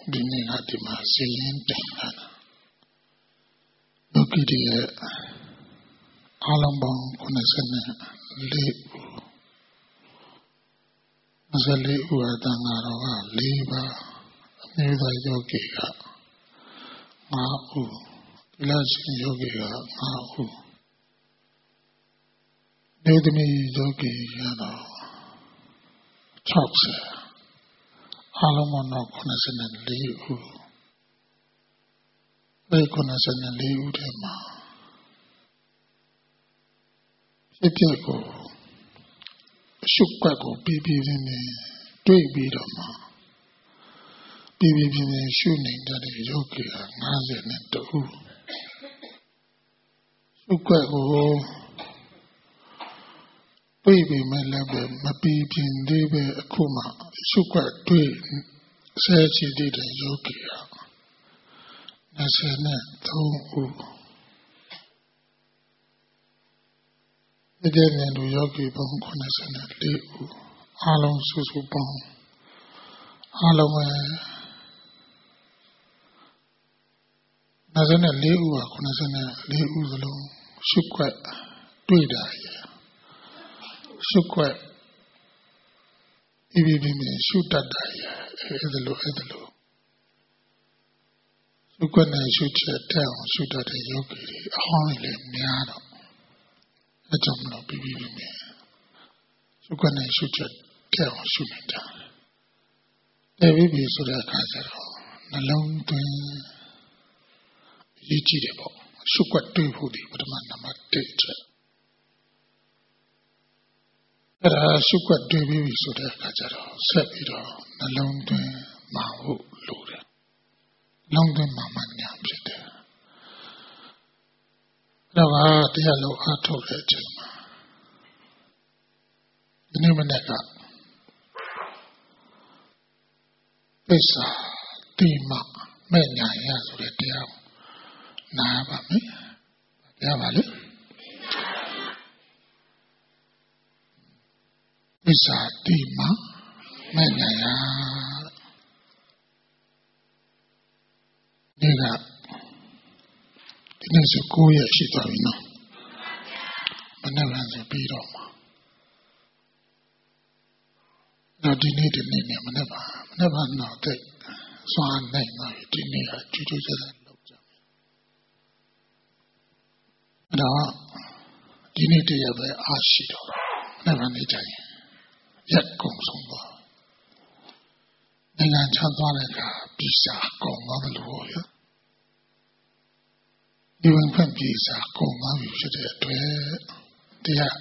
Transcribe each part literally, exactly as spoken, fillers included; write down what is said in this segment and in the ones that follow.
ဒီနေ့ကဒီမှာစီရင်တင်လာတာယောဂီတွေရဲ့အလုံးပေါင်းခုနှစ်ဆယ်လေးဦးနှစ်ဆယ်လေးဦးအတန်ဃာတော်က၄ပါးအမျိုးသားယောဂီက၅ဦးသီလရှင်ယောဂီက၅ဦးဒေသမီယောဂီကတော့၆၀အလုံးပေါင်းတော့ခုနှစ်ဆယ်လေးဦးဒီခုနှစ်ဆယ်လေးဦးထဲမှာဖြစ်ဖြစ်ကိုရှုပ်ကွက်ကိုပြီးပြီးပြင်းပြင်းတွေ့ပြီးတော့မှပြီးပြီးပြင်းပြင်းရှုနေတဲ့ယောဂီက၅၀နဲ့တူရှုပ်ကွက်ကိုတွေ့ပြီးမှလည်းပဲမပြီးပြင်းသေးပဲအခုမှရှုပ်ကွက်တွေ့ဆဲချီတဲ့ယောဂီက၂၀နဲ့၃ဦးဒီကနေ့လူယောဂီပေါင်းခုနှစ်ဆယ်လေးဦးအားလုံးစုစုပေါင်းအားလုံးပဲ၂၄ဦးကခုနှစ်ဆယ်လေးဦးစလုံးရှုခွက်တွေ့တာရရှုခွက်ပြီးပြီးပြီးရှုတတ်တာရအဲ့ဒါလိုအဲ့ဒါလိုရှုခွက်နဲ့ရှုချက်တဲ့အောင်ရှုတတ်တဲ့ယောဂီတွေအဟောင်းတွေလည်းများတော့အကြောင်းမလို့ပြီးပြီးပြီးမယ်ရှုခွက်နဲ့ရှုချက်တဲ့အောင်ရှုနေတာတဲ့ပြီးပြီဆိုတဲ့အခါကျတော့နှလုံးသွင်းအရေးကြီးတယ်ပေါ့ရှုခွက်တွေ့ဖို့ဒီပထမနံပါတ်တစ်ချက်အဲ့ဒါရှုခွက်တွေ့ပြီးပြီဆိုတဲ့အခါကျတော့ဆက်ပြီးတော့နှလုံးသွင်းမှာဖို့လိုတယ်နှလုံးသွင်းမှာမှညာဖြစ်တယ်တော့တရားလုံးအားထုတ်တဲ့အချိန်မှာဒီနေ့မနေ့ကပစ္စာတိမမဲ့ညာရဆိုတဲ့တရားနားပါမယ်။ကြားပါလေ။ပစ္စာတိမမဲ့ညာရဒီကဒီနေ့ဆိုကိုရက်ရှိသွားပြီနော်မနေ့ကဆိုပြီးတော့မှာတော့ဒီနေ့ဒီနေ့နဲ့မနေ့ကမနေ့ကတော့တဲ့စွမ်းနိုင်ပါပြီဒီနေ့ကကျူးကျူးကျတဲ့လောက်ကြမယ်အဲ့တော့ဒီနေ့တည်းပဲအားရှိတော့မနေ့ကနေကြရင်ရက်ကုန်ဆုံးသွားနိုင်ငံချသွားတဲ့အခါပြည်စာကုန်သွားတယ်လို့ပြောဒီဝန်ဖွင့်ပြေစာကုန်သွားပြီဖြစ်တဲ့အတွက်တရား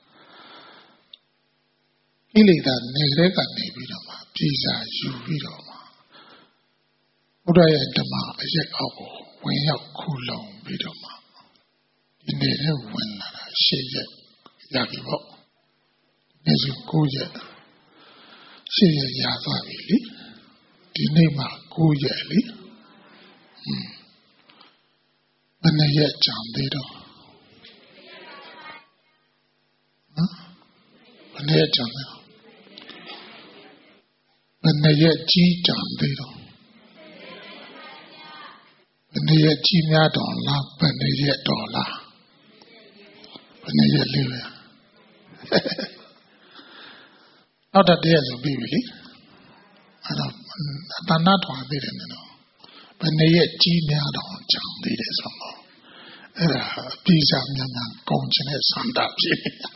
ကိလေသာနေတဲ့ကနေပြီးတော့မှပြေစာယူပြီးတော့မှဘုရားရဲ့ဓမ္မအရက်အောက်ကိုဝင်ရောက်ခုလုံပြီးတော့မှဒီနေ့လည်းဝင်လာတာရှေ့ရက်ရပြီပေါ့ဒီစုကိုရက်ရှေ့ရက်ရသွားပြီလေဒီနေ့မှကိုရက်လေอืมဘယ်နဲ့ရက်ကြံသေးတော့ဟမ်ဘယ်နဲ့ရက်ကြံသေးတော့ဘယ်နဲ့ရက်ကြီးကြံသေးတော့ဘယ်နဲ့ရက်ကြီးများတော့လားဘယ်နဲ့ရက်တော့လားဘယ်နဲ့ရက်လေးပဲနောက်တစ်ရက်ဆိုပြီးပြီလေအဲ့တော့အတဏ္ဍထွာသေးတယ်နော်ဘယ်နဲ့ရက်ကြီးများတော့ကြံသေးတယ်ဆိုတော့အဲ့ဒါပြည်စာမြန်မြန်ကောင်းခြင်းနဲ့စံတာဖြစ်နေတာ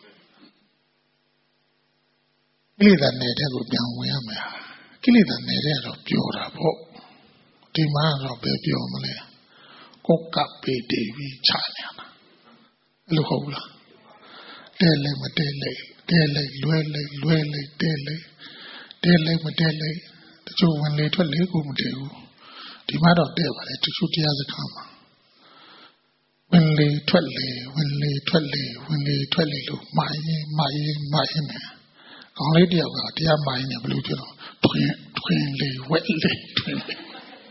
ကိလေသာနေတဲ့ကိုပြန်ဝင်ရမယ်ကိလေသာနေတဲ့တော့ပြောတာပေါ့ဒီမှာတော့ဘယ်ပြောမလဲကိုကပ်ပေတေးပြီးချနေတာအဲ့လိုဟုတ်လားတဲလဲမတဲလဲတဲလဲလွဲလဲလွဲလဲတဲလဲတဲလဲမတဲလဲတချို့ဝင်လေထွက်လေကိုမတည်ဘူးဒီမှာတော့တဲ့ပါလေတချို့တရားစခန်းမှာဝင်လေထွက်လေဝင်လေထွက်လေဝင်လေထွက်လေလို့မိုင်းမိုင်းမိုင်းနေကောင်းလေးတယောက်ကတရားမိုင်းနေဘယ်လိုဖြစ်တော့ထွင်ထွင်လေဝက်လေထွင်လေ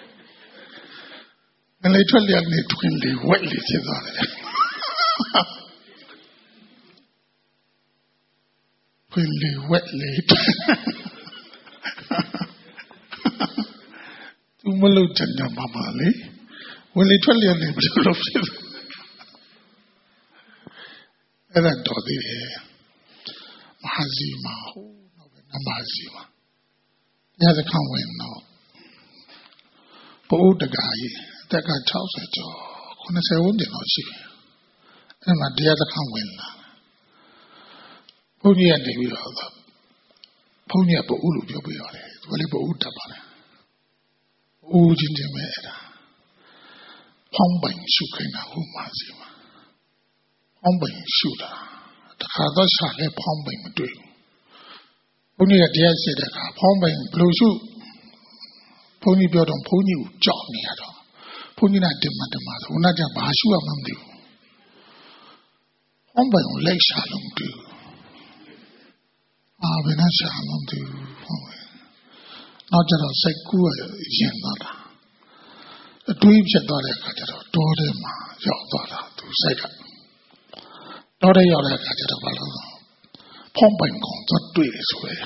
ဝင်လေထွက်လေနဲ့ထွင်လေဝက်လေဖြစ်သွားတယ်ထွင်လေဝက်လေသူမလို့ချင်ကြမှာပါလေဝင်လေထွက်လျက်နေဘယ်လိုလုပ်ဖြစ်အဲ့ဒါတော်သေးတယ်မဟာစီမဟုတ်တော့ပဲနမစီမညစခန့်ဝင်တော့ဘုဒ္ဓဂါကြီးတက်က၆၀ကျော်ခုနစ်ဆယ်ဝန်းကျင်တော့ရှိတယ်အဲ့မှာတရားစခန့်ဝင်လာဘုန်းကြီးကနေပြီးတော့ဘုန်းကြီးကဘုဥလို့ပြောပြရတယ်သူကလည်းဘုဥတတ်ပါလေဘုဥချင်းချင်းပဲအဲ့ဒါဖောင်းပိုင်ရှုခိုင်းတာဟုတ်ပါစီမဖောင်းပိုင်ရှုတာတခါတော့ရှာလဲဖောင်းပိုင်မတွေ့ဘူးဘုန်းကြီးကတရားစစ်တဲ့အခါဖောင်းပိုင်ဘလို့ရှုဘုန်းကြီးပြောတော့ဘုန်းကြီးကိုကြောက်နေရတော့ဘုန်းကြီးကတင်မတင်မဆိုနာကြဘာရှုရမှမသိဘူးဖောင်းပိုင်ကိုလိုက်ရှာလို့မတွေ့ဘူးအာဘယ်နဲ့ရှာမှမသိဘူးဟုတ်ပဲနောက်ကျတော့စိတ်ကူးရရင်သွားတာအတွေးဖြစ်သွားတဲ့အခါကျတော့တောထဲမှာရောက်သွားတာသူစိတ်ကတောထဲရောက်တဲ့အခါကျတော့ဘာလို့ဖောင်းပိုင်ကောင်သွားတွေ့တယ်ဆိုရယ်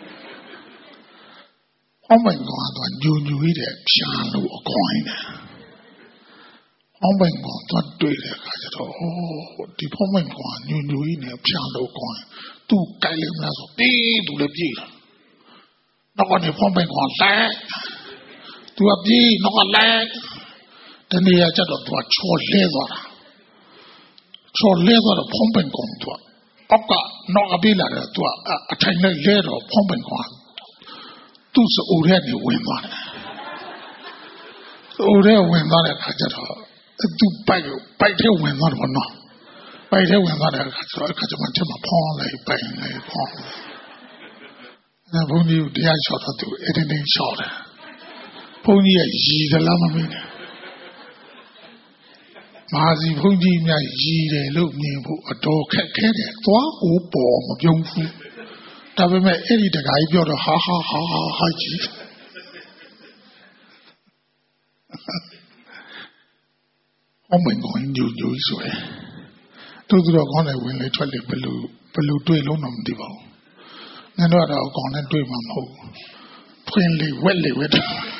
ဖောင်းပိုင်ကောင်ကတော့ညူညူကြီးတဲ့ဖြာလို့အခွင့်နဲ့ဖောင်းပိုင်ကောင်သွားတွေ့တဲ့အခါကျတော့အိုးဒီဖောင်းပိုင်ကောင်ညူညူကြီးနဲ့ဖြာလို့ခွင့်သူကြိုက်လိမ့်မလားဆိုပြေးသူလည်းပြေးတယ်နောက်ကနေဖောင်းပိုင်ကောင်လိုက်သူကပြေးနောက်ကလိုက်တနေ့ကကျတော့သူကချော်လဲသွားတာချော်လဲသွားတော့ဖောင်းပိုင်ကောင်သူကအောက်ကနောက်ကပြေးလာတယ်သူကအထိုင်နဲ့လဲတော့ဖောင်းပိုင်ကောင်သူ့စိုးရဲနေဝင်သွားတယ်စိုးရဲဝင်သွားတဲ့အခါကျတော့သူပိုက်ပိုက်ထဲဝင်သွားတော့နော်ပိုက်ထဲဝင်သွားတဲ့အခါကျတော့အခါကျမှချက်မှဖောင်းလိုက်ပိုင်လိုက်ဖောင်းအဲဘုန်းကြီးတရားလျှောက်တော့သူအဲ့ဒီနေလျှောက်တယ်ဘုန်းကြီးရဲ့ရည်သလားမမေးနဲ့မဟာစီဘုန်းကြီးများရည်တယ်လို့မြင်ဖို့အတော်ခက်ခဲတယ်သွားကိုပေါ်မပြုံးဘူးဒါပေမဲ့အဲ့ဒီတခါကြီးပြောတော့ဟာဟာဟာဟာကြီးအမင်းကိုညူညူဆိုရယ်သူတို့ကောင်းတယ်ဝင်လေထွက်လေဘယ်လိုဘယ်လိုတွေ့လုံးတော့မသိပါဘူးငါတို့ကတော့ကောင်းတယ်တွေ့မှာမဟုတ်ဘူးဖွင့်လေဝက်လေဝက်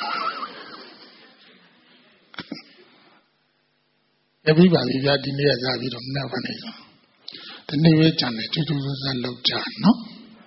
ရပြီပါပြီဗျာဒီနေ့ကစားပြီးတော့မနေ့ကနေဒီနေ့ပဲကြံတယ်ကျူးကျူးဆန်းဆန်းလောက်ကြနော်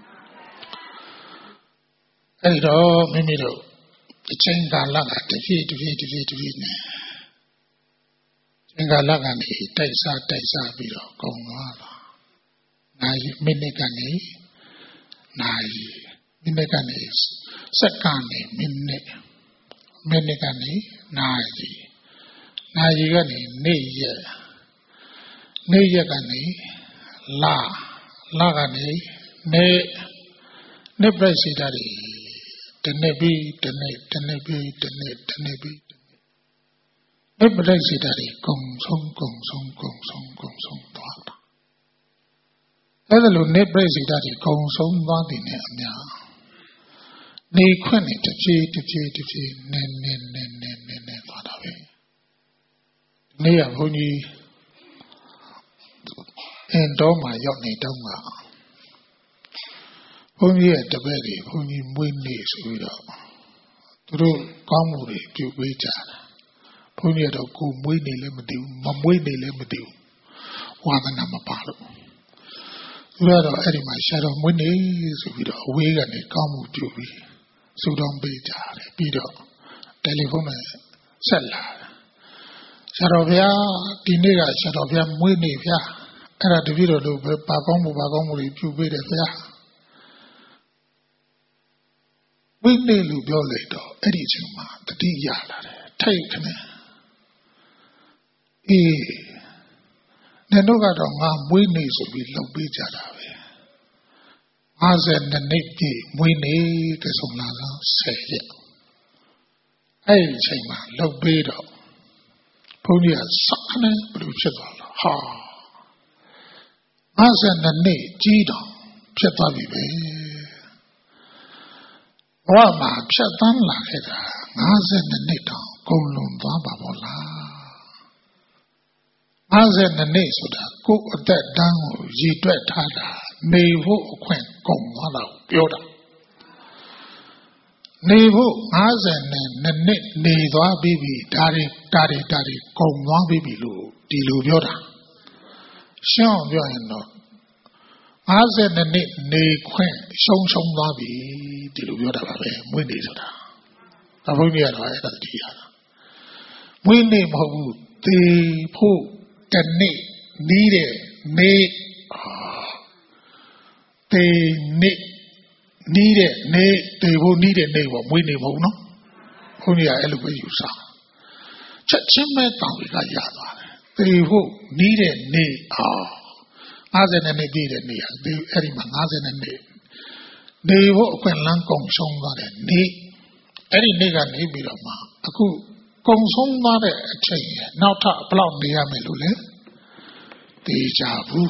အဲ့တော့မိမိတို့အချိန်ကာလကတဖြည်းတဖြည်းတဖြည်းတဖြည်းနဲ့အချိန်ကာလကနေတိုက်စားတိုက်စားပြီးတော့ကုန်သွားတာနိုင်မိနစ်ကနေနိုင်မိနစ်ကနေစက္ကန့်နေမိနစ်မိနစ်ကနေနိုင်နိုင်ကနေနေ့ရက်နေ့ရက်ကနေလလကနေနေ့နေ့ပြည့်စည်တာတွေတနေ့ပြီးတနေ့တနေ့ပြီးတနေ့တနေ့ပြီးနေ့ပြည့်စည်တာတွေကုံဆုံးကုံဆုံးကုံဆုံးကုံဆုံးသွားတာအဲ့ဒါလိုနေ့ပြည့်စည်တာတွေကုံဆုံးသွားတယ်နဲ့အများနေခွင့်နဲ့တပြေးတပြေးတပြေးနည်းနည်းနည်းနည်းနည်းနည်းသွားတာပဲနေ့ကဘုန်းကြီးအင်းတော်မှာရောက်နေတော့မှာဘုန်းကြီးရဲ့တပည့်တွေဘုန်းကြီးမွေးနေ့ဆိုပြီးတော့သူတို့ကောင်းမှုတွေပြုပေးကြတာဘုန်းကြီးကတော့ကိုမွေးနေ့လည်းမသိဘူးမမွေးနေ့လည်းမသိဘူးဝါသနာမပါလို့သူကတော့အဲ့ဒီမှာရှာတော်မွေးနေ့ဆိုပြီးတော့အဝေးကနေကောင်းမှုပြုပြီးစူတောင်းပေးကြတယ်ပြီးတော့တယ်လီဖုန်းနဲ့ဆက်လာရှာတော်ဗျာဒီနေ့ကရှာတော်ဗျာမွေးနေ့ဗျာအဲ့ဒါတပည့်တော်တို့ပဲပါကောင်းမှုပါကောင်းမှုတွေပြုပေးတယ်ဗျာဝိနည်းလို့ပြောလိုက်တော့အဲ့ဒီအချိန်မှာတတိယလာတယ်ထိုက်ခနဲ့အေးနင်တို့ကတော့ငါမွေးနေ့ဆိုပြီးလုပ်ပေးကြတာပဲ၅၂နှစ်ပြည့်မွေးနေ့ကဆိုလာတော့ဆယ်ရက်အဲ့ဒီအချိန်မှာလုပ်ပေးတော့ဘုန်းကြီးကစခနဲ့ဘယ်လိုဖြစ်သွားလဲဟာ၅၂နှစ်ကြီးတော့ဖြစ်သွားပြီပဲဘဝမှာဖြတ်သန်းလာခဲ့တာ၅၂နှစ်တောင်ကုန်လွန်သွားပါဘောလား၅၂နှစ်ဆိုတာကိုယ်အသက်တန်းကိုရည်တွက်ထားတာနေဖို့အခွင့်ကုန်သွားတာပြောတာနေဖို့ငါးဆယ်နဲ့နှစ်နှစ်နေသွားပြီးပြီဒါတွေဒါတွေဒါတွေကုန်သွားပြီးပြီလို့ဒီလိုပြောတာရှင်းအောင်ပြောရင်တော့ငါးဆယ်နှစ်နှစ်နေခွင့်ရှုံးရှုံးသွားပြီဒီလိုပြောတာပါပဲမွေးနေဆိုတာအဘုန်းကြီးကတော့အဲ့ဒါတည်ရတာမွေးနေမဟုတ်ဘူးသေဖို့တနေ့နီးတဲ့နေသေနေ့နီးတဲ့နေသေဖို့နီးတဲ့နေပေါ့မွေးနေမဟုတ်နော်ဘုန်းကြီးကအဲ့လိုပဲယူဆချက်ချင်းမဲ့တောင်းရရသွားတယ်သေဖို့နီးတဲ့နေအောင်ငါးဆယ်နှစ်ပြည့်တဲ့နေဟာဒီအဲ့ဒီမှာငါးဆယ်နှစ်နေဖို့အခွင့်အလမ်းကုန်ဆုံးသွားတယ်နေအဲ့ဒီနေကနေပြီးတော့မှအခုကုန်ဆုံးသွားတဲ့အချိန်နောက်ထပ်ဘယ်လောက်နေရမယ်လို့လဲသိကြဘူး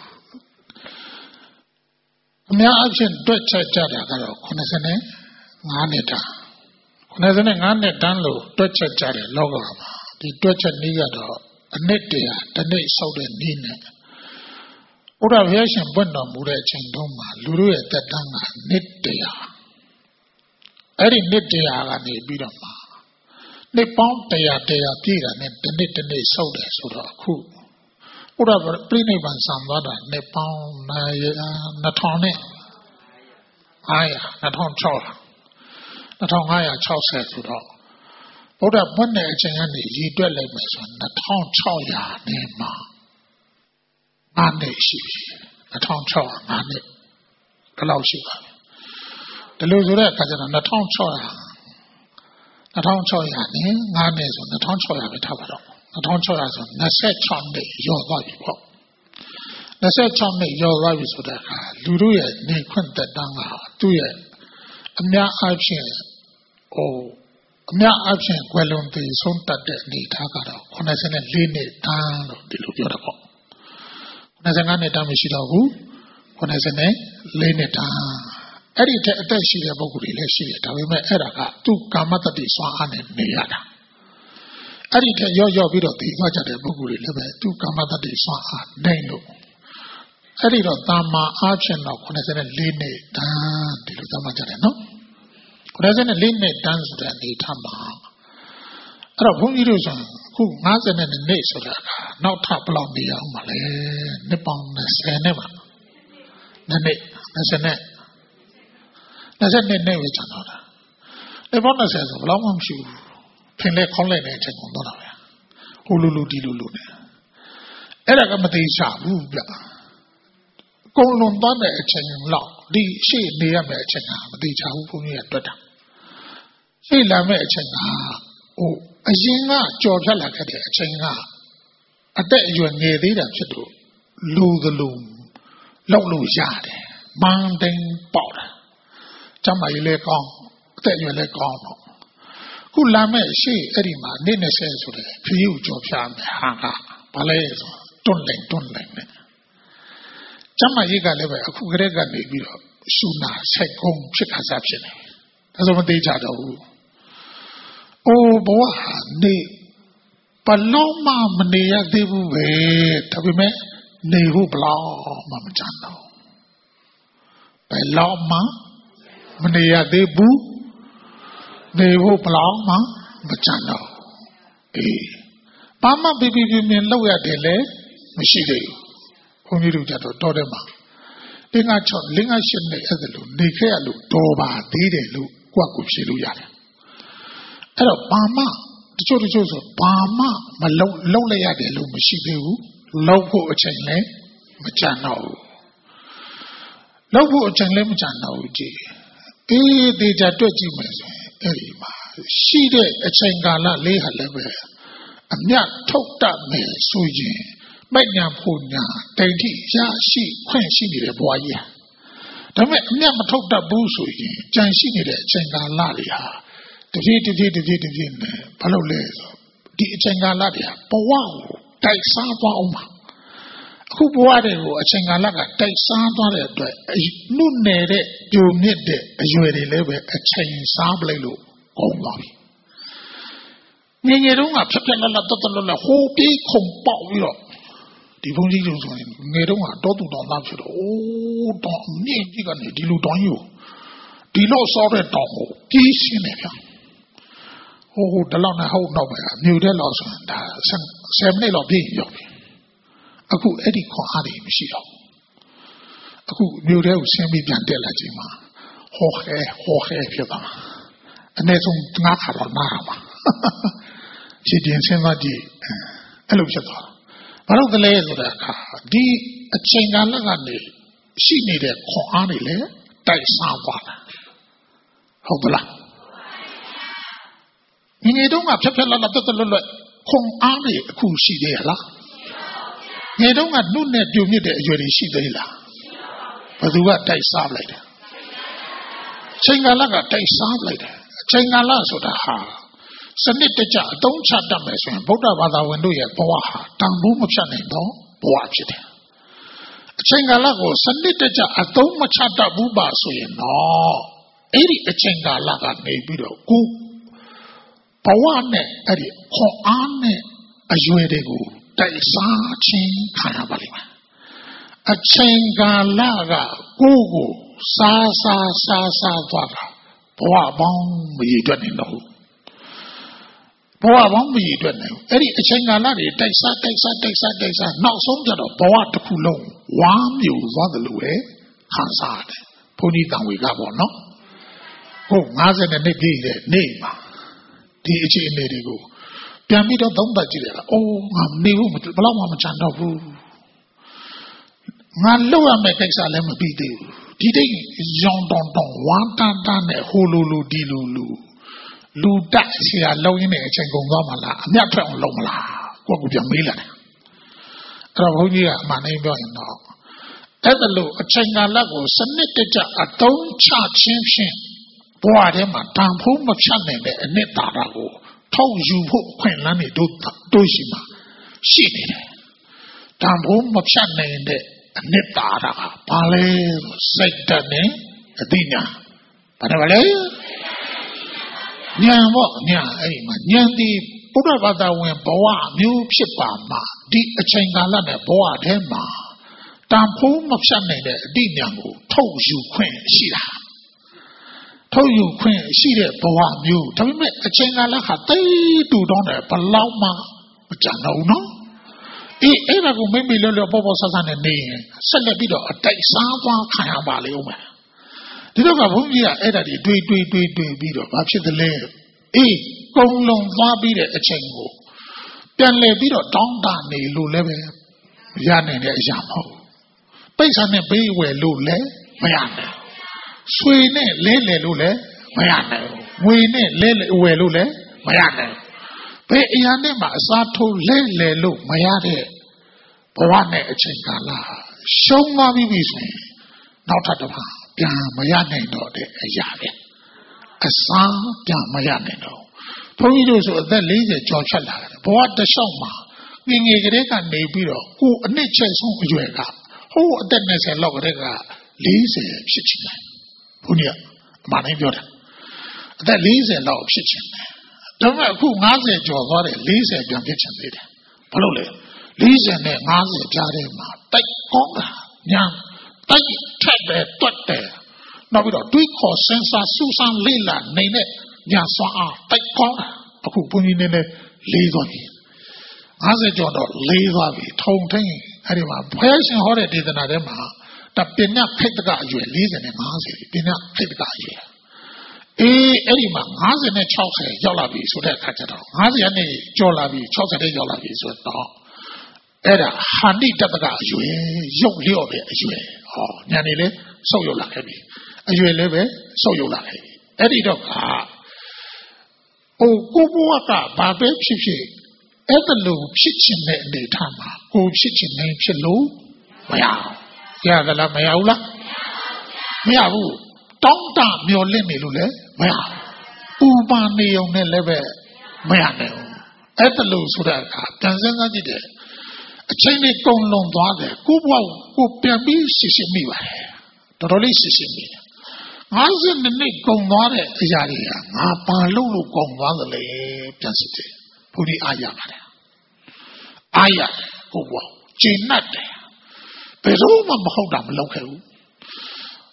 အများအပြားတွက်ချက်ကြတာကတော့ခုနှစ်၅နှစ်တာခုနှစ်၅နှစ်တန်းလို့တွက်ချက်ကြတယ်လောကမှာဒီတွက်ချက်နည်းကတော့အနှစ်တရာတစ်နှစ်ဆောက်တဲ့နည်းနဲ့ဘုရားဘုရားရှင်ပွင့်တော်မူတဲ့အချိန်တုန်းမှာလူတို့ရဲ့သက်တမ်းကနှစ်တရာအဲ့ဒီနှစ်တရာကနေပြီးတော့မှနှစ်ပေါင်းတရာတရာပြည့်တာနဲ့တစ်နှစ်တစ်နှစ်ဆောက်တယ်ဆိုတော့အခုဘုရားပြိဋိဘံဆံသွားတာနှစ်ပေါင်းနှစ်ထောင်နဲ့ငါးရာနှစ်ထောင်ခြောက်ရာနှစ်ထောင်ငါးရာခြောက်ဆယ်ဆိုတော့ဘုရားပွင့်တဲ့အချိန်ကနေရည်တွက်လိုက်မယ်ဆိုရင်နှစ်ထောင်ခြောက်ရာနဲ့မှငါးနှစ်ရှိပြီနှစ်ထောင်ခြောက်ရာငါးနှစ်ဘယ်လောက်ရှိပါလဲဒီလိုဆိုတဲ့အခါကျတော့နှစ်ထောင်ခြောက်ရာနှစ်ထောင်ခြောက်ရာနဲ့ငါးနှစ်ဆိုနှစ်ထောင်ခြောက်ရာပဲထားပါတော့နှစ်ထောင်ခြောက်ရာဆိုနှစ်ဆယ့်ခြောက်နှစ်ရောသွားပြီပေါ့နှစ်ဆယ့်ခြောက်နှစ်ရောသွားပြီဆိုတဲ့အခါလူတို့ရဲ့နေခွင့်သက်တမ်းကသူ့ရဲ့အများအားဖြင့်ဟိုအများအားဖြင့်ကွယ်လွန်ပြီးဆုံးတတ်တဲ့အနေထားကတော့ခုနှစ်နဲ့လေးနှစ်တန်းလို့ဒီလိုပြောတာပေါ့ခုနှစ်နှစ်တန်းမရှိတော့ဘူးခုနှစ်နဲ့လေးနှစ်တန်းအဲ့ဒီတဲ့အသက်ရှိတဲ့ပုဂ္ဂိုလ်တွေလည်းရှိတယ်ဒါပေမဲ့အဲ့ဒါကသူ့ကာမတ္တိစွမ်းအားနဲ့နေရတာအဲ့ဒီတဲ့ရော့ရော့ပြီးတော့တည်သွားကြတဲ့ပုဂ္ဂိုလ်တွေလည်းပဲသူ့ကာမတ္တိစွမ်းအားနိုင်လို့အဲ့ဒီတော့တာမာအားဖြင့်တော့ခုနှစ်နဲ့လေးနှစ်တန်းဒီလိုသတ်မှတ်ကြတယ်နော်ခုနှစ်နဲ့လေးနှစ်တန်းဆိုတဲ့အနေထားမှာအဲ့တော့ဘုန်းကြီးတို့ဆိုအခုငါးဆယ်နဲ့နှစ်ဆိုတာကနောက်ထပ်ဘယ်လောက်နေရအောင်မလဲနှစ်ပေါင်းနှစ်ဆယ်နဲ့ပါနှစ်နှစ်နှစ်ဆယ်နဲ့နှစ်ဆယ်နှစ်နဲ့ပဲကျန်တော့တာနှစ်ပေါင်းနှစ်ဆယ်ဆိုဘယ်လောက်မှမရှိဘူးဖင်လက်ခေါင်းလက်နဲ့အချိန်ကုန်တော့တာပဲဟိုလူလူဒီလူလူနဲ့အဲ့ဒါကမသိချဘူးဗျကုန်လွန်သွားတဲ့အချိန်လောက်ဒီရှေ့နေရမယ့်အချိန်ကမသိချဘူးဘုန်းကြီးကတွက်တာရှေ့လာမယ့်အချိန်ကဟိုအရင်ကကြော်ဖြတ်လာခဲ့တဲ့အချိန်ကအသက်အရွယ်ငယ်သေးတာဖြစ်လို့လူသလိုလောက်လို့ရတယ်မန်းတိုင်းပေါက်တာကျမကြီးလည်းကောင်းအသက်အရွယ်လည်းကောင်းတော့ခုလာမဲ့ရှေ့အဲ့ဒီမှာနေ့နှစ်ဆယ်ဆိုတဲ့ဖြူကြော်ဖြတ်မယ်ဟာကဘာလဲဆိုတွန့်လိုက်တွန့်လိုက်နဲ့ကျမကြီးကလည်းပဲအခုကလေးကနေပြီးတော့ရှုနာဆိုင်ကုန်းဖြစ်ခါစားဖြစ်နေဒါဆိုမသေးကြတော့ဘူးအိုးဘဝနေဘလုံးမမနေရသေးဘူးပဲဒါပေမဲ့နေဖို့ဘလောက်မှမကြမ်းတော့ဘယ်လောက်မှမနေရသေးဘူးနေဖို့ဘလောက်မှမကြမ်းတော့အေးဘာမှပြပြပြမြင်လောက်ရတယ်လေမရှိသေးဘူးဘုန်းကြီးတို့ကြတော့တော်တယ်မှာလင်းက၆လင်းက၈နှစ်အဲ့ဒါလို့နေခဲ့ရလို့တော်ပါသေးတယ်လို့ကိုယ့်ကိုဖြေလို့ရတယ်အဲ့တော့ဘာမှတချို့တချို့ဆိုဘာမှမလုံလုံလိုက်ရတယ်လို့မရှိသေးဘူးလောက်ဖို့အချိန်လည်းမကြံတော့ဘူးလောက်ဖို့အချိန်လည်းမကြံတော့ဘူးကြည့်အေးတေချာတွက်ကြည့်မယ်ဆိုရင်အဲ့ဒီမှာရှိတဲ့အချိန်ကာလလေးဟာလည်းပဲအမြတ်ထုတ်တတ်မယ်ဆိုရင်မိုက်ညာဖို့ညာတိမ်ထိရရှိခွင့်ရှိနေတဲ့ဘဝကြီးဒါပေမဲ့အမြတ်မထုတ်တတ်ဘူးဆိုရင်ကြံရှိနေတဲ့အချိန်ကာလတွေဟာတပြေးတပြေးတပြေးတပြေးနဲ့ဘာလို့လဲဆိုဒီအချိန်ကာလတွေဟာဘဝကိုတိုက်စားသွားအောင်ပါအခုဘဝတွေကိုအချိန်ကာလကတိုက်စားသွားတဲ့အတွက်နှုတ်နေတဲ့ပြိုမြစ်တဲ့အရွယ်တွေလည်းပဲအချိန်စားပလိုက်လို့ကုန်သွားပြီငယ်ငယ်တုန်းကဖြတ်ဖြတ်လတ်လတ်တော်တော်လတ်လတ်ဟိုးပြေးခုန်ပေါက်ပြီးတော့ဒီဘုန်းကြီးတို့ဆိုရင်ငယ်တုန်းကတောတူတောင်သားဖြစ်တော့အိုးတောင်မြင့်ကြီးကနေဒီလိုတောင်ကြီးကိုဒီဒီလောက်စောတဲ့တောင်ကိုကြီးရှင်းတယ်ဗျာဟိုဟိုတလောက်နဲ့ဟုတ်တော့ပဲမြို့တဲ့လောက်ဆိုရင်ဒါဆယ်မိနစ်လောက်ပြည့်ရောက်ပြီအခုအဲ့ဒီခွန်အားတွေမရှိတော့အခုမြို့တဲ့ကိုဆင်းပြီးပြန်တက်လာချိန်မှာဟောခဲဟောခဲဖြစ်သွားမှာအနည်းဆုံးငါးခါတော့နားမှာခြေတင်ဆင်းသွားကြည့်အဲ့လိုဖြစ်သွားဘာလို့လဲဆိုတော့ဒီအချိန်ကာလကနေရှိနေတဲ့ခွန်အားတွေလည်းတိုက်စားသွားတာဟုတ်ပလားဒီနေ့တော့ကဖြတ်ဖြတ်လာလာတက်တက်လွတ်လွတ်ခွန်အားတွေအခုရှိသေးရလားနေ့တော့ကနှုတ်နဲ့ပြုံမြစ်တဲ့အရွယ်တွေရှိသေးလားဘယ်သူကတိုက်စားလိုက်တယ်ချိန်ကာလကတိုက်စားလိုက်တယ်အချိန်ကာလဆိုတာဟာစနစ်တကျအသုံးချတတ်မယ်ဆိုရင်ဗုဒ္ဓဘာသာဝင်တို့ရဲ့ဘဝဟာတန်ဖိုးမဖြတ်နိုင်တော့ဘဝဖြစ်တယ်အချိန်ကာလကိုစနစ်တကျအသုံးမချတတ်ဘူးပါဆိုရင်တော့အဲ့ဒီအချိန်ကာလကနေပြီးတော့ကိုဘဝနဲ့အဲ့ဒီခွန်အားနဲ့အရွယ်တွေကိုတိုက်စားခြင်းခံရပါလိမ့်မယ်အချိန်ကာလကကိုကိုစားစားစားစားသွားတာဘဝပေါင်းမရည်တွက်နေတော့ဘဝပေါင်းမရည်တွက်နေအဲ့ဒီအချိန်ကာလတွေတိုက်စားတိုက်စားတိုက်စားတိုက်စားနောက်ဆုံးကျတော့ဘဝတစ်ခုလုံးဝမ်းမြူသွားတယ်လို့ပဲခံစားရတယ်ဘုန်းကြီးတန်ဝေကပေါ့နော်ဟုတ်ငါးဆယ်နှစ်ပြည့်တဲ့နေ့မှာဒီအခြေအနေတွေကိုပြန်ပြီးတော့သုံးသပ်ကြည့်ရတာအိုးငါနေဖို့ဘယ်တော့မှမချန်တော့ဘူးငါလောက်ရမယ့်ကိစ္စလည်းမပြီးသေးဘူးဒီတိတ်ရောင်တောင်တောင်ဝမ်းတန်းတန်းနဲ့ဟိုလိုလိုဒီလိုလိုလူတက်ဆရာလုံးရင်းနဲ့အချိန်ကုန်သွားမှလားအမြတ်ထွက်အောင်လုပ်မလားကိုယ့်ကိုပြန်မေးလာတယ်အဲ့တော့ဘုန်းကြီးကအမှန်တိုင်းပြောရင်တော့အဲ့ဒါလို့အချိန်ကာလကိုစနစ်တကျအသုံးချခြင်းဖြင့်ဘဝထဲမှာတန်ဖိုးမဖြတ်နိုင်တဲ့အနှစ်သာရကိုထောက်ယူဖို့အခွင့်အလမ်းတွေတို့တို့ရှိမှာရှိနေတယ်တန်ဖိုးမဖြတ်နိုင်တဲ့အနှစ်သာရကဘာလဲစိတ်ဓာတ်နဲ့အသိဉာဏ်ဘာလဲဘာလဲဉာဏ်ပေါ့ဉာဏ်အဲ့ဒီမှာဉာဏ်ဒီဘုရားဘာသာဝင်ဘဝမျိုးဖြစ်ပါမှာဒီအချိန်ကာလနဲ့ဘဝထဲမှာတန်ဖိုးမဖြတ်နိုင်တဲ့အသိဉာဏ်ကိုထုတ်ယူခွင့်ရှိတာထုတ်ယူခွင့်ရှိတဲ့ဘဝမျိုးဒါပေမဲ့အချိန်ကာလဟာတိတ်တူတော့တယ်ဘလောက်မှမကြံတော့ဘူးနော်အေးအဲ့ဒါကိုမိမိလောလောပေါ်ပေါ်ဆဆနဲ့နေရင်ဆက်လက်ပြီးတော့အတိုက်စားသွားခံရပါလေဦးမယ်ဒီတော့ကဘုန်းကြီးကအဲ့ဒါတွေတွေးတွေးတွေးတွေးပြီးတော့ဘာဖြစ်သလဲအေးကုံလုံးသွားပြီးတဲ့အချိန်ကိုပြန်လည်ပြီးတော့တောင်းတနေလို့လည်းပဲရနိုင်တဲ့အရာမဟုတ်ပိဿာနဲ့ဘေးဝယ်လို့လည်းမရနိုင်ဆွေနဲ့လဲလဲလို့လည်းမရနိုင်ငွေနဲ့လဲလဲဝယ်လို့လည်းမရနိုင်ဘယ်အရာနဲ့မှအစားထိုးလဲလဲလို့မရတဲ့ဘဝနဲ့အချိန်ကာလရှုံးသွားပြီဆိုရင်နောက်ထပ်တစ်ခါပြန်မရနိုင်တော့တဲ့အရာပဲအစားပြန်မရနိုင်တော့ဘုန်းကြီးတို့ဆိုအသက်၄၀ကျော်ချက်လာတယ်ဘဝတစ်လျှောက်မှာငငယ်ကလေးကနေပြီးတော့ကိုအနှစ်ချက်ဆုံးအရွယ်ကဟိုးအသက်၂၀လောက်ကလေးက၄၀ဖြစ်ချင်တယ်ဘုန်းကြီးကအမှန်တိုင်းပြောတယ်အသက်၄၀လောက်ဖြစ်ချင်တယ်ဒါပေမဲ့အခု၅၀ကျော်သွားတယ်၄၀ပြန်ဖြစ်ချင်သေးတယ်ဘာလို့လဲ၄၀နဲ့၅၀ကြားထဲမှာတိုက်ကောင်းတာညာတိုက်ထက်တယ်တွတ်တယ်နောက်ပြီးတော့တွေးခေါ်စဉ်းစားစူးစမ်းလေ့လာနေတဲ့ညာစွာအားတိုက်ကောင်းတာအခုဘုန်းကြီးနေနဲ့လေးသွားပြီ၅၀ကျော်တော့လေးသွားပြီထုံထိန်အဲ့ဒီမှာဘုရားရှင်ဟောတဲ့ဒေသနာထဲမှာတပညာခိတ်တကအရွယ်၄၀နဲ့၅၀ပညာခိတ်တကအရွယ်အေးအဲ့ဒီမှာ၅၀နဲ့၆၀ရောက်လာပြီဆိုတဲ့အခါကျတော့၅၀ကနေကျော်လာပြီ၆၀နဲ့ရောက်လာပြီဆိုတော့အဲ့ဒါဟာနိတတကအရွယ်ရုပ်လျော့တဲ့အရွယ်ဟောညာနေလေဆုပ်ယုတ်လာခဲ့ပြီအရွယ်လည်းပဲဆုပ်ယုတ်လာခဲ့ပြီအဲ့ဒီတော့ကဟိုကိုဘဝကဘာပဲဖြစ်ဖြစ်အဲ့ဒါလို့ဖြစ်ချင်တဲ့အနေထားမှာကိုဖြစ်ချင်နေဖြစ်လို့မရဘူးရသလားမရဘူးလားမရဘူးတောင်းတမျောလင့်နေလို့လည်းမရဘူးဥပနေုံနဲ့လည်းပဲမရနိုင်ဘူးအဲ့ဒါလို့ဆိုတဲ့အခါပြန်စဉ်းစားကြည့်တယ်အချိန်နဲ့ကုန်လွန်သွားတယ်ကိုဘဝကိုပြန်ပြီးရှိရှိမိပါတယ်တော်တော်လေးရှိရှိမိတယ်၅၀နှစ်ကုန်သွားတဲ့အရာတွေကငါပါလို့လို့ကုန်သွားသလဲပြန်စစ်တယ်ဘုရားအားရပါတယ်အားရကိုဘဝကျင့်တ်တယ်ဘယ်တော့မှမဟုတ်တာမလုပ်ခဲ့ဘူး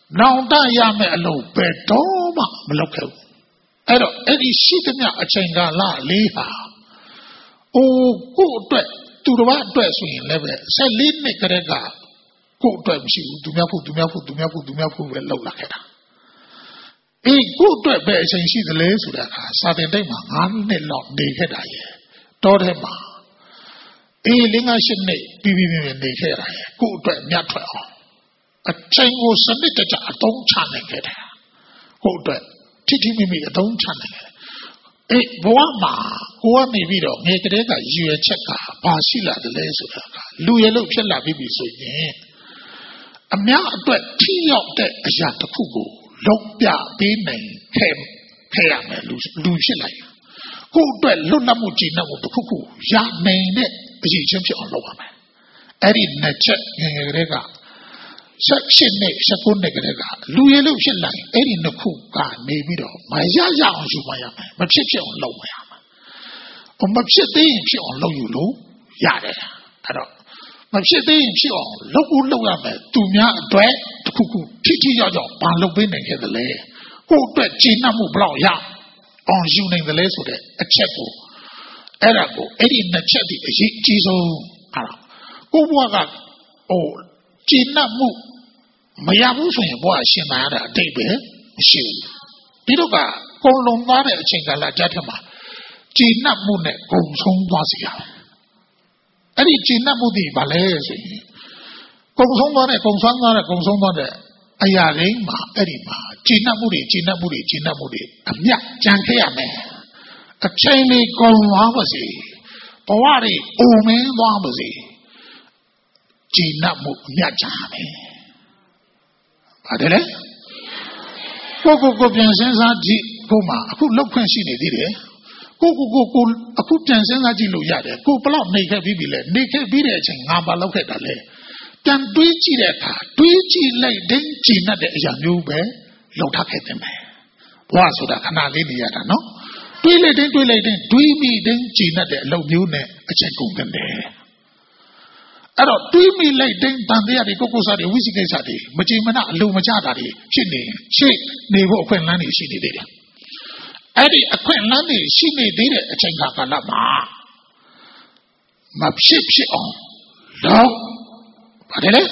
နောင်တရမယ်အလုပ်ပဲတော့မှမလုပ်ခဲ့ဘူးအဲ့တော့အဲ့ဒီရှိသမျှအချိန်ကာလလေးဟာအိုးကို့အတွက်သူတစ်ပါးအတွက်ဆိုရင်လည်းပဲဆယ်လေးနှစ်ကတည်းကကို့အတွက်မရှိဘူးသူများဖို့သူများဖို့သူများဖို့သူများဖို့ပဲလုပ်လာခဲ့တာအေးကို့အတွက်ပဲအချိန်ရှိသလဲဆိုတဲ့အခါစာသင်တိုက်မှာ၅နှစ်လောက်နေခဲ့တာရဲ့တောထဲမှာအေးလေးငါးရှစ်နှစ်ပြီးပြီးပြီးနေခဲ့တာရဲ့ကို့အတွက်မြတ်ထွက်အောင်အချိန်ကိုစနစ်တကျအသုံးချနိုင်ခဲ့တယ်ကို့အတွက်ထိထိမိမိအသုံးချနိုင်တယ်အေးဘဝမှာကိုကနေပြီးတော့ငယ်ကလေးကရည်ရွယ်ချက်ကဘာရှိလာတယ်လဲဆိုတာကလူရလို့ဖြစ်လာပြီးပြီဆိုရင်အများအတွက်ထိရောက်တဲ့အရာတစ်ခုကိုလောက်ပြပေးနိုင်ခဲ့ခဲ့ရမယ်လူလူဖြစ်လိုက်ကိုအတွက်လွတ်လပ်မှုကြည်နပ်မှုတစ်ခုခုရနိုင်တဲ့အရေးချင်းဖြစ်အောင်လုပ်ရမယ်အဲ့ဒီနှစ်ချက်ငယ်ငယ်ကလေးကဆက်ဖြစ်နေဆက်ကိုနေကြတဲ့ကလူရလို့ဖြစ်လိုက်အဲ့ဒီနှစ်ခုကနေပြီးတော့မရရအောင်ယူမရမယ်မဖြစ်ဖြစ်အောင်လုပ်မရမယ်။မဖြစ်သေးရင်ဖြစ်အောင်လုပ်ယူလို့ရတယ်အဲ့တော့မဖြစ်သေးရင်ဖြစ်အောင်လုပ်ဖို့လုပ်ရမယ်သူများအတွက်တစ်ခုခုထိထိရောက်ရောက်ဘာလုပ်ပေးနိုင်ခဲ့သလဲကိုယ့်အတွက်ကျင့်နှံ့မှုဘလောက်ရအောင်ယူနိုင်သလဲဆိုတဲ့အချက်ကိုအဲ့ဒါကိုအဲ့ဒီနှစ်ချက်ဒီအရေးအကြီးဆုံးအဲ့ဒါကိုဘွားကဟိုကျင့်နှံ့မှုမရဘူးဆိုရင်ဘွားရှင်းလာရတာအတိတ်ပဲမရှိဘူးပြီးတော့ကကုံလုံးသွားတဲ့အချိန်ကလာကြတဲ့မှာကျင့်နှံ့မှုနဲ့ကုံဆုံးသွားစီရအဲ့ဒီကျင့်နှံ့မှုဒီဘာလဲဆိုရင်ကုံဆုံးသွားတဲ့ကုံဆွမ်းသွားတဲ့ကုံဆုံးသွားတဲ့အရာရင်းမှာအဲ့ဒီမှာကျင့်နှံ့မှုတွေကျင့်နှံ့မှုတွေကျင့်နှံ့မှုတွေအမြတ်ကြံခဲ့ရမယ်အချိန်လေးကုံသွားပါစေဘဝတွေအိုမင်းသွားပါစေကျင့်နှံ့မှုအမြတ်ကြံရမယ်ပါတယ်လေကိုကိုကိုပြန်စဉ်းစားကြည့်ကိုမှအခုလောက်ခွင့်ရှိနေသေးတယ်ကိုကိုကိုကိုအခုပြန်စဉ်းစားကြည့်လို့ရတယ်ကိုဘလောက်နေခဲ့ပြီးပြီလဲနေခဲ့ပြီးတဲ့အချိန်ငါဘာလောက်ခဲ့တာလဲပြန်တွေးကြည့်တဲ့အခါတွေးကြည့်လိုက်တဲ့ကျင့်တတ်တဲ့အရာမျိုးပဲလောက်ထားခဲ့တယ်မယ်ဘဝဆိုတာခဏလေးနေရတာနော်တွေးလိုက်တဲ့တွေးလိုက်တဲ့တွေးမိတဲ့ကျင့်တတ်တဲ့အလုပ်မျိုးနဲ့အချိန်ကုန်တယ်အဲ့တော့တွေးမိလိုက်တဲ့တန်တရားတွေကိုကိုစားတွေဝိသိကိစ္စတွေမကြည်မနအလုံးမကြတာတွေဖြစ်နေရှေ့နေဖို့အခွင့်အလမ်းတွေရှိနေသေးတယ်အဲ့ဒီအခွင့်အလမ်းတွေရှိနေသေးတဲ့အချိန်ကာလမှာမဖြစ်ဖြစ်အောင်တော့ပါတယ်လေ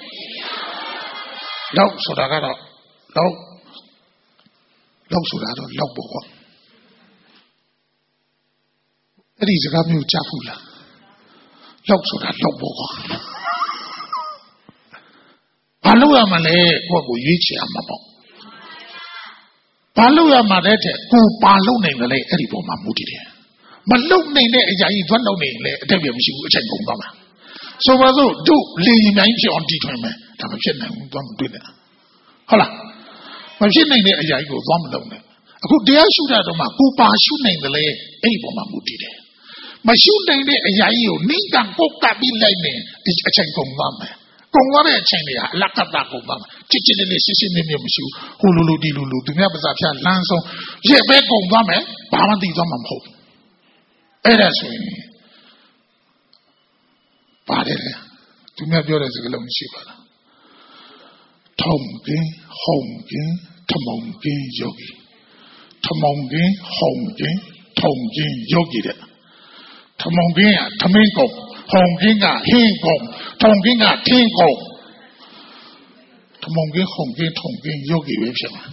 တော့ဆိုတာကတော့တော့တော့ဆိုတာတော့လောက်ပေါ့အဲ့ဒီစကားမျိုးကြားဘူးလားလောက်ဆိုတာလောက်ပေါ့ဘာလို့ရမလဲကိုယ့်ကိုရွေးချယ်ရမှာပေါ့ဘာလို့ရမှာလဲတဲ့ကိုပါလုံနိုင်တယ်လေအဲ့ဒီပေါ်မှာမူတည်တယ်မလုံနိုင်တဲ့အရာကြီးသွတ်လုံနေလေအတက်ပြမရှိဘူးအချိန်ကုန်သွားမှာဆိုပါစို့တို့လေရင်တိုင်းဖြစ်အောင်တည်ထွင်မယ်ဒါမဖြစ်နိုင်ဘူးသွားမတွေ့နဲ့ဟုတ်လားမဖြစ်နိုင်တဲ့အရာကြီးကိုသွားမလုံနဲ့အခုတရားရှုတာတော့မှကိုပါရှုနိုင်တယ်လေအဲ့ဒီပေါ်မှာမူတည်တယ်မရှုနိုင်တဲ့အရာကြီးကိုနိကံပုတ်ကပြီးလိုက်နေအချိန်ကုန်သွားမယ်ကုန်သွားတဲ့အချိန်တွေဟာအလကတ္တကုန်သွားမှာချစ်ချစ်လေးလေးရှင်းရှင်းလင်းလင်းမရှိဘူးဟိုလိုလိုဒီလိုလိုသူများပါစားဖြာလမ်းဆုံးရဲ့ပဲကုန်သွားမယ်ဘာမှသိသွားမှာမဟုတ်ဘူးအဲ့ဒါဆိုရင်ပါတယ်သူများပြောတဲ့စကားလုံးရှိပါလားထုံကင်းဟုံကင်းထမုံကင်းယောဂီထမုံကင်းဟုံကင်းထုံကင်းယောဂီတဲ့ထမုံကင်းကထမင်းကုန်ဟုံကင်းကဟင်းကုန်ထုံကင်းကထင်းကုန်ထမုံကင်းဟုံကင်းထုံကင်းယောဂီပဲဖြစ်မှာ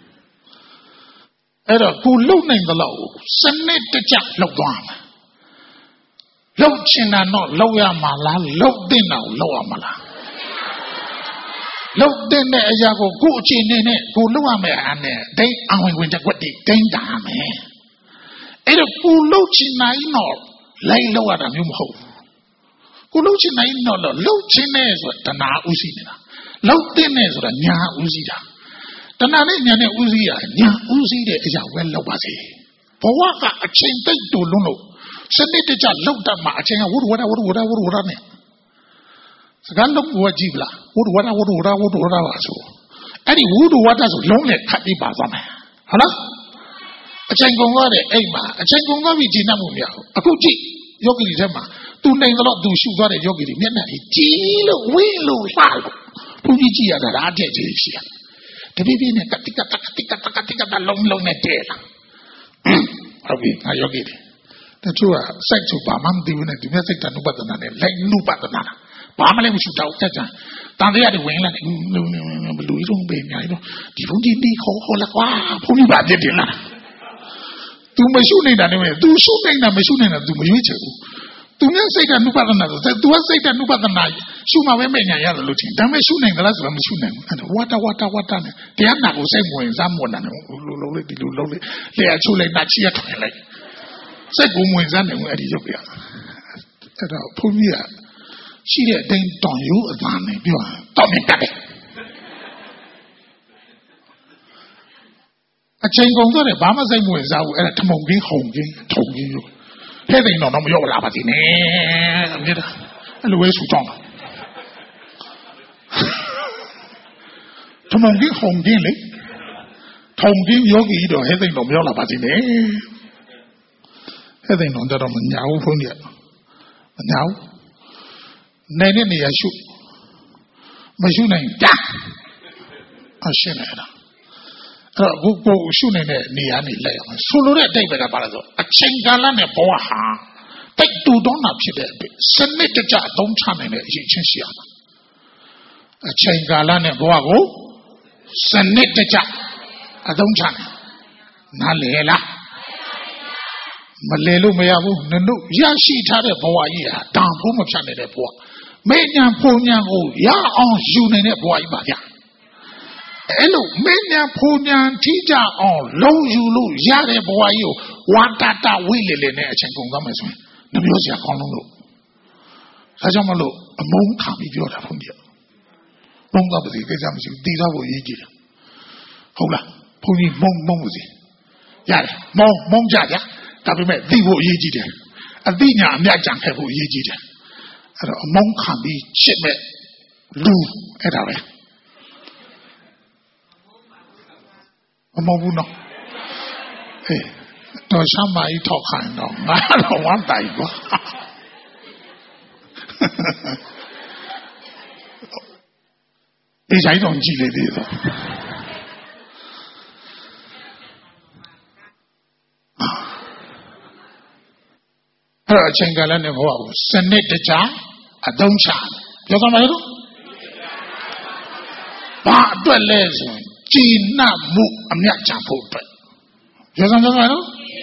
အဲ့တော့ကိုလုံနိုင်သလောက်စနစ်တကျလောက်သွားမှာလောက်ချင်တာတော့လောက်ရမှာလားလောက်တဲ့တော့လောက်ရမှာလားလောက်တဲ့အရာကိုကိုအချိန်နဲ့နဲ့ကိုလောက်ရမယ်အားနဲ့ဒိတ်အဝင်ဝင်တစ်ခွက်တိဒိန်းတာမယ်အဲ့တော့ကိုလောက်ချင်နိုင်တော့လိုက်လောက်ရတာမျိုးမဟုတ်ဘူးကိုလောက်ချင်နိုင်တော့လောက်ချင်နေဆိုတဏှာဥရှိနေတာလောက်တဲ့နဲ့ဆိုတာညာဥရှိတာတဏှာနဲ့ညာနဲ့ဥရှိရညာဥရှိတဲ့အရာပဲလောက်ပါစေဘဝကအချိန်တိတ်တူလုံးလို့စနစ်တကျလောက်တတ်မှာအချိန်ကဝုဒဝဒဝုဒဝဒဝုဒဝဒနဲ့စကားလုံးဝကြည့်ပလားဝုဒဝဒဝုဒဝဒဝုဒဝဒပါဆိုအဲ့ဒီဝုဒဝဒဆိုလုံးနဲ့ခတ်ပြီးပါသွားမယ်ဟုတ်လားအချိန်ကုန်သွားတယ်အိမ်မှာအချိန်ကုန်သွားပြီဂျင်းနှမှုမရဘူးအခုကြည့်ယောဂီတွေထဲမှာသူနိုင်တော့သူရှုသွားတဲ့ယောဂီတွေမျက်နှာကြီးကြီးလို့ဝင်းလို့လှလို့ဘုန်းကြီးကြည့်ရတာဒါအထက်ကြီးရှိရတပိပိနဲ့ကတိကတကတိကတကတိကတလုံးလုံးနဲ့တဲလာဟုတ်ပြီငါယောဂီတွေတချို့ကစိုက်ချုပ်ဘာမှမသိဘူးနဲ့ဒီမြတ်စိတ်တနုပဒနာနဲ့လိုက်နုပဒနာဘာမှလည်းမရှိတော့တက်ကြတန်တရားတွေဝင်လာတယ်ဘလူကြီးတော့ပဲညာတော့ဒီဘုန်းကြီးဒီခေါ်ခေါ်လာကွာဘုန်းကြီးပါပြစ်တယ်လား तू မရှိနေတာနဲ့ तू ရှုနေတာမရှိနေတာ तू မရွေးချယ်ဘူး तू နဲ့စိတ်ကနုပဒနာဆို तू ကစိတ်ကနုပဒနာရှုမှာပဲမဲ့ညာရတယ်လို့ချင်းဒါပေမဲ့ရှုနိုင်တယ်လားဆိုတော့မရှုနိုင်ဘူးအဲ့ဒါဝါတာဝါတာဝါတာနဲ့တရားနာကိုစိတ်ဝင်စားမွန်တာနဲ့လုံးလုံးလေးဒီလိုလုံးလေးလေအချိုးလိုက်နှချီရထွင်လိုက်စိတ်ကိုဝင်စားနေဘူးအဲ့ဒီရုပ်ပြအဲ့တော့ဘုန်းကြီးကရှိတဲ့အတိုင်းတောင်ရိုးအသာနဲ့ပြောတော့မြင်တတ်တယ်အချိန်ကုန်တော့တယ်ဘာမှစိတ်မဝင်စားဘူးအဲ့ဒါထမုံကင်းဟုံကင်းထုံကင်းလို့ဟဲ့တယ်တော့တော့မရောက်လာပါသေးနဲ့မြင်တာအဲ့လိုပဲဆူကြောင်းထမုံကင်းဟုံကင်းလေထုံကင်းယောဂီတော့ဟဲ့တယ်တော့မရောက်လာပါသေးနဲ့ဟဲ့တယ်တော့တော့မညာဘူးဘုန်းကြီးမညာဘူးနိုင်တဲ့နေရာရှုမရှိနိုင်တာအရှင်းနေတာအဲ့တော့ကိုကိုရှုနေတဲ့နေရာနေလိုက်အောင်ဆိုလိုတဲ့အတိတ်ပဲကပါလားဆိုအချိန်ကာလနဲ့ဘဝဟာတိတ်တူတော့တာဖြစ်တဲ့အတွက်စနစ်တကျအသုံးချနိုင်တဲ့အရေးချင်းရှိရမှာအချိန်ကာလနဲ့ဘဝကိုစနစ်တကျအသုံးချနိုင်နားလေလားမလဲလို့မရဘူးနနုရရှိထားတဲ့ဘဝကြီးဟာတန်ဖိုးမဖြတ်နိုင်တဲ့ဘဝမေညာပုံညာကိုရအောင်ယူနေတဲ့ဘဝကြီးပါဗျာအဲ့လိုမေညာပုံညာထိကြအောင်လုံးယူလို့ရတဲ့ဘဝကြီးကိုဝါတာတာဝိလေလေနဲ့အချိန်ကုန်သွားမယ်ဆိုရင်နှမျိုးစရာကောင်းလုံးလို့ဒါကြောင့်မလို့အမုန်းခံပြီးပြောတာဘုန်းကြီးမုန်းတော့ပါစေကိစ္စမရှိဘူးတည်သွားဖို့အရေးကြီးတယ်ဟုတ်လားဘုန်းကြီးမုန်းမုန်းပါစေရတယ်မုန်းမုန်းကြကြဒါပေမဲ့သိဖို့အရေးကြီးတယ်အသိညာအမြတ်ကြံခဲ့ဖို့အရေးကြီးတယ်အဲ့တော့အမုန်းခံပြီးရှစ်မဲ့လူအဲ့ဒါပဲအမုန်းဘူးနော်အေးတော့ရှမ်းမကြီးထောက်ခိုင်းတော့ငါတော့ဝမ်းတိုင်ကွာဒီဆိုင်တော့ကြည့်လေသေးတော့အဲ့တော့အချိန်ကာလနဲ့ဘဝကိုစနစ်တကျအသုံးချပြောသမှာလို့ဘာအတွက်လဲဆိုရင်ကြည်နပ်မှုအမြတ်ချဖို့အတွက်ပြောသမှာလို့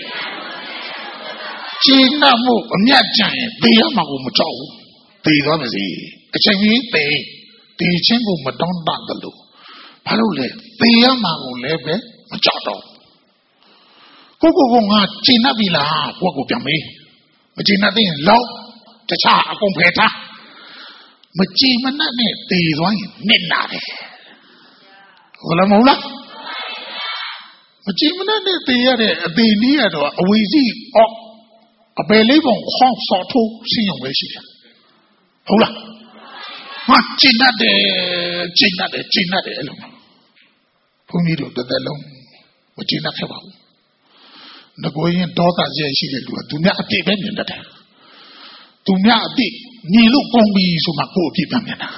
ကြည်နပ်မှုအမြတ်ချရင်သေရမှာကိုမကြောက်ဘူးသေသွားပါစေအချိန်ကြီးသေသေချင်းကိုမတောင်းတတယ်လို့ဘာလို့လဲသေရမှာကိုလည်းပဲမကြောက်တော့ကိုကိုကငါကြည်နပ်ပြီလားကိုကိုပြန်မေးမကြည်နပ်တဲ့လောက်တခြားအကုန်ဖယ်ထားမကြည်မနက်နဲ့တည်သွားရင်နစ်နာတယ်ဟုတ်လားမဟုတ်လားမကြည်မနက်နဲ့တည်ရတဲ့အသေးလေးကတော့အဝီစီအော့အပယ်လေးပုံခေါင်းစော်ထိုးရှင်းရုံပဲရှိတယ်ဟုတ်လားမကြည်နပ်တယ်ကြည်နပ်တယ်ကြည်နပ်တယ်အဲ့လိုဘုန်းကြီးတို့တစ်သက်လုံးမကြည်နပ်ခဲ့ပါဘူးငကိုရင်ဒေါသရဲ့ရှိတဲ့လူကသူများအပြစ်ပဲမြင်တတ်တယ်သူများအပြစ်မြင်လို့ကုန်ပြီဆိုမှကိုယ်အပြစ်ပဲမြင်တာ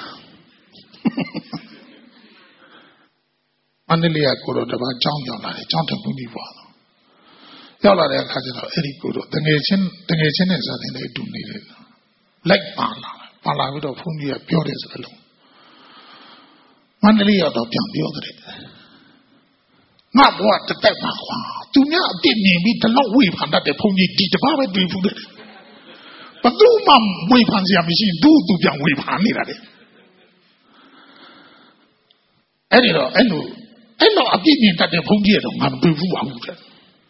မန္တလေးကကိုတော့တပတ်ကြောင်းရောက်လာတယ်ကြောင်းတက်ဘုန်းကြီးပေါ့ရောက်လာတဲ့အခါကျတော့အဲ့ဒီကိုတော့တငယ်ချင်းတငယ်ချင်းနဲ့ဇာတင်လေးတူနေတယ်လိုက်ပါလာပါလာပြီးတော့ဘုန်းကြီးကပြောတယ်ဆိုအလုံးမန္တလေးရောက်တော့ပြန်ပြောတယ်ငါဘဝတစ်သက်မှာခွာသူများအပြစ်မြင်ပြီးတလောက်ဝေဖန်တတ်တဲ့ဘုန်းကြီးဒီတပတ်ပဲတွေ့ဘူးတဲ့ဘသူမှဝေဖန်စရာမရှိသူ့သူပြန်ဝေဖန်နေတာတဲ့အဲ့ဒီတော့အဲ့လိုအဲ့လိုအပြစ်မြင်တတ်တဲ့ဘုန်းကြီးကတော့ငါမတွေ့ဘူးပါဘူးတဲ့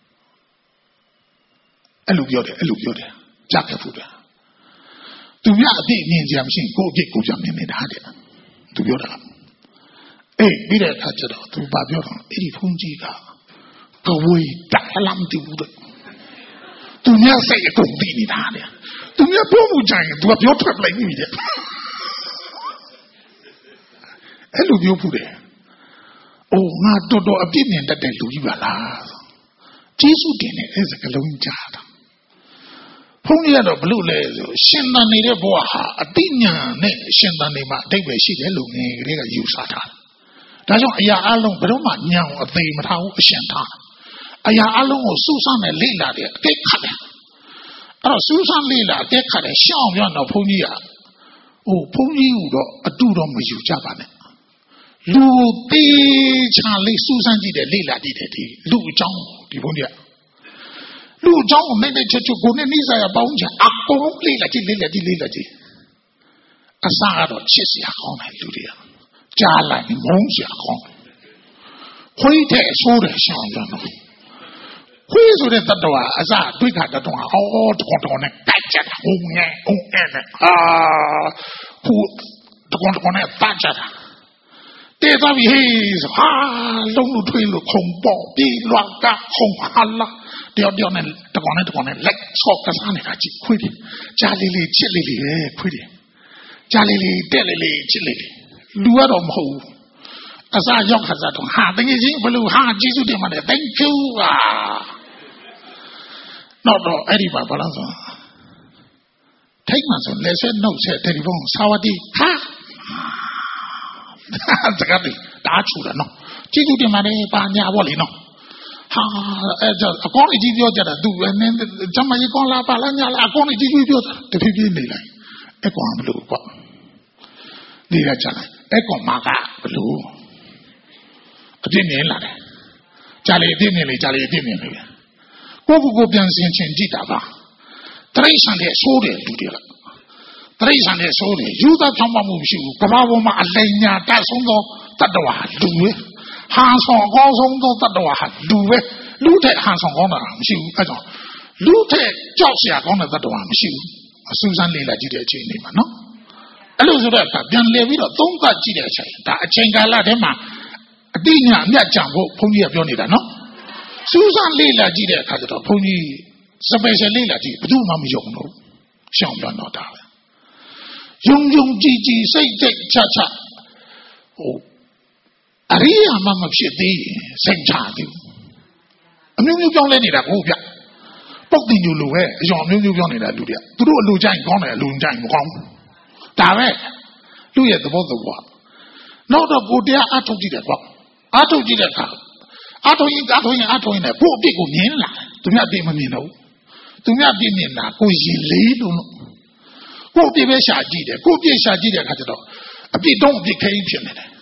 အဲ့လိုပြောတယ်အဲ့လိုပြောတယ်ကြားခဲ့ဘူးတဲ့သူများအပြစ်မြင်စရာမရှိကိုယ့်အပြစ်ကိုပြန်မြင်နေတာတဲ့သူပြောတာအေးပြီးတဲ့အခါကျတော့သူပါပြောတော့အဲ့ဒီဘုန်းကြီးကကဝေးတာလမ်းတူတဲ့သူများစိတ်အကုန်ပြီးနေတာတဲ့သူများပြောမှုကြရင်သူကပြောထွက်လိုက်ပြီတဲ့အဲ့လိုပြောဖို့တယ်အိုးငါတော်တော်အပြစ်မြင်တတ်တဲ့လူကြီးပါလားကျေးဇူးတင်တဲ့အဲ့စကလုံးကြားတာဘုန်းကြီးကတော့ဘလို့လဲဆိုရှင်သန်နေတဲ့ဘဝဟာအတိညာနဲ့ရှင်သန်နေမှာအတိတ်ပဲရှိတယ်လို့ငယ်ကလေးကယူဆထားဒါကြောင့်အရာအလုံးဘယ်တော့မှညံအသေးမထားဘူးအရှင်ထားအရာအလုံးကိုစူးစမ်းနဲ့လေ့လာတယ်အကဲခတ်တယ်အဲ့တော့စူးစမ်းလေ့လာအကဲခတ်တယ်ရှောင်းပြောတော့ဘုန်းကြီးကဟိုဘုန်းကြီးကတော့အတူတော့မယူကြပါနဲ့လူသေးချာလေးစူးစမ်းကြည့်တယ်လေ့လာကြည့်တယ်ဒီလူအကြောင်းဒီဘုန်းကြီးကလူအကြောင်းကိုနဲ့နဲ့ချွတ်ချွတ်ကိုနဲ့နိစ္စရပေါင်းချအကုန်လေ့လာကြည့်လေ့လာကြည့်လေ့လာကြည့်အစားကတော့ချစ်စရာကောင်းတယ်လူတွေကကြားလိုက်မုန်းစရာကောင်းခွေးတဲ့ဆိုးတယ်ရှောင်းတော့ခွေးဆိုတဲ့တတ္တဝါအစားတွေ့ခါတတ္တဝါအော်တော်တော်နဲ့တိုက်ကြတာဟုတ်ငဲဟုတ်အဲ့နဲ့အာခုတော်တော်နဲ့တိုက်ကြတာတေးသွားပြီဟေးဆိုဟာလုံးလို့ထွေးလို့ခုံပေါ့ပြီးလွန်ကခုံဟာလာတယောက်တယောက်နဲ့တကောင်နဲ့တကောင်နဲ့လက်ဆော့ကစားနေတာကြည့်ခွေးတယ်ကြားလေးလေးချစ်လေးလေးပဲခွေးတယ်ကြားလေးလေးတက်လေးလေးချစ်လေးလေးလူကတော့မဟုတ်ဘူးအစားရောက်ခါစားတော့ဟာတကယ်ချင်းဘလို့ဟာကျေးဇူးတင်ပါတယ် thank you อ่ะတော့တော့အဲ့ဒီပါဘာလို့ဆိုထိုက်မှဆိုလက်ဆက်နှုတ်ဆက်တယ်ဒီဘုံစာဝတိဟာတကယ်တားချူတယ်နော်ကျေးဇူးတင်ပါတယ်ပါညာပေါ့လေနော်ဟာအဲ့ကြောင့်အကောင်းကြီးပြောကြတာသူနင်းဂျမကြီးကောင်းလားပါလားညာလားအကောင်းကြီးပြောတာတဖြည်းဖြည်းနေလိုက်အဲ့ကောင်မလို့ပေါ့နေရကြတယ်အဲ့ကောင်မကဘလို့အပြစ်မြင်လာတယ်ကြာလေအပြစ်မြင်လေကြာလေအပြစ်မြင်လေကိုကိုကိုပြန်စင်ချင်းကြည့်တာပါတရိษံတဲ့ဆိုးတယ်လူတွေကတရိษံတဲ့ဆိုးတယ်ယူသားဖြောင်းမမှုမရှိဘူးကဘာပေါ်မှာအလိမ်ညာတတ်ဆုံးသောတတ္တဝါလူပဲဟာဆောင်အကောင်းဆုံးသောတတ္တဝါလူပဲလူတဲ့ဟာဆောင်ကောင်းတာမရှိဘူးအဲကြောင့်လူတဲ့ကြောက်စရာကောင်းတဲ့တတ္တဝါမရှိဘူးအစူးစမ်းလေ့လာကြည့်တဲ့အချိန်လေးမှာနော်အဲ့လိုဆိုတော့ပြန်လည်ပြီးတော့သုံးသပ်ကြည့်တဲ့အချိန်ဒါအချိန်ကာလထဲမှာအတိညာအမြတ်ကြံဖို့ဘုန်းကြီးကပြောနေတာနော်စူးစမ်းလေ့လာကြည့်တဲ့အခါကျတော့ဘုန်းကြီး special လေ့လာကြည့်ဘယ်သူမှမယုံတော့ရှောင်းပြန်တော့တာယုံယုံကြည်ကြည်စိတ်စိတ်ချချဟိုအရိယာမှမဖြစ်သေးစိတ်ချသေးအမျိုးမျိုးပြောင်းလဲနေတာကိုဗျပုတ်တင်ညူလိုပဲအယောင်အမျိုးမျိုးပြောင်းနေတာလူတွေကသူတို့အလိုကြိုက်ကောင်းတယ်အလိုကြိုက်မကောင်းဘူးဒါပဲသူ့ရဲ့သဘောသဘောနောက်တော့ကိုတရားအထုတ်ကြည့်တယ်ကွာအထုတ်ကြည့်တဲ့အခါအထုတ်ရင်အထုတ်ရင်အထုတ်ရင်လည်းကိုအပြစ်ကိုမြင်လာသူများအပြစ်မမြင်တော့သူများအပြစ်မြင်တာကိုရင်လေးလို့ကိုအပြစ်ပဲရှာကြည့်တယ်ကိုအပြစ်ရှာကြည့်တဲ့အခါကျတော့အပြစ်တော့အပြစ်ခဲကြီးဖြစ်နေတယ်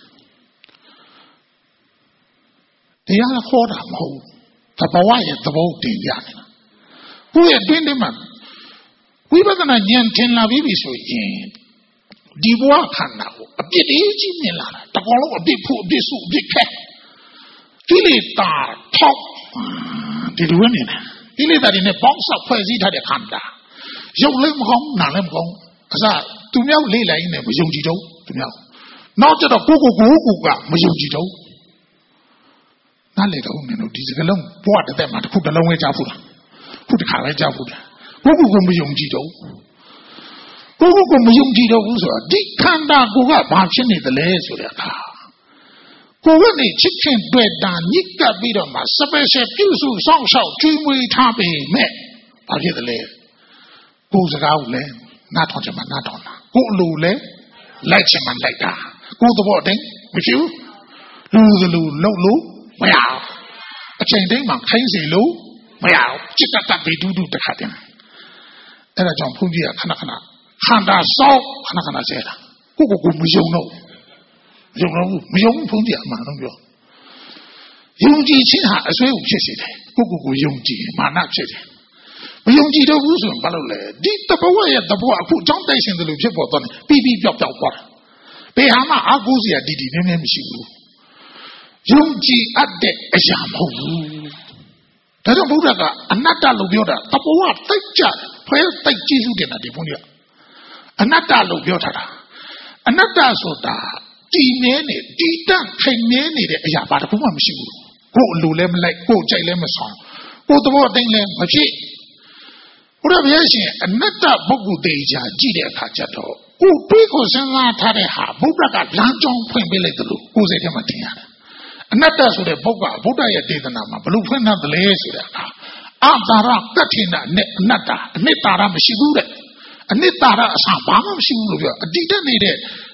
တရားခေါ်တာမဟုတ်သဘောရဲ့သဘောတင်ကြနေတာကိုယ့်ရဲ့တွင်းထဲမှာဝိပဿနာဉာဏ်ထင်လာပြီဆိုရင်ဒီဘဝခန္ဓာကိုအပြစ်ကြီးကြီးမြင်လာတာတကောလုံးအပြစ်ဖို့အပြစ်စုအပြစ်ခဲကိလေသာထောက်ဒီလိုနေတယ်ကိလေသာတွေနဲ့ပေါင်းစပ်ဖွဲ့စည်းထားတဲ့ခန္ဓာရုပ်လည်းမကောင်းနာလည်းမကောင်းအစသူမြောက်လေးလိုက်နေမယုံကြည်တော့သူမြောက်နောက်ကျတော့ကိုကိုကိုကိုကမယုံကြည်တော့နားလေတော့နင်တို့ဒီစကလုံးဘဝတစ်သက်မှာတစ်ခုတစ်လုံးဝဲကြဖို့လားခုတစ်ခါပဲကြဖို့လားကိုကိုကိုမယုံကြည်တော့ကိုကိုကိုမယုံကြည်တော့ဘူးဆိုတော့ဒီခန္ဓာကိုကဘာဖြစ်နေသလဲဆိုတဲ့အခါကိုကနေချစ်ခင်တွေ့တာညစ်ကပ်ပြီးတော့မှ special ပြုစုစောင့်ရှောက်ကျွေးမွေးထားပေမဲ့ဘာဖြစ်သလဲကိုစကားကိုလည်းနားထောင်ချင်မှနားထောင်တာကိုအလိုလည်းလိုက်ချင်မှလိုက်တာကိုသဘောတိုင်းမဖြစ်ဘူးလူစလူလှုပ်လို့မရဘူးအချိန်တိုင်းမှာခိုင်းစီလို့မရဘူးจิตတတ်ပြီးဒူးဒူးတခါတည်းအဲ့ဒါကြောင့်ဘုန်းကြီးကခဏခဏခန္ဓာစောက်ခဏခဏဆဲတာကိုကိုကိုမယုံတော့ယုံတော့မယုံဘုန်းကြီးအမှန်တော့ပြောယုံကြည်ခြင်းဟာအစွဲကိုဖြစ်စေတယ်ကိုကိုကိုယုံကြည်မာနဖြစ်တယ်မယုံကြည်တော့ဘူးဆိုရင်ဘာလို့လဲဒီတဘဝရဲ့တဘဝအခုကြောင်းတိုက်ရှင်တယ်လို့ဖြစ်ပေါ်သွားတယ်ပြီးပြီးပြောက်ပြောက်သွားဘယ်ဟာမှအာကိုးစရာတည်တည်နည်းနည်းမရှိဘူးယုံကြည်အပ်တဲ့အရာမဟုတ်ဘူးဒါကြောင့်ဘုရားကအနတ္တလို့ပြောတာတဘဝတိတ်ကြတယ်ဖဲတိတ်ကြည့်စုတင်တာဒီဘုန်းကြီးကအနတ္တလို့ပြောထားတာအနတ္တဆိုတာတည်နေနေတည်တတ်ခိုင်နေနေတဲ့အရာဘာတစ်ခုမှမရှိဘူးကိုယ်အလိုလည်းမလိုက်ကိုယ်ကြိုက်လည်းမဆောင်ကိုယ်သဘောတိုင်းလည်းမဖြစ်ဘုရားဘုရားရှင်အနတ္တပုဂ္ဂိုလ်တရားကြည့်တဲ့အခါကျတော့ကိုယ်တွေးကိုစဉ်းစားထားတဲ့ဟာဘုရားကလမ်းကြောင်းဖွင့်ပေးလိုက်တယ်လို့ကိုယ်စိတ်ထဲမှာထင်ရတယ်အနတ္တဆိုတဲ့ပုဂ္ဂိုလ်ကဘုရားရဲ့ဒေသနာမှာဘလို့ဖွင့်ထားတယ်လဲဆိုတဲ့အခါအတာရကဋ္ဌိနနဲ့အနတ္တအနိတ္တာရမရှိဘူးတဲ့အနိတ္တာရအစဘာမှမရှိဘူးလို့ပြောအတ္တိတက်နေတဲ့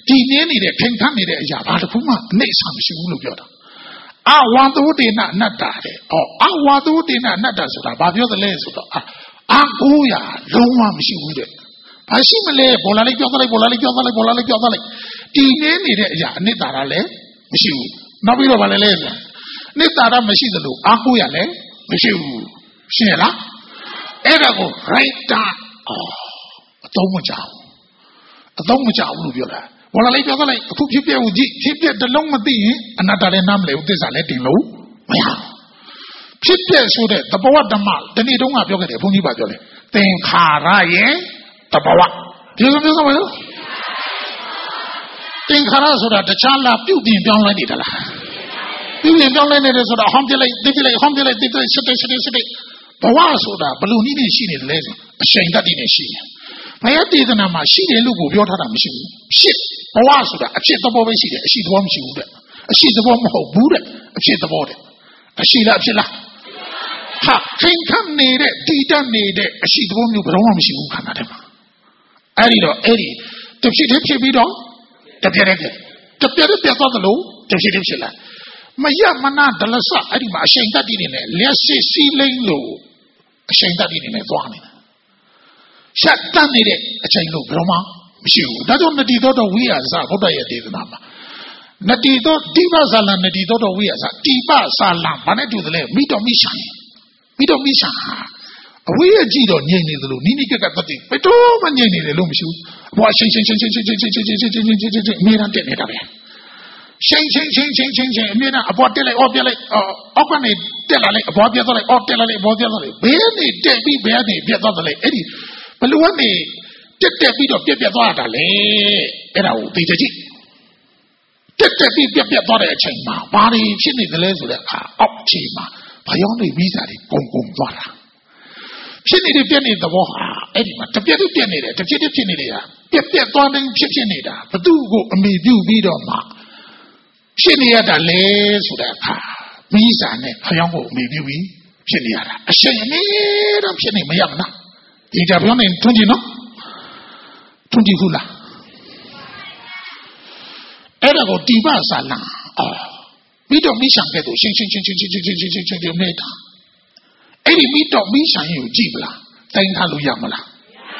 ဒီနင်းနေတဲ့ခင်ခတ်နေတဲ့အရာဘာတစ်ခုမှအနေဆာမရှိဘူးလို့ပြောတာအဝါသုတေနအနတ္တတဲ့ဟောအဝါသုတေနအနတ္တဆိုတာဘာပြောသလဲဆိုတော့အာကိုးရလုံးဝမရှိဘူးတဲ့ဘာရှိမလဲပေါ်လာလိုက်ပြောသွားလိုက်ပေါ်လာလိုက်ပြောသွားလိုက်ပေါ်လာလိုက်ပြောသွားလိုက်ဒီနင်းနေတဲ့အရာအနိတ္တရာလည်းမရှိဘူးနောက်ပြီးတော့ဗာလဲလဲဆိုအနိတ္တရာမရှိသလိုအာကိုးရလည်းမရှိဘူးရှင်းရလားအဲ့ဒါကို right down အော်အသုံးမချဘူးအသုံးမချဘူးလို့ပြောတာပေါ်လာလိုက်ပြောသွားလိုက်အခုဖြစ်ပြဦးကြည့်ဖြစ်ပြတလုံးမသိရင်အနတ္တလည်းနားမလဲဘူးသစ္စာလည်းတင်လို့မရဖြစ်ပြဆိုတဲ့သဘောဓမ္မဒီနေ့တုန်းကပြောခဲ့တယ်ဘုန်းကြီးပါပြောတယ်သင်္ခါရရဲ့သဘောဒီလိုမျိုးဆိုမလို့သင်္ခါရဆိုတာတခြားလားပြုတ်ပြင်ပြောင်းလဲနေတာလားပြုတ်ပြင်ပြောင်းလဲနေတယ်ဆိုတာဟောင်းပြလိုက်တိပြလိုက်ဟောင်းပြလိုက်တိပြလိုက်ရှစ်တိရှစ်တိရှစ်တိဘဝဆိုတာဘလို့နည်းနဲ့ရှိနေတယ်လဲဆိုအချိန်တတ်တည်နေရှိတယ်ဘယ်တေသနာမှာရှိတယ်လို့ကိုပြောထားတာမရှိဘူးဖြစ်ဘဝဆိုတာအဖြစ်သဘောပဲရှိတယ်အရှိသဘောမရှိဘူးတဲ့အရှိသဘောမဟုတ်ဘူးတဲ့အဖြစ်သဘောတဲ့အရှိလားအဖြစ်လားဟာခင်ခတ်နေတဲ့တည်တတ်နေတဲ့အရှိသဘောမျိုးဘယ်တော့မှမရှိဘူးခန္ဓာထဲမှာအဲ့ဒီတော့အဲ့ဒီတဖြစ်တည်းဖြစ်ပြီးတော့တပြက်တည်းဖြစ်တပြက်တည်းပြတ်သွားသလိုတဖြစ်တည်းဖြစ်လာမရမနာဒလဆအဲ့ဒီမှာအချိန်တတ်တည်နေတယ်လျှက်စစ်စီးလိမ့်လို့အချိန်တတ်တည်နေတယ်သွားနေတယ်ရှက်တတ်နေတဲ့အချိန်လို့ဘယ်တော့မှမရှိဘူးဒါကြောင့်နတိသောတော်ဝိဟာစဘုဒ္ဓရဲ့ဒေသနာမှာနတိသောတိပဇာလနတိသောတော်ဝိဟာစတိပဇာလဘာနဲ့တူတယ်လဲမိတော်မိရှာမိတော်မိရှာအဝိရဲ့ကြည့်တော့ငြိမ်နေသလိုနိနိကကတတိဘယ်တော့မှငြိမ်နေတယ်လို့မရှိဘူးအပေါ်ချင်းချင်းချင်းချင်းချင်းချင်းချင်းချင်းချင်းချင်းချင်းချင်းချင်းအမြဲတမ်းတက်နေတာပဲချင်းချင်းချင်းချင်းချင်းချင်းအမြဲတမ်းအပေါ်တက်လိုက်အော်ပြက်လိုက်အောက်ကနေတက်လာလိုက်အပေါ်ပြက်သွားလိုက်အော်တက်လာလိုက်အပေါ်ပြက်သွားလိုက်ဘယ်နေတက်ပြီးဘယ်ကနေပြက်သွားတယ်လဲအဲ့ဒီဘလူကနေတက်တက်ပြီးတော့ပြက်ပြက်သွားတာလေအဲ့ဒါကိုသိကြကြည့်တက်တက်ပြီးပြက်ပြက်သွားတဲ့အချိန်မှာဘာတွေဖြစ်နေသလဲဆိုတဲ့အခါအောက်ခြေမှာဘာရောင်းနေပြီးစားတွေကုန်ကုန်သွားတာဖြစ်နေတဲ့ပြက်နေတဲ့သဘောဟာအဲ့ဒီမှာတပြက်တည်းပြက်နေတယ်တစ်ဖြစ်တစ်ဖြစ်နေတယ်ဟာပြက်ပြက်သွားတိုင်းဖြစ်ဖြစ်နေတာဘသူ့ကိုအမိပြုပြီးတော့မှဖြစ်နေရတာလေဆိုတဲ့အခါပြီးစားနဲ့ဘာရောင်းကိုအမိပြုပြီးဖြစ်နေရတာအချိန်အနည်းတော့ဖြစ်နေမရမလားဒီကြပြောနေထွန်းကြည့်နော်ထွန်းကြည့်ခုလားအဲ့ဒါကိုတိပဆာလံအော်ပြီးတော့မိရှံကဲ့သို့ရှင်းရှင်းရှင်းရှင်းရှင်းရှင်းရှင်းရှင်းရှင်းရှင်းရှင်းနေတာအဲ့ဒီမိတော့မိရှံကိုကြည့်ပလားတိုင်းထားလို့ရမလား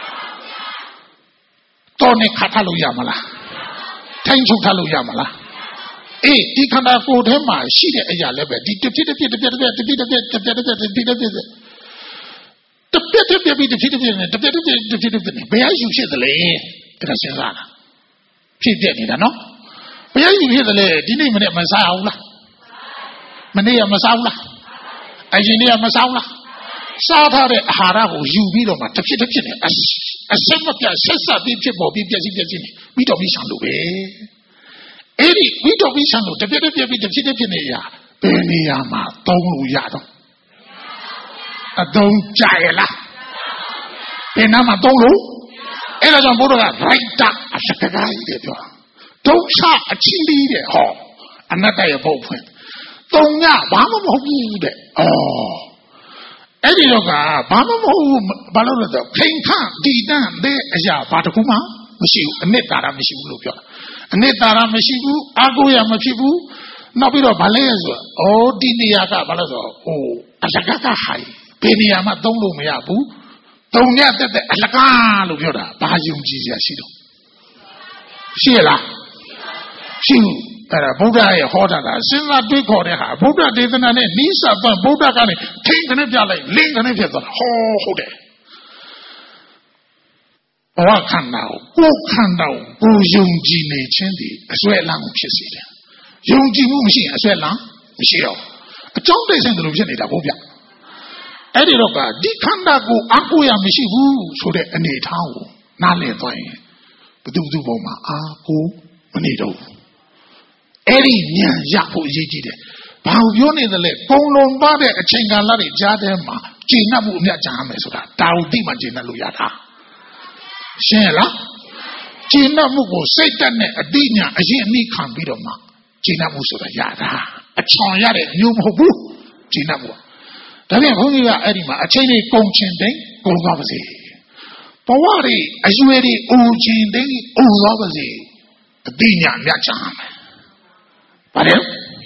တော်နဲ့ခါထားလို့ရမလားထိုင်ချုပ်ထားလို့ရမလားအေးဒီခန္ဓာကိုယ်ထဲမှာရှိတဲ့အရာလည်းပဲဒီတစ်ဖြစ်တစ်ဖြစ်တစ်ဖြစ်တစ်ဖြစ်တစ်ဖြစ်တစ်ဖြစ်တစ်ဖြစ်တစ်ဖြစ်တစ်ဖြစ်တစ်ဖြစ်တပြက်တပြက်ပြီးတဖြစ်တပြက်နဲ့တပြက်တပြက်တဖြစ်တပြက်နဲ့ဘယ်ယူဖြစ်သလဲအဲ့ဒါစဉ်းစားတာဖြစ်ပြနေတာနော်ဘယ်ယူဖြစ်သလဲဒီနေ့မနေ့မစားအောင်လားမနေ့ကမစားဘူးလားအရင်နေ့ကမစားဘူးလားစားထားတဲ့အာဟာရကိုယူပြီးတော့မှတဖြစ်တဖြစ်နဲ့အစမပြဆက်ဆက်ပြီးဖြစ်ပေါ်ပြီးပြည့်စည်ပြည့်စည်နေပြီးတော့ပြီးဆောင်လို့ပဲအဲ့ဒီပြီးတော့ပြီးဆောင်လို့တပြက်တပြက်ပြီးတဖြစ်တဖြစ်နေရဘယ်နေရာမှာသုံးလို့ရတော့အသုံးကြရလားဘယ်နာမှာသုံးလို့အဲ့ဒါကြောင့်ဘုရားက right up အစကကားကြီးတယ်ပြောဒုက္ခအချီးလေးတဲ့ဟောအနတ္တရဲ့ဘုတ်ဖွင့်သုံးညဘာမှမဟုတ်ဘူးတဲ့ဩအဲ့ဒီတော့ကဘာမှမဟုတ်ဘူးဘာလို့လဲဆိုခိန်ခန့်တည်တန့်တဲ့အရာဘာတစ်ခုမှမရှိဘူးအနစ်တာရမရှိဘူးလို့ပြောတာအနစ်တာရမရှိဘူးအာကိုရမဖြစ်ဘူးနောက်ပြီးတော့ဗလဲဆိုဩဒီနေရာကဘာလို့ဆိုဟိုအစကကဟိုင်ဘယ်နေရာမှသုံးလို့မရဘူးသုံးရတက်တဲ့အလကားလို့ပြောတာဘာယုံကြည်စရာရှိတော့ရှိလားရှိအဲ့ဒါဗုဒ္ဓရဲ့ဟောတာကစဉ်းစားတွေးခေါ်တဲ့ဟာဗုဒ္ဓဒေသနာနဲ့နိစ္စပံဗုဒ္ဓကနေထိန်ကနေပြလိုက်လင်းကနေဖြစ်သွားတာဟောဟုတ်တယ်ဘဝခန္ဓာကိုကိုယ်ခန္ဓာကိုယုံကြည်နေခြင်းဒီအစွဲအလမ်းကိုဖြစ်စေတယ်ယုံကြည်မှုမရှိရင်အစွဲအလမ်းမရှိတော့အကြောင်းတိတ်ဆိုင်တယ်လို့ဖြစ်နေတာဘုရားအဲ့ဒီတော့ကဒီခန္ဓာကိုအာကိုရမရှိဘူးဆိုတဲ့အနေအထားကိုနားလည်သွားရင်ဘသူဘသူပေါ်မှာအာကိုမနေတော့ဘူးအဲ့ဒီဉာဏ်ရဖို့အရေးကြီးတယ်ဘာလို့ပြောနေသလဲပုံလုံးပါတဲ့အချိန်ကာလတွေကြားထဲမှာကျင့်납မှုအမြတ်ကြားရမယ်ဆိုတာဒါကိုသိမှကျင့်납လို့ရတာရှင်းလားကျင့်납မှုကိုစိတ်တက်နဲ့အတိညာအရင်အမိခံပြီးတော့မှကျင့်납မှုဆိုတာရတာအချောင်ရတဲ့မျိုးမဟုတ်ဘူးကျင့်납မှုဒါပြန်ဘုန်းကြီးကအဲ့ဒီမှာအချိန်လေးကုန်ချင်တဲ့ကုန်သွားပါစေဘဝတွေအရွယ်တွေအိုချင်တဲ့အိုသွားပါစေအတိညာမြတ်ကြမယ်ဘာလဲ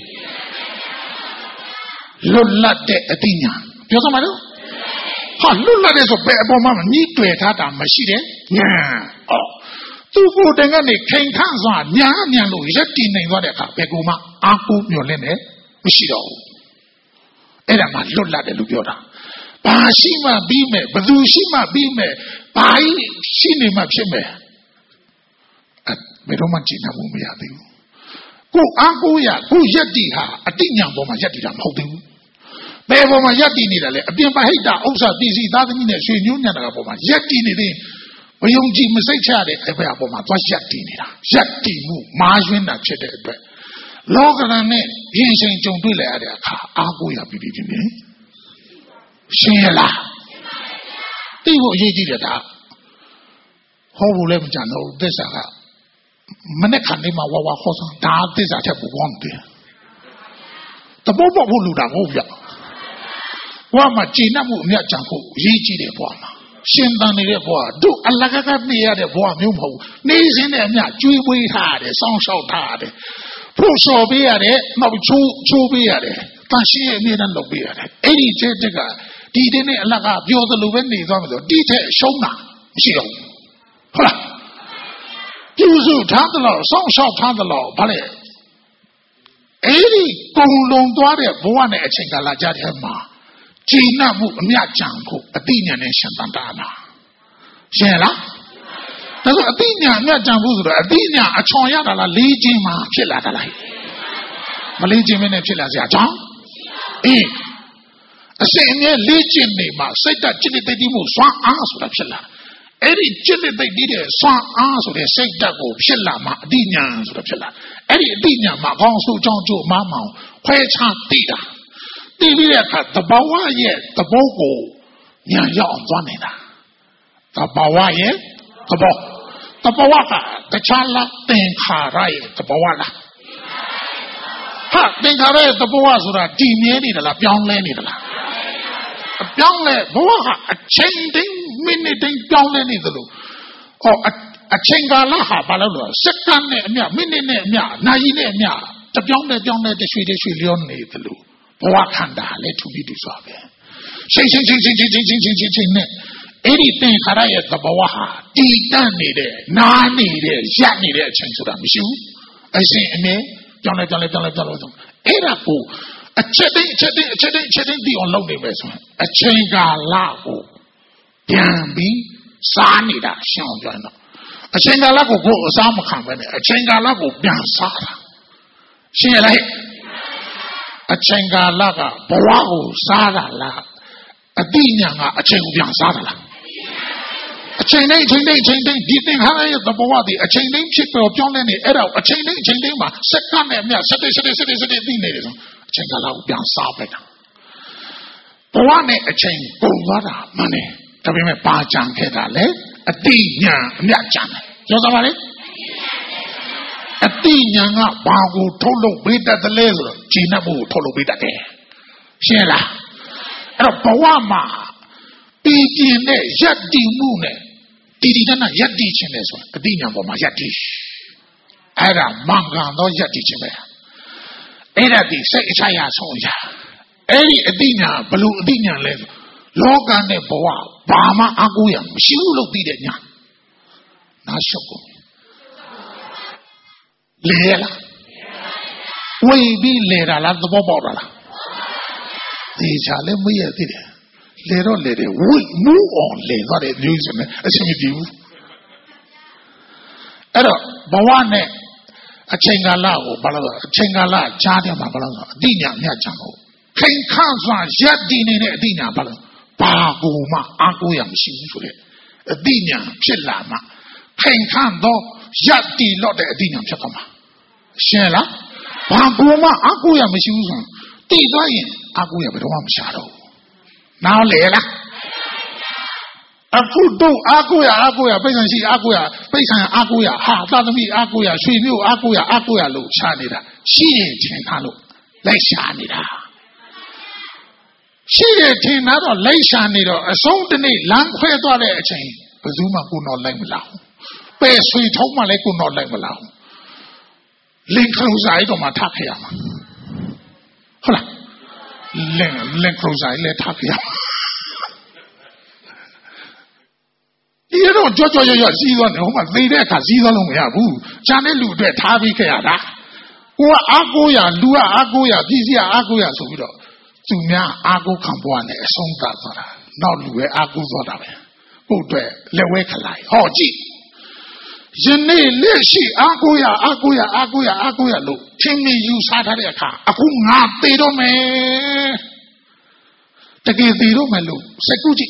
လွတ်လပ်တဲ့အတိညာပြောစမ်းပါတော့ဟာလွတ်လပ်တဲ့ဆိုဘယ်အပေါ်မှာညှိတွေ့ထားတာမရှိတဲ့ညာအော်သူကိုယ်တိုင်ကနေခိန်ခန့်စွာညာညာလို့ရက်တည်နိုင်သွားတဲ့အခါဘယ်ကူမှအားကိုးမျှော်လင့်နေမရှိတော့ဘူးအဲ့ဒါမှလွတ်လပ်တယ်လို့ပြောတာဘာရှိမှပြီးမယ်ဘယ်သူရှိမှပြီးမယ်ဘာရှိနေမှဖြစ်မယ်ဘယ်တော့မှကြည်နာမှုမရသေးဘူးကိုအားကိုးရကိုရက်တည်ဟာအတိညာပေါ်မှာရက်တည်တာမဟုတ်သေးဘူးဘယ်ပေါ်မှာရက်တည်နေတာလဲအပြင်ပဟိတဥစ္စာပစ္စည်းသားသမီးနဲ့ရွှေညှိုးညံတာပေါ်မှာရက်တည်နေတဲ့မယုံကြည်မစိတ်ချတဲ့အဖေအပေါ်မှာသွားရက်တည်နေတာရက်တည်မှုမာယွင်းတာဖြစ်တဲ့အတွက်လောကရန်နဲ့ရင်ရှင်ကြုံတွေ့လာရတဲ့အခါအားကိုးရပြီးပြီးနေရှင်ရလားသိဖို့အရေးကြီးတယ်ဒါဟောဖို့လည်းမကြံတော့သစ္စာကမနဲ့ခံနေမှာဝါဝါခေါ်ဆောင်ဒါသစ္စာချက်ပူကောင်းတယ်တပုတ်ပုတ်ဖို့လူတာမဟုတ်ဗျဘဝမှာကျင့်တတ်မှုအမြတ်ကြံဖို့အရေးကြီးတယ်ဘဝမှာရှင်သန်နေတဲ့ဘဝတို့အလကကနေရတဲ့ဘဝမျိုးမဟုတ်နေစင်းတဲ့အမြတ်ကျွေးပွေးထားရတယ်စောင့်ရှောက်ထားရတယ်ဖို့စော်ပေးရတယ်နောက်ချိုးချိုးပေးရတယ်တန်ရှင်းရဲ့အမြဲတမ်းလုပ်ပေးရတယ်အဲ့ဒီကျတဲ့ကဒီတဲ့နဲ့အလကပြောသလိုပဲနေသွားမယ်ဆိုတိထက်ရှုံးတာမရှိတော့ဘူးဟုတ်လားပြုစုထားသလောက်စောင့်ရှောက်ထားသလောက်ဗါလေအဲ့ဒီကုံလုံးသွားတဲ့ဘဝနဲ့အချိန်ကာလကြားတဲ့မှာကျင့်နှံ့မှုအမြတ်ကြံဖို့အတိညာနဲ့ရှင်သန်တာလားရှင်းလားဒါဆိုအတိညာအမြတ်ကြံဖို့ဆိုတော့အတိညာအချွန်ရတာလားလေးခြင်းမှာဖြစ်လာတာလားမလေးခြင်းမနဲ့ဖြစ်လာစရာအကြောင်းအေးအစင်အမြဲလေးခြင်းနေမှာစိတ်ဓာတ်จิตတိတ်တိမှုစွမ်းအားဆိုတာဖြစ်လာအဲ့ဒီจิตတိတ်တိတ်တဲ့စွမ်းအားဆိုတဲ့စိတ်ဓာတ်ကိုဖြစ်လာမှအတိညာဆိုတာဖြစ်လာအဲ့ဒီအတိညာမှာကောင်းဆိုးကြောင်းကျိုးမမောင်ခွဲခြားသိတာသိပြီးတဲ့အခါသဘာဝရဲ့သဘောကိုညာရောက်အောင်သွားနေတာသဘာဝရဲ့သဘောသဘာဝကတခြားလားသင်္ခါရရဲ့သဘာဝလားဟာသင်္ခါရရဲ့သဘာဝဆိုတာတည်မြဲနေသလားပြောင်းလဲနေသလားအပြောင်းလဲဘဝကအချိန်တိုင်းမိနစ်တိုင်းပြောင်းလဲနေသလိုဟောအချိန်ကာလဟာဘာလို့လဲစက္ကန့်နဲ့အမျှမိနစ်နဲ့အမျှနာရီနဲ့အမျှတပြောင်းလဲပြောင်းလဲတရွှေတရွှေလျောနေသလိုဘဝခန္ဓာလည်းထူပြီးတူစွာပဲချိန်ချိန်ချိန်ချိန်ချိန်ချိန်ချိန်ချိန်ချိန်နဲ့အဲ့ဒီသင်္ခါရရဲ့သဘောဟာတည်တတ်နေတဲ့နားနေတဲ့ရပ်နေတဲ့အချိန်ဆိုတာမရှိဘူးအရှင်အမြဲပြောင်းလဲပြောင်းလဲပြောင်းလဲပြောင်းလဲအဲ့ဒါကိုအချက်တိုင်းအချက်တိုင်းအချက်တိုင်းအချက်တိုင်းသိအောင်လုပ်နေမယ်ဆိုရင်အချိန်ကာလကိုပြန်ပြီးစားနေတာရှင်းအောင်ပြောရင်တော့အချိန်ကာလကိုကိုယ်အစားမခံဘဲနဲ့အချိန်ကာလကိုပြန်စားတာရှင်းရလားအချိန်ကာလကဘဝကိုစားတာလားအတိညာကအချိန်ကိုပြန်စားတာလားအချိန်တိုင်းအချိန်တိုင်းအချိန်တိုင်းဒီသင်္ခါရရဲ့သဘောတည်းအချိန်တိုင်းဖြစ်ပေါ်ပြောင်းလဲနေအဲ့ဒါအချိန်တိုင်းအချိန်တိုင်းမှာစက္ကန့်နဲ့အမျှစက်တိစက်တိစက်တိစက်တိသိနေတယ်ဆိုအချိန်ကာလကိုပြန်စားပလိုက်တာဘဝနဲ့အချိန်ပုံသွားတာမှန်တယ်ဒါပေမဲ့ပါကြံခဲ့တာလေအတိညာအမျှကြံတယ်ပြောစမ်းပါလေအတိညာကဘာကိုထုတ်လုပ်ပေးတတ်တယ်လဲဆိုတော့ဂျင်းနှံ့မှုကိုထုတ်လုပ်ပေးတတ်တယ်ရှင်းလားအဲ့တော့ဘဝမှာပြည်ပြင်းတဲ့ယက်တည်မှုနဲ့တည်တည်တတ်တတ်ယက်တည်ခြင်းလဲဆိုအတိညာပေါ်မှာယက်တည်အဲ့ဒါမင်္ဂန်သောယက်တည်ခြင်းပဲအဲ့ဒါဒီစိတ်အချရဆုံးရအဲ့ဒီအတိညာဘလို့အတိညာလဲဆိုလောကနဲ့ဘဝဘာမှအကူရမရှိဘူးလို့သိတဲ့ညာနာရှုပ်ကုန်လေလားဝိပြီးလေတာလားသဘောပေါက်တာလားဒီချာလည်းမရသေးတယ်လေတော့လေတယ်ဝိမူးအောင်လေသွားတဲ့မျိုးစနဲ့အချိန်မပြေဘူးအဲ့တော့ဘဝနဲ့အချိန်ကာလကိုဘာလို့အချိန်ကာလကြားတယ်မှာဘာလို့ဆိုအတိညာအမြတ်ကြံဖို့ခိန်ခန့်စွာရက်တည်နေတဲ့အတိညာဘာလို့ဘာကိုမှအကူရမရှိဘူးဆိုတဲ့အတိညာဖြစ်လာမှခိန်ခန့်သောရက်တည်လို့တဲ့အတိညာဖြစ်သွားမှာရှင်းလားဘာကိုမှအကူရမရှိဘူးဆိုတည်သွားရင်အကူရဘယ်တော့မှမရှာတော့ဘူးနားလေလားအခုတို့အကူရအကူရပိဿံရှိအကူရပိဿံအကူရဟာသာသမီအကူရရွှေမျိုးအကူရအကူရလို့ရှာနေတာရှိရင်ထင်ထားလို့လိုက်ရှာနေတာရှိရင်ထင်ထားတော့လိုက်ရှာနေတော့အဆုံးတနေ့လမ်းခွဲသွားတဲ့အချိန်ဘယ်သူမှကိုတော့လိုက်မလာဘူးပဲဆွေထုံးမှလည်းကိုတော့လိုက်မလာဘူးလင်ခလုစာကြီးတော့မှထားခဲ့ရမှာဟုတ်လားလင်လင်ခလုစာကြီးလည်းထားခဲ့ရမှာဒီတော့ကြောကြောကြောကြောစီးသွားတယ်ဟိုမှာသိတဲ့အခါစီးသွားလို့မရဘူးဂျာနဲ့လူအတွက်ထားပြီးခဲ့ရတာကိုကအားကိုးရလူကအားကိုးရပြည်စည်းအားကိုးရဆိုပြီးတော့သူများအားကိုးခံဘဝနဲ့အဆုံးသတ်သွားတာနောက်လူပဲအားကိုးသွားတာပဲဟုတ်အတွက်လက်ဝဲခလိုက်ဟောကြည့်ယနေ့လက်ရှိအားကိုးရအားကိုးရအားကိုးရအားကိုးရလို့ထင်မြင်ယူဆထားတဲ့အခါအခုငါသေတော့မယ်တကယ်သေတော့မယ်လို့စက်ကူကြည့်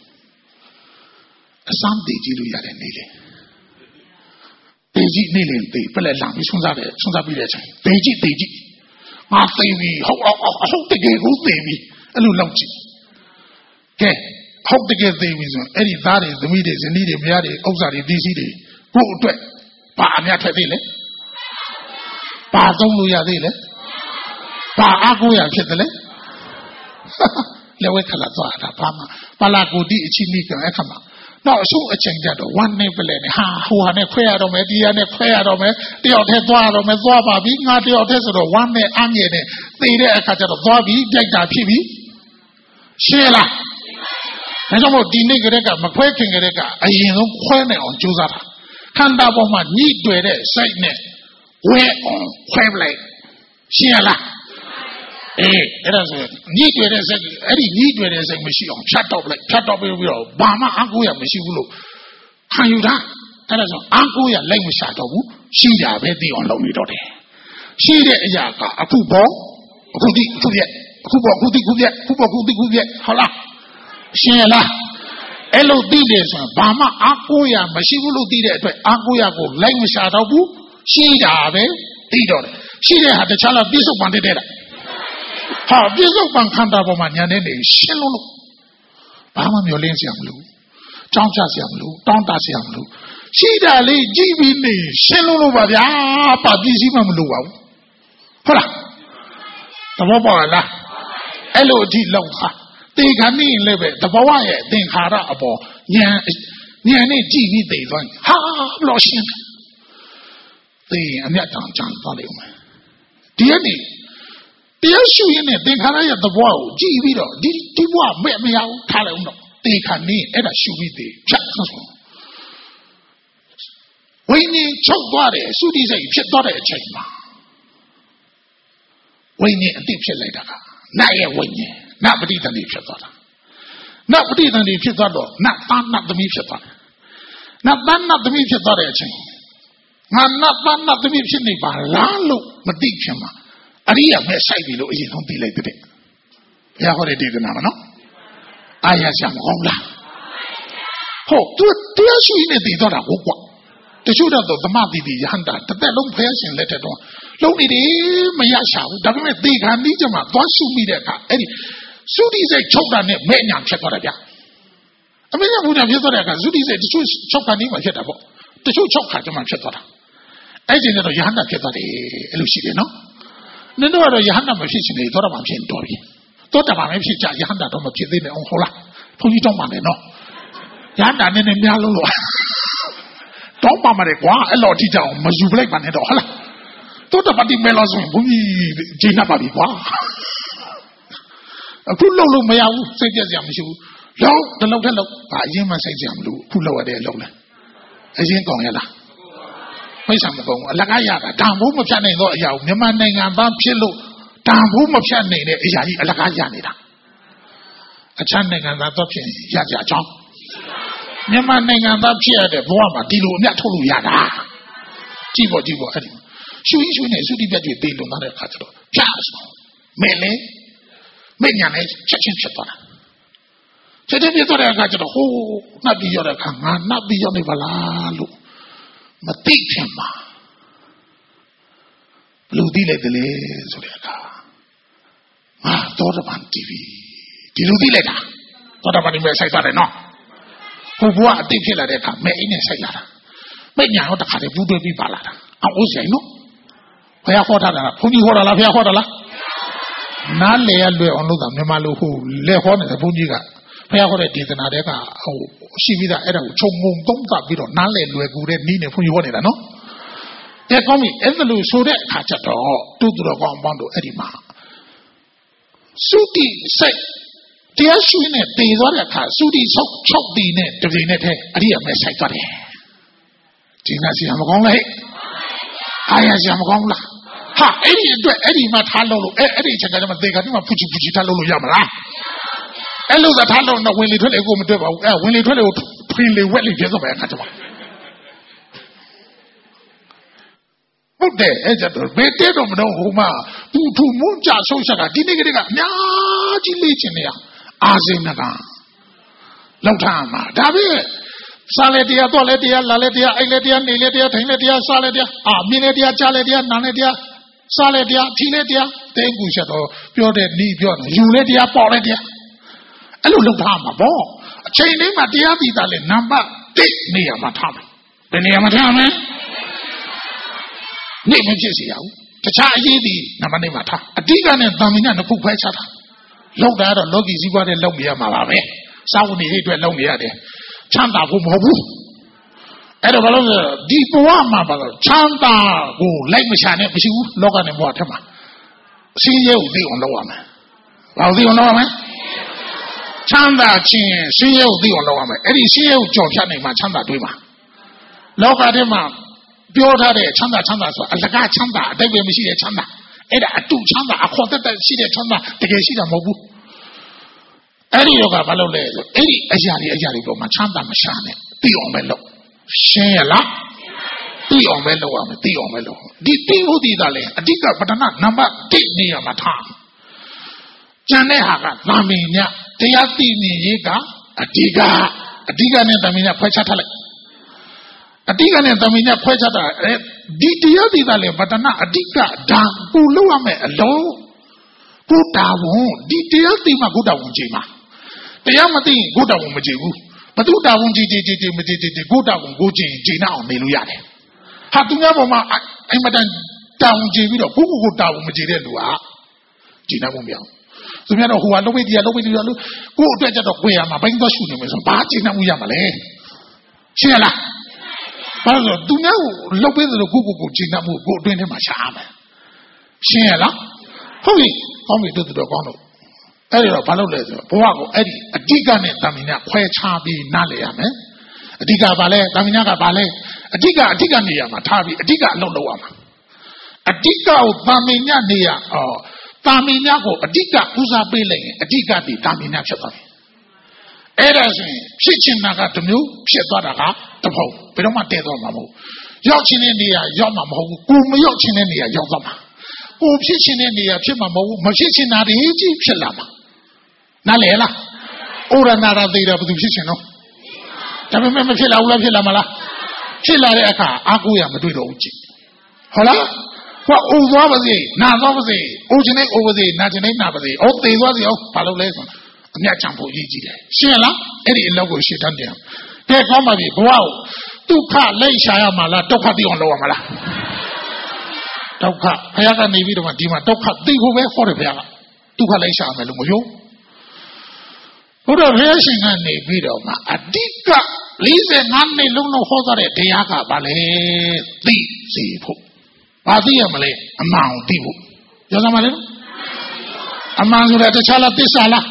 အစမ်းတည်ကြည့်လို့ရတယ်နေလေတည်ကြည့်နေလေတည်ပလက်လာပြီးဆုံးစားတယ်ဆုံးစားပြီးတဲ့အချိန်တည်ကြည့်တည်ကြည့်ငါသိပြီဟုတ်ဟုတ်တကယ်ကိုသိပြီအဲ့လိုလောက်ကြည့်ကဲဟုတ်တကယ်သိပြီဆိုရင်အဲ့ဒီသားတွေသမီးတွေဇနီးတွေမယားတွေဥစ္စာတွေပစ္စည်းတွေကိုယ့်အတွက်ဘာအများထွက်သေးလဲဘာသုံးလို့ရသေးလဲဘာအားကိုးရဖြစ်တယ်လဲလက်ဝဲခလာသွားတာဘာမှပါလာကိုတိအချင်းမိကအခါမှာတော့အဆုအချိန်ကြတော့ဝမ်းနေပလဲနေဟာဟိုဟာနဲ့ခွဲရတော့မယ်ဒီဟာနဲ့ခွဲရတော့မယ်တယောက်တည်းသွားရတော့မယ်သွားပါပြီငါတယောက်တည်းဆိုတော့ဝမ်းနဲ့အငြင်းနဲ့သေတဲ့အခါကျတော့သွားပြီကြိုက်တာဖြစ်ပြီရှင်းလားဒါကြောင့်မို့ဒီနေ့ကလေးကမခွဲခင်ကလေးကအရင်ဆုံးခွဲနိုင်အောင်ကြိုးစားတာခန္ဓာပေါ်မှာညှိတွေ့တဲ့စိတ်နဲ့ဝဲအောင်ခွဲပလိုက်ရှင်းလားအေးအဲ့ဒါဆိုညှိတွေ့တဲ့စိတ်အဲ့ဒီညှိတွေ့တဲ့စိတ်မရှိအောင်ဖြတ်တော့ပလိုက်ဖြတ်တော့ပြီးတော့ဘာမှအကူရမရှိဘူးလို့ခံယူတာအဲ့ဒါဆိုအကူရလိုက်မရှာတော့ဘူးရှိတာပဲသိအောင်လုပ်နေတော့တယ်ရှိတဲ့အရာကအခုပေါ်အခုဒီအခုပြက်အခုပေါ်အခုဒီအခုပြက်အခုပေါ်အခုဒီအခုပြက်ဟုတ်လားရှင်းလားအဲ့လိုသိတယ်ဆိုရင်ဘာမှအကူရမရှိဘူးလို့သိတဲ့အတွက်အကူရကိုလိုက်မရှာတော့ဘူးရှိတာပဲသိတော့တယ်ရှိတဲ့ဟာတခြားလားပြစ္ဆုတ်ပန်တဲ့တဲ့ဟာပြစ္ဆုတ်ပန်ခန္ဓာပေါ်မှာညာနေနေရှင်းလို့လို့ဘာမှမျောလင်းစရာမလိုကြောင်းချစရာမလိုတောင်းတစရာမလိုရှိတာလေးကြည့်ပြီးနေရှင်းလို့လို့ပါဗျာပါပစ္စည်းမှမလိုပါဘူးဟုတ်လားသဘောပေါက်လားအဲ့လိုအထိလောက်ဟာတေခဏနေလည်းပဲတဘဝရဲ့သင်္ခါရအပေါ်ညာညာနဲ့ကြည့်ပြီးသိသွားဟာဘလို့ရှင်းသိအမြတ်တောင်ကြံသွားလိမ့်မယ်ဒီကနေ့တရားရှုရင်းနဲ့သင်္ခါရရဲ့သဘောကိုကြည့်ပြီးတော့ဒီဒီဘဝမဲ့မရဘူးထားလိုက်အောင်တော့တေခဏနေအဲ့ဒါရှုပြီးသေးဖြတ်ဆိုဝိညာဉ်ချုပ်သွားတယ်သုတိစိတ်ဖြစ်သွားတဲ့အချိန်မှာဝိညာဉ်အတိဖြစ်လိုက်တာကနတ်ရဲ့ဝိညာဉ်နတ်ပဋိသန္ဓေဖြစ်သွားတာနတ်ပဋိသန္ဓေဖြစ်သွားတော့နတ်သားနတ်သမီးဖြစ်သွားတယ်နတ်သားနတ်သမီးဖြစ်သွားတဲ့အချိန်ငါနတ်သားနတ်သမီးဖြစ်နေပါလားလို့မသိခင်မှာအရိယာမဲ့ဆိုင်ပြီလို့အရင်ဆုံးသိလိုက်တဲ့ဘုရားဟောတဲ့ဒေသနာမှာနော်အာရဆရာမဟုတ်လားဟုတ်သူတရားရှိနေတည်တော့တာဟုတ်ကွာတချို့တော့သမတိတိယဟန္တာတစ်သက်လုံးဖျားရှင်လက်ထက်တော့လုံးနေတယ်မရရှာဘူးဒါပေမဲ့သေခါနီးကြမှာသွားရှုမိတဲ့အခါအဲ့ဒီသုတိစိတ်ချုပ်တာနဲ့မဲ့ညာဖြစ်သွားတယ်ဗျအမေကဘုရားဖြစ်သွားတဲ့အခါသုတိစိတ်တချို့ချုပ်ခါနီးမှာဖြစ်တာပေါ့တချို့ချုပ်ခါကြမှာဖြစ်သွားတာအဲ့ဒီကျတော့ယဟန္တာဖြစ်သွားတယ်အဲ့လိုရှိတယ်နော်နင်တို့ကတော့ယဟန္တာမဖြစ်ချင်လေသောတာပန်ဖြစ်တော်ပြီသောတာပန်လည်းဖြစ်ကြယဟန္တာတော့မဖြစ်သေးနဲ့အောင်ဟုတ်လားဘုန်းကြီးတောင်းပါနဲ့နော်ယဟန္တာနည်းနည်းများလို့လို့တောင်းပါမတယ်ကွာအဲ့လိုထိကြအောင်မယူပလိုက်ပါနဲ့တော့ဟုတ်လားသောတာပတိမဲလို့ဆိုရင်ဘုန်းကြီးဂျင်းနာပါပြီကွာအခုလုံလို့မရဘူးစိတ်ပြက်စရာမရှိဘူးလုံးတလုံးထက်လုံးဘာအရင်မှစိတ်စရာမလိုအခုလောက်ရတဲ့အလုံးလဲအရင်ကောင်းရလားမိတ်ဆာမကောင်းဘူးအလကားရတာတန်ဖိုးမဖြတ်နိုင်တော့အရာကိုမြန်မာနိုင်ငံသားဖြစ်လို့တန်ဖိုးမဖြတ်နိုင်တဲ့အရာကြီးအလကားရနေတာအခြားနိုင်ငံသားတော့ဖြစ်ရကြအကြောင်းမြန်မာနိုင်ငံသားဖြစ်ရတဲ့ဘဝမှာဒီလိုအမြတ်ထုတ်လို့ရတာကြည့်ပေါ့ကြည့်ပေါ့အဲ့ဒီရှူရင်းရှူနေသုတိပြတ်တွေပေးလုံသွားတဲ့အခါကျတော့ဖြတ်ဆိုမဲလေမဲညာနဲ့ချက်ချင်းဖြစ်သွားတာချက်ချင်းဖြစ်သွားတဲ့အခါကျတော့ဟိုးနှပ်ပြီးရတဲ့အခါငါနှပ်ပြီးရနေပါလားလို့မသိခင်မှာဘလို့သိလိုက်တယ်လေဆိုတဲ့အခါငါသောတာပန်တီဗီဒီလိုသိလိုက်တာသောတာပန်ဒီမဲ့ဆိုင်သွားတယ်နော်ဟိုဘဝအသိဖြစ်လာတဲ့အခါမဲအင်းနဲ့ဆိုင်လာတာမဲညာတော့တခါတည်းဘူးတွေးပြီးပါလာတာအော်ဆိုင်နော်ဘုရားဟောတာလားဘုန်းကြီးဟောတာလားဘုရားဟောတာလားနားလေရလွယ်အောင်လုပ်တာမြန်မာလိုဟိုလက်ဟောနေတဲ့ဘုန်းကြီးကဘုရားဟောတဲ့ဒေသနာတွေကဟိုရှိပြီးသားအဲ့ဒါကိုခြုံငုံသုံးသပ်ပြီးတော့နားလေလွယ်ကူတဲ့နည်းနဲ့ဘုန်းကြီးဟောနေတာနော်တဲ့ကောင်းပြီအဲ့ဒါလို့ဆိုတဲ့အခါကျတော့တူတူတော်ကောင်းပေါင်းတို့အဲ့ဒီမှာသုတိစိတ်တရားရှိနေတည်သွားတဲ့အခါသုတိ၆၆တည်နဲ့တပြိုင်နက်တည်းအရိယာမဲဆိုင်သွားတယ်ဒီနာစီမကောင်းလားအားရစီမကောင်းလားဟာအဲ့ဒီအတွက်အဲ့ဒီမှာထားလို့လို့အဲ့အဲ့ဒီချက်ကတော့မသေးကတော့ဖူချီဖူချီထားလို့လို့ရမလားအဲ့လိုသာထားလို့တော့ဝင်လေထွက်လေကိုမတွေ့ပါဘူးအဲ့ဝင်လေထွက်လေကိုထွင်လေဝက်လေပြတ်သွားပဲအခါကျမှဟုတ်တယ်အဲ့ကျတော့ဘယ်တဲတော့မတော့ဟိုမှာသူ့ထူမွန်းကြဆုံးချက်ကဒီနေ့ကလေးကအများကြီးလေ့ကျင့်နေရအာစိမ့်နကလောက်ထားမှာဒါပဲစားလေတရားတော့လေတရားလာလေတရားအိတ်လေတရားနေလေတရားထိုင်လေတရားစားလေတရားအာမြင်လေတရားကြားလေတရားနားလေတရားစားလေတရားထီလေတရားတဲကူချက်တော့ပြောတဲ့နီးပြောတယ်ယူလေတရားပေါ်လေတရားအဲ့လိုလောက်ထားမှာပေါ့အချိန်လေးမှာတရားပြီးသားလေနံပါတ်တစ်နေရာမှာထားမယ်ဘယ်နေရာမှာထားမလဲနေမဖြစ်စီရဘူးတခြားအရေးကြီးနံပါတ်တစ်မှာထားအတိကနဲ့တန်မြင်နှစ်ခုခွဲခြားတာလောက်တာတော့လောကီစည်းပွားတဲ့လောက်ပြရမှာပါပဲစာဝန်တွေအတွက်လောက်နေရတယ်ချမ်းသာဖို့မဟုတ်ဘူးအဲ့တော့ဘာလို့လဲဒီဘဝမှာပါတော့ချမ်းသာကိုလိုက်မချနဲ့မရှိဘူးလောကနဲ့ဘဝထက်မှာအစင်းရဲကိုသိအောင်လုပ်ရမယ်ဘာလို့သိအောင်လုပ်ရမလဲချမ်းသာခြင်းစင်းရဲကိုသိအောင်လုပ်ရမယ်အဲ့ဒီစင်းရဲကိုကြော်ဖြတ်နိုင်မှချမ်းသာတွေးမှာလောကထဲမှာပြောထားတဲ့ချမ်းသာချမ်းသာဆိုတာအလကားချမ်းသာအတိတ်ပဲမရှိတဲ့ချမ်းသာအဲ့ဒါအတူချမ်းသာအခေါ်တက်တက်ရှိတဲ့ချမ်းသာတကယ်ရှိတာမဟုတ်ဘူးအဲ့ဒီယောဂဘာလို့လဲဆိုအဲ့ဒီအရာတွေအရာတွေပေါ်မှာချမ်းသာမရှာနဲ့သိအောင်ပဲလုပ်ရှင်းရလားသိအောင်ပဲလုပ်ရမယ်သိအောင်ပဲလုပ်ဒီသိဖို့ဒီသားလဲအဓိကပထမနံပါတ်တစ်နေရာမှာထားကျန်တဲ့ဟာကသာမင်ညတရားသိမြင်ရေးကအဓိကအဓိကနဲ့သာမင်ညဖွဲ့ချထားလိုက်အတိကနဲ့သမီးနဲ့ခွဲခြားတာဒီတရားဒီသားလေဗတနာအတိကဒါကိုလောက်ရမယ်အလုံးကိုတာဝန်ဒီတရားသိမှကိုတာဝန်ချိန်မှာတရားမသိရင်ကိုတာဝန်မချိန်ဘူးဘသူတာဝန်ချိန်ချိန်ချိန်မချိန်ချိန်ကိုတာဝန်ကိုချိန်ချိန်အောင်နေလို့ရတယ်ဟာသူများပေါ်မှာအိမ်မတန်တာဝန်ချိန်ပြီးတော့ကိုကိုကိုတာဝန်မချိန်တဲ့လူကချိန်နိုင်မှုမရဘူးသူများတော့ဟိုကလုံးဝတရားလုံးဝတရားလို့ကိုအတွက်ကြတော့ကိုရမှာဘိုင်းသွားရှုနေမယ်ဆိုဘာချိန်နိုင်မှုရမှာလဲရှင်းရလားဘာလို့သူများကိုလှုပ်ပေးသလိုကိုကိုကိုချိန်နှမှုကိုအတွင်းထဲမှာရှားမယ်ရှင်းရလားဟုတ်ပြီကောင်းပြီတို့တို့ကောင်းတော့အဲ့ဒီတော့ဘာလို့လဲဆိုတော့ဘဝကိုအဲ့ဒီအဓိကနဲ့တာမင်ညာခွဲခြားပြီးနားလည်ရမယ်အဓိကဘာလဲတာမင်ညာကဘာလဲအဓိကအဓိကနေရာမှာထားပြီးအဓိကအလုပ်လုပ်ရမှာအဓိကကိုတာမင်ညာနေရာအော်တာမင်ညာကိုအဓိကဦးစားပေးလိုက်ရင်အဓိကတည်တာမင်ညာဖြစ်သွားတယ်အဲ့ဒါဆိုရင်ဖြစ်ချင်တာကတစ်မျိုးဖြစ်သွားတာကတစ်ဖုံဘယ်တော့မှတည့်သွားမှာမဟုတ်ရောက်ချင်တဲ့နေရာရောက်မှာမဟုတ်ဘူးကိုမရောက်ချင်တဲ့နေရာရောက်သွားမှာကိုဖြစ်ချင်တဲ့နေရာဖြစ်မှာမဟုတ်ဘူးမဖြစ်ချင်တာတွေကြီးဖြစ်လာမှာနားလည်လားဩရနာရသေးတာဘယ်သူဖြစ်ချင်တော့ဒါပေမဲ့မဖြစ်လာဘူးလားဖြစ်လာမလားဖြစ်လာတဲ့အခါအာကိုရမတွေ့တော့ဘူးကြည့်ဟုတ်လားဟောအိုသွားပါစေနာသွားပါစေအိုချင်တဲ့အိုပါစေနာချင်တဲ့နာပါစေဩသေသွားစေဩဘာလို့လဲဆိုအမြတ်ချံဖို့ရည်ကြည့်တယ်ရှင်းလားအဲ့ဒီအလောက်ကိုရှင်းတတ်တယ်ကဲကောင်းပါပြီဘဝကိုဒုက္ခလိုက်ရှာရမှာလားဒုက္ခသိအောင်လုပ်ရမှာလားဒုက္ခဘုရားကနေပြီးတော့ဒီမှာဒုက္ခသိဖို့ပဲဟောတယ်ဘုရားကဒုက္ခလိုက်ရှာမယ်လို့မပြောဘုရားဘုရားရှင်ကနေပြီးတော့မှအဓိက၄၅နှစ်လုံးလုံးဟောထားတဲ့တရားကဘာလဲသိစေဖို့ဘာသိရမလဲအမှန်ကိုသိဖို့ပြောစမ်းပါလေအမှန်ဆိုတာတခြားလားသစ္စာလား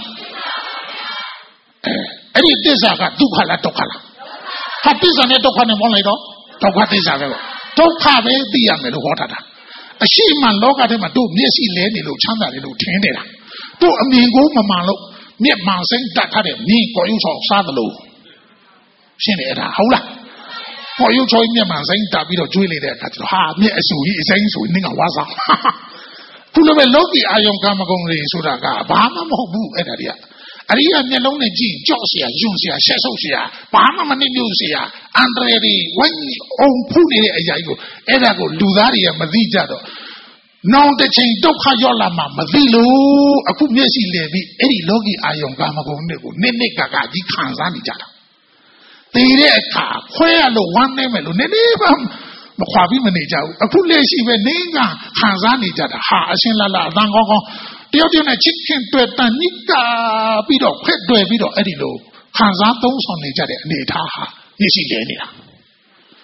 အဲ့ဒီသစ္စာကဒုက္ခလားဒုက္ခလားဟာသစ္စာနဲ့ဒုက္ခနဲ့ပေါင်းလိုက်တော့ဒုက္ခသစ္စာပဲဒုက္ခပဲသိရမယ်လို့ဟောထားတာအရှိမှလောကထဲမှာတို့မျက်စိလဲနေလို့ချမ်းသာတယ်လို့ထင်နေတာတို့အမြင်ကိုမမှန်လို့မျက်မှန်စိမ့်တတ်ထားတဲ့မြင်ကိုရုပ်ဆောင်စားသလိုရှင်းနေတာဟုတ်လားကိုရုပ်ချောမျက်မှန်စိမ့်တတ်ပြီးတော့ကျွေးလိုက်တဲ့အခါကျတော့ဟာမျက်အဆူကြီးအစိမ့်ဆိုနင်းကဝါစားခုလိုပဲလောကီအာယုံကာမဂုဏ်တွေဆိုတာကဘာမှမဟုတ်ဘူးအဲ့ဒါတွေကအရိယာမျက်လုံးနဲ့ကြည့်ကြောက်เสียယွန်းเสียဆက်ဆုပ်เสียဘာမှမနှိမ့်လို့เสียအန္တရာယ်တွေဝိုင်းအောင်ဖူးနေတဲ့အရာကြီးကိုအဲ့ဒါကိုလူသားတွေကမသိကြတော့နောင်တစ်ချိန်ဒုက္ခရောက်လာမှမသိလို့အခုမျက်စိလဲပြီးအဲ့ဒီလောကီအာယုံကာမဂုဏ်တွေကိုနစ်နစ်ကကကြီးခံစားနေကြတာတည်တဲ့အခါခွဲရလို့ဝမ်းနေမယ်လို့နည်းနည်းမှမခွာပြီးမနေကြဘူးအခုလက်ရှိပဲနင်းကခံစားနေကြတာဟာအရှင်းလာလာအတန်ကောင်းကောင်းတယောက်တယောက်နဲ့ချစ်ခင်တွေ့တန်နိကာပြီးတော့ခွဲ့တွေ့ပြီးတော့အဲ့ဒီလိုခံစားသုံးဆောင်နေကြတဲ့အနေအထားဟာမျက်စိလဲနေတာ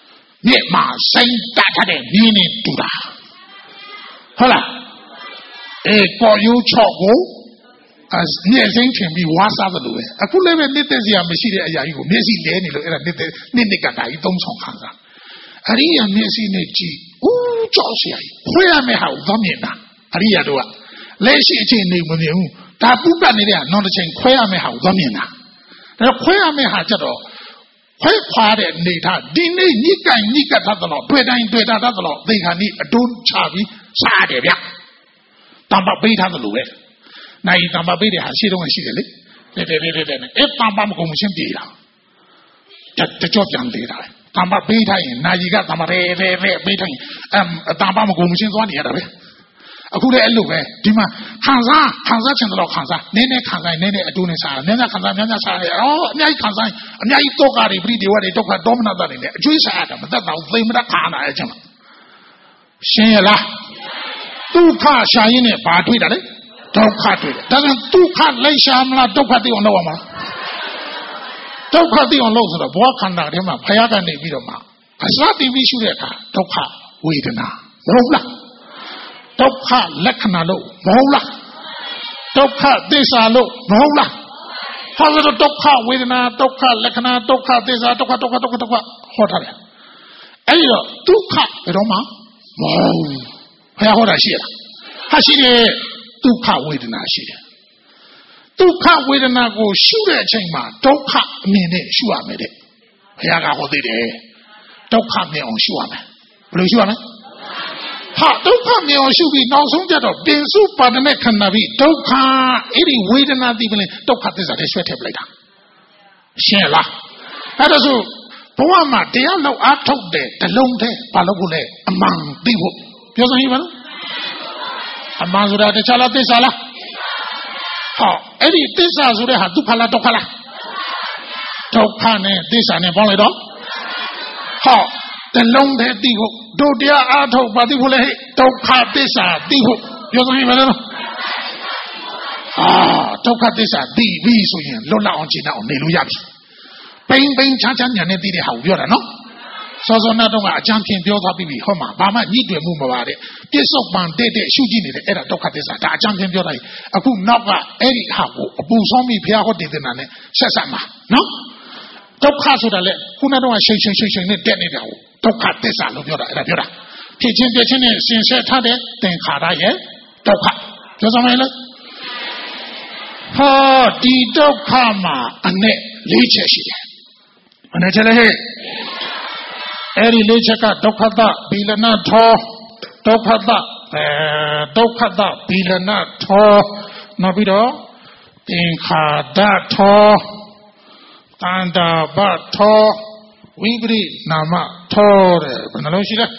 မျက်မှာစိမ့်တတ်တဲ့မြင်းနဲ့တူတာဟုတ်လားအေးပေါ်ရိုးချော့ကိုမျက်စိမ့်ချင်ပြီးဝါစားသလိုပဲအခုလည်းပဲနှစ်သက်စရာမရှိတဲ့အရာကြီးကိုမျက်စိလဲနေလို့အဲ့ဒါနှစ်သက်နှစ်နှစ်ကတာကြီးသုံးဆောင်ခံစားအရိယာမျက်စိနဲ့ကြည့်ဦးကြောက်စရာကြီးခွဲရမယ့်ဟာကိုသွားမြင်တာအရိယာတို့ကလက်ရှိအချိန်နေမမြင်ဘူးဒါပုပ္ပနေတဲ့နောက်တစ်ချိန်ခွဲရမယ့်ဟာကိုသွားမြင်တာဒါခွဲရမယ့်ဟာကြတော့ခွဲခွာတဲ့နေထားဒီနေ့ညစ်ကန်ညစ်ကတ်သတော့တွေ့တိုင်းတွေ့တာသတော့သေခါနီးအတုံးချပြီးစားတယ်ဗျတံပပေးထားသလိုပဲနိုင်တံပပေးတဲ့ဟာရှိတော့ရှိတယ်လေတဲ့တဲ့တဲ့တဲ့အဲ့တံပမကုန်မရှင်းပြေးတာတကြောပြန်သေးတာတံပပေးထားရင်နိုင်ကတံပရဲရဲရဲပေးထားရင်အတံပမကုန်မရှင်းသွားနေရတာပဲအခုလည်းအဲ့လိုပဲဒီမှာခံစားခံစားချင်တော့ခံစားနည်းနည်းခံစားနည်းနည်းအတူနဲ့စားနည်းနည်းခံစားများများစားရအောင်အများကြီးခံစားအများကြီးတော့ကားတွေပြိတွေဝတွေဒုက္ခဒေါမနတာတွေနဲ့အကျွေးစားရတာမတတ်တော့သိမတတ်ခါနာရဲ့ချင်းရှင်းရလားဒုက္ခရှာရင်းနဲ့ဘာတွေ့တာလဲဒုက္ခတွေ့တယ်ဒါဆိုဒုက္ခလိုက်ရှာမလားဒုက္ခသိအောင်လုပ်အောင်မလားဒုက္ခသိအောင်လုပ်ဆိုတော့ဘဝခန္ဓာထဲမှာဖယားကနေပြီးတော့မှအစတင်ပြီးရှုတဲ့အခါဒုက္ခဝေဒနာမဟုတ်လားဒုက္ခလက္ခဏာလို့မဟုတ်လားဒုက္ခသစ္စာလို့မဟုတ်လားဟောလို့ဒုက္ခဝေဒနာဒုက္ခလက္ခဏာဒုက္ခသစ္စာဒုက္ခဒုက္ခဒုက္ခဒုက္ခဟောထားတယ်အဲ့ဒီတော့ဒုက္ခဘယ်တော့မှမဟုတ်ဘယ်ဟောတာရှိရလားဟာရှိတယ်ဒုက္ခဝေဒနာရှိတယ်ဒုက္ခဝေဒနာကိုရှုတဲ့အချိန်မှာဒုက္ခအမြင်နဲ့ရှုရမယ်တဲ့ဘုရားကဟောသေးတယ်ဒုက္ခမြင်အောင်ရှုရမယ်ဘယ်လိုရှုရမလဲဟာဒုက္ခမြင်အောင်ရှုပြီးနောက်ဆုံးကြတော့ပင်စုပါဒနဲ့ခန္ဓာပြီးဒုက္ခအဲ့ဒီဝေဒနာသိပလင်ဒုက္ခသစ္စာတွေဆွဲထည့်ပလိုက်တာရှင်းလားအဲ့ဒါဆိုဘဝမှာတရားလောက်အားထုတ်တဲ့တလုံးတည်းဘာလို့ကိုလဲအမှန်သိဖို့ပြောစမ်းရပါလားအမှန်ဆိုတာတခြားလားသစ္စာလားဟောအဲ့ဒီသစ္စာဆိုတဲ့ဟာဒုက္ခလားဒုက္ခလားဒုက္ခနဲ့သစ္စာနဲ့ပေါင်းလိုက်တော့ဟောတလုံးတည်းသိဖို့တို့တရားအားထုတ်ပါသိဖို့လေဒုက္ခသစ္စာသိဖို့ပြောစမ်းရပါလားအာဒုက္ခသစ္စာသိပြီဆိုရင်လွတ်လပ်အောင်ကျင့်အောင်နေလို့ရပြီပိန်ပိန်ချာချာညာနဲ့သိတဲ့ဟာကိုပြောတာနော်စောစောနာတော့ကအကြံဖြင့်ပြောသွားပြီးပြီဟောမှာဘာမှညှိတွယ်မှုမပါတဲ့ပြစ္ဆုတ်ပန်တဲ့တဲ့ရှုကြည့်နေတယ်အဲ့ဒါဒုက္ခသစ္စာဒါအကြံဖြင့်ပြောတာအခုနောက်ကအဲ့ဒီဟာကိုအပူဆောင်ပြီးဘုရားဟောတည်တဲ့နာနဲ့ဆက်ဆက်မှာနော်ဒုက္ခဆိုတာလေခုနကတော့ရှိန်ရှိန်ရှိန်ရှိန်နဲ့တက်နေတာကိုဒုက္ခသစ္စာလို့ပြောတာအဲ့ဒါပြောတာဖြစ်ချင်းပြချင်းနဲ့ဆင်ဆက်ထားတဲ့သင်္ခါရရဲ့ဒုက္ခပြောစမ်းမလားဟောဒီဒုက္ခမှာအနဲ့လေးချက်ရှိတယ်ဘယ်နှချက်လဲဟဲ့အဲ့ဒီလေးချက်ကဒုက္ခတဘီလနာထောဒုက္ခတအဲဒုက္ခတဘီလနာထောနောက်ပြီးတော့သင်္ခါရထောတန္တာဘထောဝိပရိနာမထောတဲ့ဘယ်နှလုံးရှိလဲ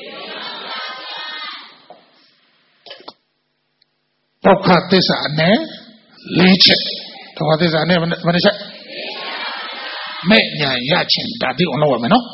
ဒုက္ခသစ္စာနဲ့လေးချက်ဒုက္ခသစ္စာနဲ့ဘယ်နှချက်မဲ့ညာရချင်းဒါသိအောင်လုပ်ရမယ်နော်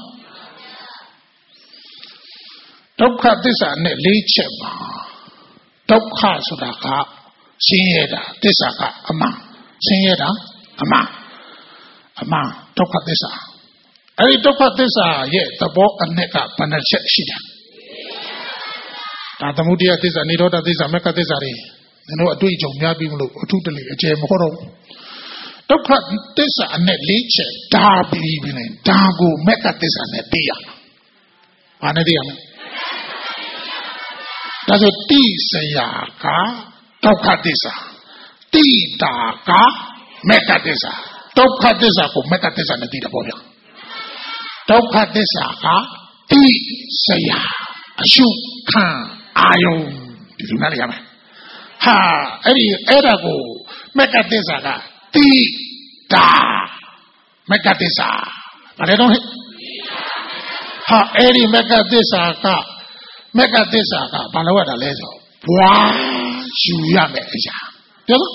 ဒုက္ခသစ္စာနဲ့လေးချက်ပါဒုက္ခဆိုတာကဆင်းရဲတာသစ္စာကအမှန်ဆင်းရဲတာအမှန်အမှန်ဒုက္ခသစ္စာအဲ့ဒီဒုက္ခသစ္စာရဲ့သဘောအနှစ်ကဘယ်နှချက်ရှိတယ်ဒါသမုဒိယသစ္စာនិရောဓသစ္စာမဂ္ဂသစ္စာတွေကျွန်တော်အတွေ့အကြုံများပြီးမလို့အထုတလေအကျယ်မဟုတ်တော့ဒုက္ခသစ္စာအနှစ်လေးချက်ဒါပြီးပြီလေဒါကိုမဂ္ဂသစ္စာနဲ့သိရဘာနဲ့သိရမလဲဒါဆိုတိစရာကဒုက္ခသစ္စာတိတာကမဂ္ဂသစ္စာဒုက္ခသစ္စာကိုမဂ္ဂသစ္စာနဲ့သိတာပေါ့ဗျာဒုက္ခသစ္စာကတိစရာအရှုခံအာယုံဒီလိုနားလည်ရမယ်ဟာအဲ့ဒီအဲ့ဒါကိုမဂ္ဂသစ္စာကတိတာမဂ္ဂသစ္စာဘာလဲတော့ဟာအဲ့ဒီမဂ္ဂသစ္စာကမဂ္ဂသစ္စာကဘာလို့ရတာလဲဆိုဘွားယူရမယ်အရာပြောလို့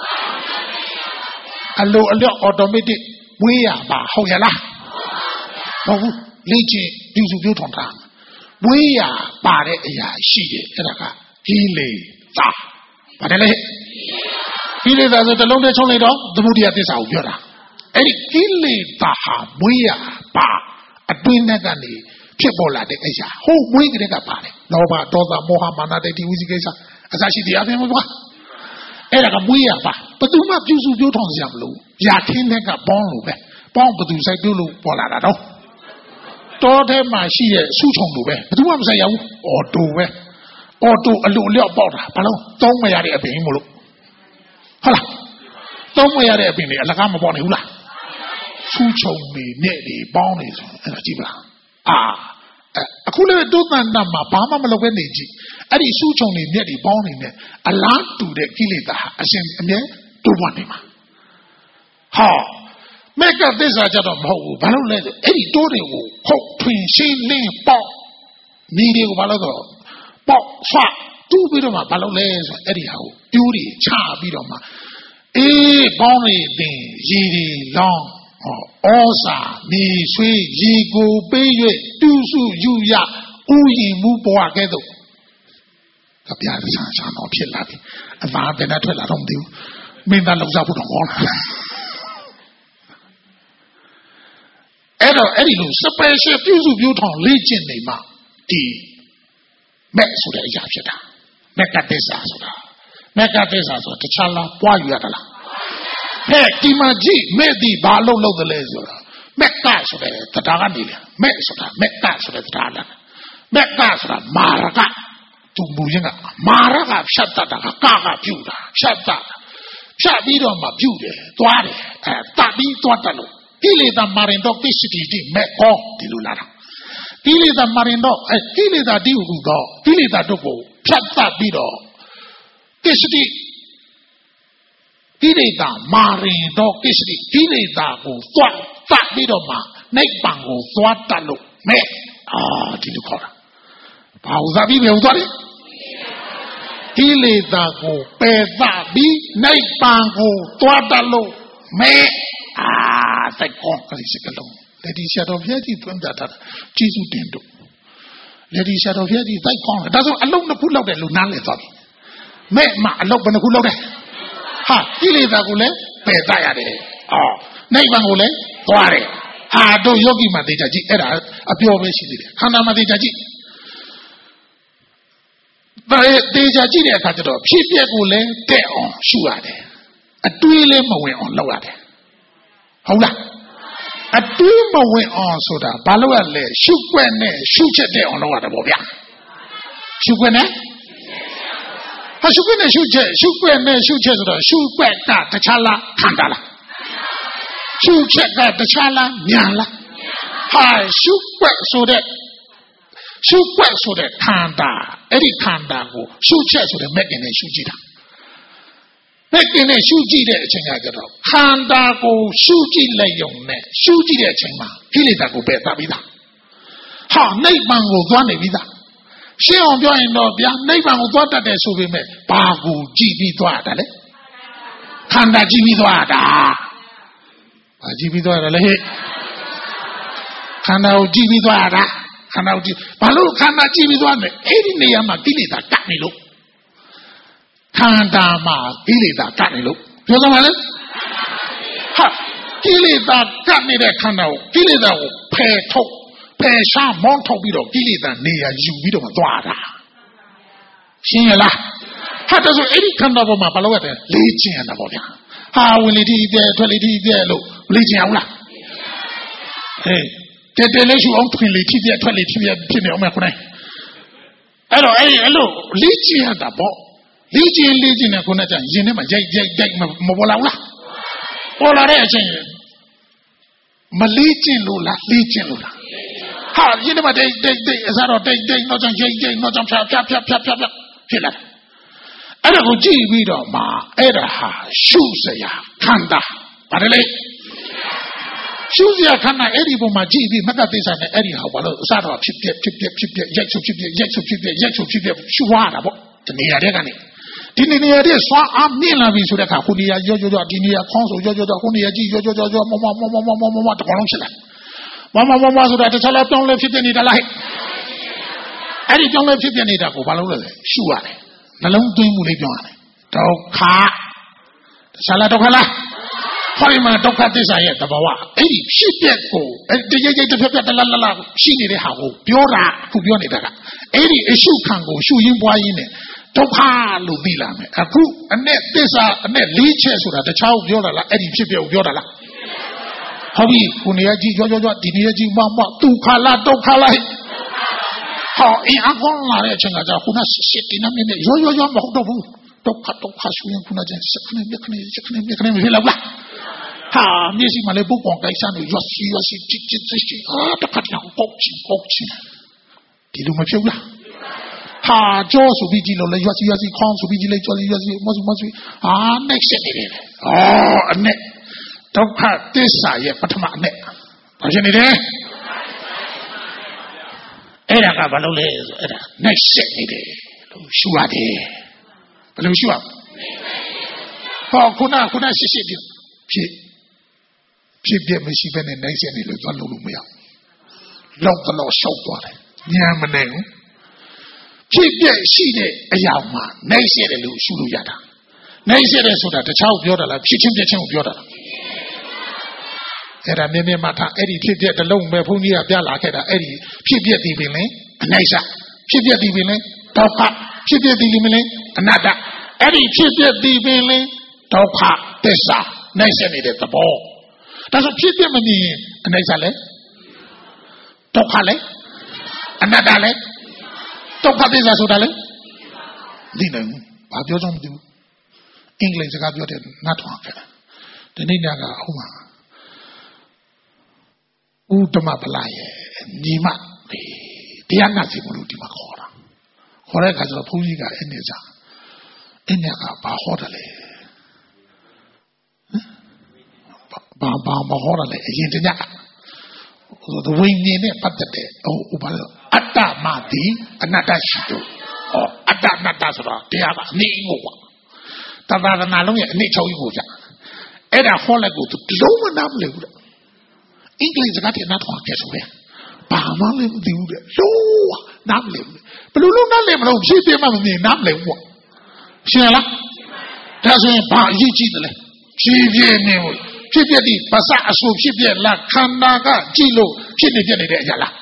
အလိုအလျော့ automatic ဝေးရပါဟုတ်ရလားဟုတ်ဘူးလေ့ကျင့်ပြုစုပြုထုံတာဝေးရပါတဲ့အရာရှိတယ်အဲ့ဒါကကိလေသာဘာတယ်လဲကိလေသာဆိုတလုံးတည်းချုံလိုက်တော့သမုဒိယသစ္စာကိုပြောတာအဲ့ဒီကိလေသာဟာဝေးရပါအတွင်းနဲ့ကနေဖြစ်ပေါ်လာတဲ့အရာဟိုမွေးကလေးကပါတယ်လောဘဒေါသမောဟမာနဒိဋ္ဌိဝိသိကိစ္စအစရှိတရားသင်ဖို့ကွာအဲ့ဒါကမွေးရပါဘသူမှပြုစုပြောထောင်စရာမလိုရာခင်းတဲ့ကပေါင်းလို့ပဲပေါင်းဘသူစိုက်ပြုလို့ပေါ်လာတာတော့တောထဲမှာရှိတဲ့စုချုံလိုပဲဘသူမှမဆိုင်ရဘူးအော်တိုပဲအော်တိုအလိုအလျောက်ပေါက်တာဘာလို့သုံးမရတဲ့အပင်မို့လို့ဟုတ်လားသုံးမရတဲ့အပင်တွေအလကားမပေါ်နိုင်ဘူးလားစုချုံနေနဲ့တွေပေါင်းနေဆိုအဲ့ဒါကြည့်ပါအာအခုလည်းဒုသန္တမှာဘာမှမလုပ်ဘဲနေကြည့်အဲ့ဒီစုချုံနေနဲ့တွေပေါင်းနေနဲ့အလားတူတဲ့ကိလေသာအရှင်အမြဲတိုးပွားနေမှာဟာမေကသစ္စာကြတော့မဟုတ်ဘူးဘာလို့လဲဆိုအဲ့ဒီတိုးတွေကိုဟုတ်ထွင်ရှင်းလင်းပေါက်မိတွေကိုဘာလို့ဆိုပေါက်ဆွတူးပြီးတော့မှဘာလို့လဲဆိုအဲ့ဒီဟာကိုပြိုးတွေချပြီးတော့မှအေးပေါင်းနေတင်ရည်တွေလောင်းဩစာမြေဆွေးရေကိုပေး၍ပြုစုယူရဥယျင်မှုဘဝကဲ့သို့ကပြားဆန်းဆန်းတော့ဖြစ်လာပြီအသာဘယ်နဲ့ထွက်လာတော့မသိဘူးမင်းသားလောက်စားဖို့တော့ခေါ်လာအဲ့တော့အဲ့ဒီလို special ပြုစုပြောထောင်လေ့ကျင့်နေမှဒီမဲ့ဆိုတဲ့အရာဖြစ်တာမက်ကတစ္ဆာဆိုတာမက်ကတစ္ဆာဆိုတခြားလားပွားယူရတာလားဟဲ့ဒီမှာကြည့်မဲ့ဒီဘာလို့လုပ်တယ်လဲဆိုတာမက်ကဆိုတဲ့တရားကနေလေမဲ့ဆိုတာမက်ကဆိုတဲ့တရားလားမက်ကဆိုတာမာရကသူမူရင်းကမာရကဖြတ်တတ်တာကကကပြုတ်တာဖြတ်တတ်ဖြတ်ပြီးတော့မှပြုတ်တယ်သွားတယ်အဲတတ်ပြီးသွားတတ်လို့ကိလေသာမာရင်တော့ကိစ္စတီတိမဲ့ကောဒီလိုလာတာကိလေသာမာရင်တော့အဲကိလေသာတိဟုသောကိလေသာတို့ကိုဖြတ်တတ်ပြီးတော့ကိစ္စတိကိလေသာမာရင်တော့ကိစ္စတိကိလေသာကိုသွားတတ်ပြီးတော့မှနိဗ္ဗာန်ကိုသွားတတ်လို့မဲ့အာဒီလိုခေါ်တာဘာဥစားပြီးဘယ်ဥသွားလဲကိလေသာကိုပယ်သပြီးနိဗ္ဗာန်ကိုသွားတတ်လို့မဲ့အာစိတ်ကောအဲ့ဒီစကလုံးလက်ဒီရှာတော်ဖျက်ကြည့်သွင်းပြတာကျေးဇူးတင်တို့လက်ဒီရှာတော်ဖျက်ကြည့်စိတ်ကောဒါဆိုအလုံးနှစ်ခုလောက်တယ်လို့နားလည်သွားပြီမဲ့မအလုံးဘယ်နှခုလောက်တယ်ဟာကိလေသာကိုလည်းပယ်သရတယ်အော်နိဗ္ဗာန်ကိုလည်းသွားတယ်အာတို့ယောဂီမှာသိကြကြည့်အဲ့ဒါအပြောပဲရှိသေးတယ်ခန္ဓာမှာသိကြကြည့်ဒါသိကြကြည့်တဲ့အခါကျတော့ဖြစ်ပျက်ကိုလည်းတဲ့အောင်ရှုရတယ်အတွေးလည်းမဝင်အောင်လုပ်ရတယ်ဟုတ်လားအတွေးမဝင်အောင်ဆိုတာဘာလို့ရလဲရှုွက်နဲ့ရှုချက်တဲ့အောင်လုပ်ရတယ်ပေါ့ဗျာရှုွက်နဲ့ဟာရှုွက်နဲ့ရှုချက်ရှုွက်နဲ့ရှုချက်ဆိုတော့ရှုွက်ကတခြားလားခန္ဓာလားရှုချက်ကတခြားလားညာလားဟာရှုွက်ဆိုတဲ့ရှုွက်ဆိုတဲ့ခန္ဓာအဲ့ဒီခန္ဓာကိုရှုချက်ဆိုတဲ့မက်ကင်နဲ့ရှုကြည့်တာမက်ကင်နဲ့ရှုကြည့်တဲ့အချိန်ကကြတော့ခန္ဓာကိုရှုကြည့်လိုက်ရုံနဲ့ရှုကြည့်တဲ့အချိန်မှာကိလေသာကိုပယ်သပြီးသားဟာနိဗ္ဗာန်ကိုသွားနေပြီးသားရှင်းအောင်ပြောရင်တော့ဗျာနိဗ္ဗာန်ကိုသွားတတ်တယ်ဆိုပေမဲ့ဘာကိုကြည့်ပြီးသွားတာလဲခန္ဓာကြည့်ပြီးသွားတာဘာကြည့်ပြီးသွားတယ်လဲဟဲ့ခန္ဓာကိုကြည့်ပြီးသွားတာခန္ဓာကိုကြည့်ဘာလို့ခန္ဓာကြည့်ပြီးသွားလဲအဲ့ဒီနေရာမှာကိလေသာကပ်နေလို့ခန္ဓာမှာကိလေသာကပ်နေလို့ပြောသမှာလဲဟာကိလေသာကပ်နေတဲ့ခန္ဓာကိုကိလေသာကိုဖယ်ထုတ်ဖယ်ရှားမောင်းထုတ်ပြီးတော့ကိလေသာနေရာယူပြီးတော့သွားတာရှင်းရလားဟာဒါဆိုအဲ့ဒီခန္ဓာပေါ်မှာဘာလို့ရတဲ့လေးကျင်ရတာပေါ့ဗျာဟာဝင်လေဒီတဲ့ထွက်လေဒီတဲ့လို့လေးကျင်အောင်လားဟေးတဲတဲလေးရှူအောင်ထွင်လေထိတဲ့ထွက်လေထိတဲ့ဖြစ်နေအောင်မခုနိုင်အဲ့တော့အဲ့ဒီအဲ့လိုလေးကျင်ရတာပေါ့လေးကျင်လေးကျင်နဲ့ခုနကရင်ထဲမှာရိုက်ရိုက်ရိုက်မပေါ်လာဘူးလားပေါ်လာတဲ့အချိန်မလေးကျင်လို့လားလေးကျင်လို့လားဟာရင်ထဲမှာတိတ်တိတ်တိတ်အစားတော့တိတ်တိတ်တော့ကြောင့်ရိုက်ရိုက်တော့ကြောင့်ဖြာဖြာဖြာဖြာဖြာဖြာဖြစ်လာအဲ့ဒါကိုကြည့်ပြီးတော့မှအဲ့ဒါဟာရှုစရာခန္ဓာပါတယ်လေရှုစရာခန္ဓာအဲ့ဒီပုံမှာကြည့်ပြီးမကသိစားနဲ့အဲ့ဒီဟာဘာလို့အစားတော့ဖြစ်ပြဖြစ်ပြဖြစ်ပြရိုက်ချုပ်ဖြစ်ပြရိုက်ချုပ်ဖြစ်ပြရိုက်ချုပ်ဖြစ်ပြရှုရတာပေါ့ဒီနေရာတဲ့ကနေဒီနေရာတဲ့စွာအားမြင့်လာပြီဆိုတဲ့အခါခုနေရာရောရောရောဒီနေရာခေါင်းဆိုရောရောရောခုနေရာကြည့်ရောရောရောရောမမမမမမမမတကောင်းလုံးဖြစ်လာမမမမဆိုတာတခြားလည်းပြောင်းလဲဖြစ်ပြနေတာလားဟဲ့အဲ့ဒီပြောင်းလဲဖြစ်ပြနေတာကိုဘာလို့လဲရှုရတယ်နှလုံးသွင်းမှုလေးပြောရတယ်ဒုက္ခတခြားလားဒုက္ခလားခေါ်မှဒုက္ခသစ္စာရဲ့သဘောကအဲ့ဒီဖြစ်ပျက်ကိုအဲ့တရရိပ်တစ်ဖြတ်ဖြတ်တလလလရှိနေတဲ့ဟာကိုပြောတာခုပြောနေတာကအဲ့ဒီအရှုခံကိုရှုရင်းပွားရင်းနဲ့ဒုက္ခလို့သိလာမယ်အခုအနဲ့သစ္စာအနဲ့လေးချက်ဆိုတာတခြားကိုပြောတာလားအဲ့ဒီဖြစ်ပျက်ကိုပြောတာလားဟုတ်ပြီခုနေရာကြီးကြောကြောကြောဒီနေရာကြီးမောက်မောက်ဒုက္ခလားဒုက္ခလားဟောအင်းအကောင်းလာတဲ့အချိန်ကကြာခုနစစ်တင်နေနေရောရောရောမဟုတ်တော့ဘူးဒုက္ခဒုက္ခရှုရင်ခုနကျစခနေမြခနေစခနေမြခနေမဖြစ်လားဟာမျက်စိမှာလည်းပုတ်ပေါင်ကိုက်စားလို့ရွှစီရွှစီချစ်ချစ်ချစ်အာတခါတော့ပေါက်ချင်ပေါက်ချင်ဒီလိုမဖြစ်ဘူးလားဟာကြောဆိုပြီးကြည့်လို့လည်းရွှစီရွှစီခေါင်းဆိုပြီးကြည့်လိုက်ကြောရွှစီမဆူမဆူအာနှိက်ဆက်နေတယ်အော်အနဲ့ဒုက္ခသစ္စာရဲ့ပထမအနဲ့ဘာဖြစ်နေတယ်အဲ့ဒါကဘာလို့လဲဆိုအဲ့ဒါနှိက်ဆက်နေတယ်လို့ရှုရတယ်ဘယ်လိုရှုရဟောခုနခုနရှစ်ရှစ်ပြဖြစ်ဖြစ်ပြမရှိဘဲနဲ့နိုင်စက်နေလို့သွားလို့လို့မရလောက်တော့ရှောက်သွားတယ်ညံမနေဘူးဖြစ်ပြရှိတဲ့အရာမှာနိုင်စက်တယ်လို့ရှုလို့ရတာနိုင်စက်တယ်ဆိုတာတခြားကိုပြောတာလားဖြစ်ချင်းပြချင်းကိုပြောတာလားအဲ့ဒါမြင်မြင်မှထားအဲ့ဒီဖြစ်ပြတလုံးပဲဘုန်းကြီးကပြလာခဲ့တာအဲ့ဒီဖြစ်ပြတည်ပင်လဲအနိုင်စဖြစ်ပြတည်ပင်လဲဒုက္ခဖြစ်ပြတည်ပင်လဲအနတ္တအဲ့ဒီဖြစ်ပြတည်ပင်လဲဒုက္ခသစ္စာနိုင်စက်နေတဲ့သဘောဒါဆိုဖြစ်ပြမမြင်အနိစ္စလဲဒုက္ခလဲအနတ္တလဲဒုက္ခသစ္စာဆိုတာလဲဒီနေဘာပြောကြမသိဘူးအင်္ဂလိပ်စကားပြောတဲ့နတ်ထောင်ခဲ့ဒီနေ့ညကဟိုမှာဥဒ္ဓမပလာရဲ့ညီမတရားနာစီမလို့ဒီမှာခေါ်တာခေါ်တဲ့အခါကျတော့ဘုန်းကြီးကအဲ့နေစားအဲ့ညကဘာဟောတယ်လဲဘာဘာမဟောရလဲအရင်တညဟိုဝိညာဉ်နဲ့ပတ်သက်တဲ့ဟိုဘာလဲအတ္တမတိအနတ္တရှိတော့ဟောအတ္တအနတ္တဆိုတာတရားကအနည်းငို့ကွာတသာသနာလုံးရဲ့အနည်းချုပ်ကြီးကိုကြအဲ့ဒါဟောလိုက်ကိုသူလုံးဝနားမလည်ဘူးတဲ့အင်္ဂလိပ်စကားတွေနားထောင်ခဲ့ဆိုတယ်ဘာမှလည်းမသိဘူးတဲ့လုံးဝနားမလည်ဘူးဘယ်လိုလုပ်နားလည်မလို့ဖြစ်ပြမှမမြင်နားမလည်ဘူးကွာရှင်းလားဒါဆိုရင်ဘာအရေးကြီးတယ်လဲဖြည်းဖြည်းနဲ့ဖြစ်ပြတဲ့ပါစအဆူဖြစ်ပြလားခန္ဓာကကြည့်လို့ဖြစ်နေပြနေတဲ့အရာလား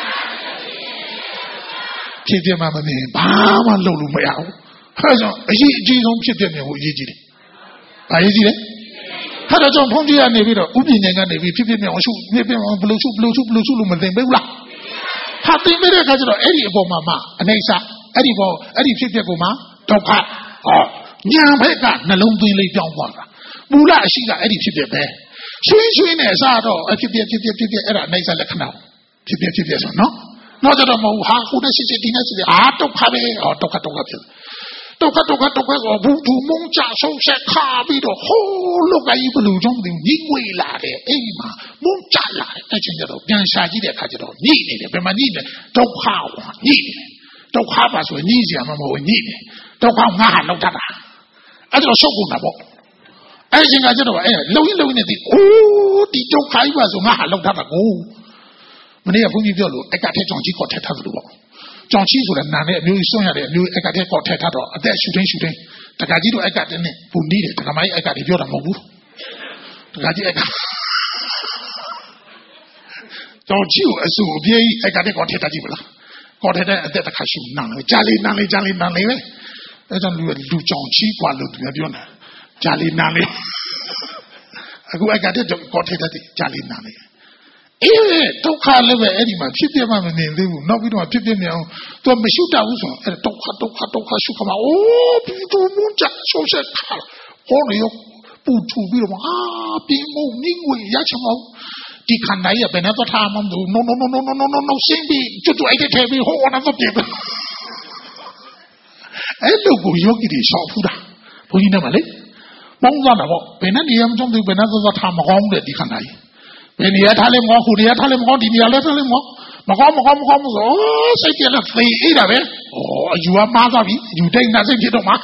ဖြစ်ပြမှမမြင်ဘာမှလုပ်လို့မရဘူးအဲဒါကြောင့်အရေးအကြီးဆုံးဖြစ်ပြနေဖို့အရေးကြီးတယ်ဘာအရေးကြီးလဲအဲဒါကြောင့်ဘုန်းကြီးကနေပြီးတော့ဥပညာကနေပြီးဖြစ်ပြမြောင်ရှုဖြစ်ပြအောင်ဘလို့ရှုဘလို့ရှုဘလို့ရှုလို့မသိဘူးလားဟာသိတဲ့အခါကျတော့အဲ့ဒီအပေါ်မှာမှအနေစာအဲ့ဒီပေါ်အဲ့ဒီဖြစ်ပြကိုမှဒုက္ခဟောညာဘက်ကနှလုံးသွင်းလေးပြောင်းသွားတာမူလအရှိကအဲ့ဒီဖြစ်ပြပဲရွှင်းရွှင်းနဲ့အစားတော့ဖြစ်ပြဖြစ်ပြဖြစ်ပြအဲ့ဒါအနေစာလက္ခဏာဖြစ်ပြဖြစ်ပြဆိုနော်တော့ကြတော့မဟုတ်ဟာခုတည်းရှိရှိဒီနေ့ရှိအာဒုက္ခပဲဟောဒုက္ခဒုက္ခဖြစ်ဒုက္ခဒုက္ခဒုက္ခကိုဘူးသူမုံကြဆုံးဆက်ခါပြီးတော့ဟိုးလောကကြီးဘလူကြောင့်ဒီညှိဝေးလာတယ်အဲ့ဒီမှာမုံကြလာတယ်အဲ့ချင်းကြတော့ပြန်ရှာကြည့်တဲ့အခါကျတော့ညှိနေတယ်ဘယ်မှာညှိလဲဒုက္ခဟောညှိနေတယ်ဒုက္ခပါဆိုညှိစရာမမဟုတ်ညှိနေဒုက္ခငါဟာလောက်တတ်တာအဲ့ဒါရှုပ်ကုန်တာပေါ့အဲ့ဒီကကျတော့အဲ့လုံရင်လုံနေသည်အိုးဒီဒုက္ခကြီးပါဆိုငါဟာလောက်တတ်တာကိုမနေ့ကဘုန်းကြီးပြောလို့အကထဲကြောင့်ကြီးခေါ်ထက်ထားသလိုပေါ့ကြောင်ချီဆိုတာနာနဲ့အမျိုးကြီးစွန့်ရတဲ့အမျိုးအကတဲ့ကောက်ထည့်ထားတော့အသက်ရှူတင်းရှူတင်းတခါကြီးတို့အကတဲ့နဲ့ပုံနေတယ်တခါမကြီးအကတွေပြောတာမဟုတ်ဘူးတခါကြီးအကကြောင်ချီကိုအဆူအပြေးအကတဲ့ကောက်ထည့်ထားကြည့်မလားကောက်ထည့်တဲ့အသက်တခါရှူနာလေကြာလေးနာလေးကြာလေးနာလေးပဲအဲကြောင့်လူလူကြောင်ချီกว่าလို့သူများပြောနေတာကြာလေးနာလေးအခုအကတဲ့ကောက်ထည့်တဲ့ကြာလေးနာလေးအေးဒုက္ခလည်းပဲအဲ့ဒီမှာဖြစ်ပြမှမမြင်သေးဘူးနောက်ပြီးတော့ဖြစ်ပြနေအောင်သူမရှိတတ်ဘူးဆိုအဲ့ဒုက္ခဒုက္ခဒုက္ခရှုခမှာအိုးဘူးသူမွန်ကြဆိုဆက်ခါဟောလေပူထူပြီးတော့အာပြင်းမို့နင်းဝင်ရချမောဒီခန္ဓာရဲ့ဘယ်နဲ့တော့ထားမှမလို့ no no no no no no no no ရှင်းပြီးကျွတ်ကျွတ်အဲ့တဲ့ထဲပြီးဟောတော့တော့ပြေအဲ့လိုကိုယောဂီတွေရှောက်ဖူးတာဘုန်းကြီးနဲ့မလေးပေါင်းသွားတာပေါ့ဘယ်နဲ့နေရာမှမဆုံးဘူးဘယ်နဲ့တော့ထားမကောင်းတဲ့ဒီခန္ဓာကြီးဘယ်နေရာထားလဲမကောင်းခုနေရာထားလဲမကောင်းဒီနေရာလဲထားလဲမကောင်းမကောင်းမကောင်းမကောင်းဆိုစိတ်ပြက်လက်သေအေးတာပဲဩအယူကမှားသွားပြီယူတိတ်နာစိတ်ဖြစ်တော့မှာ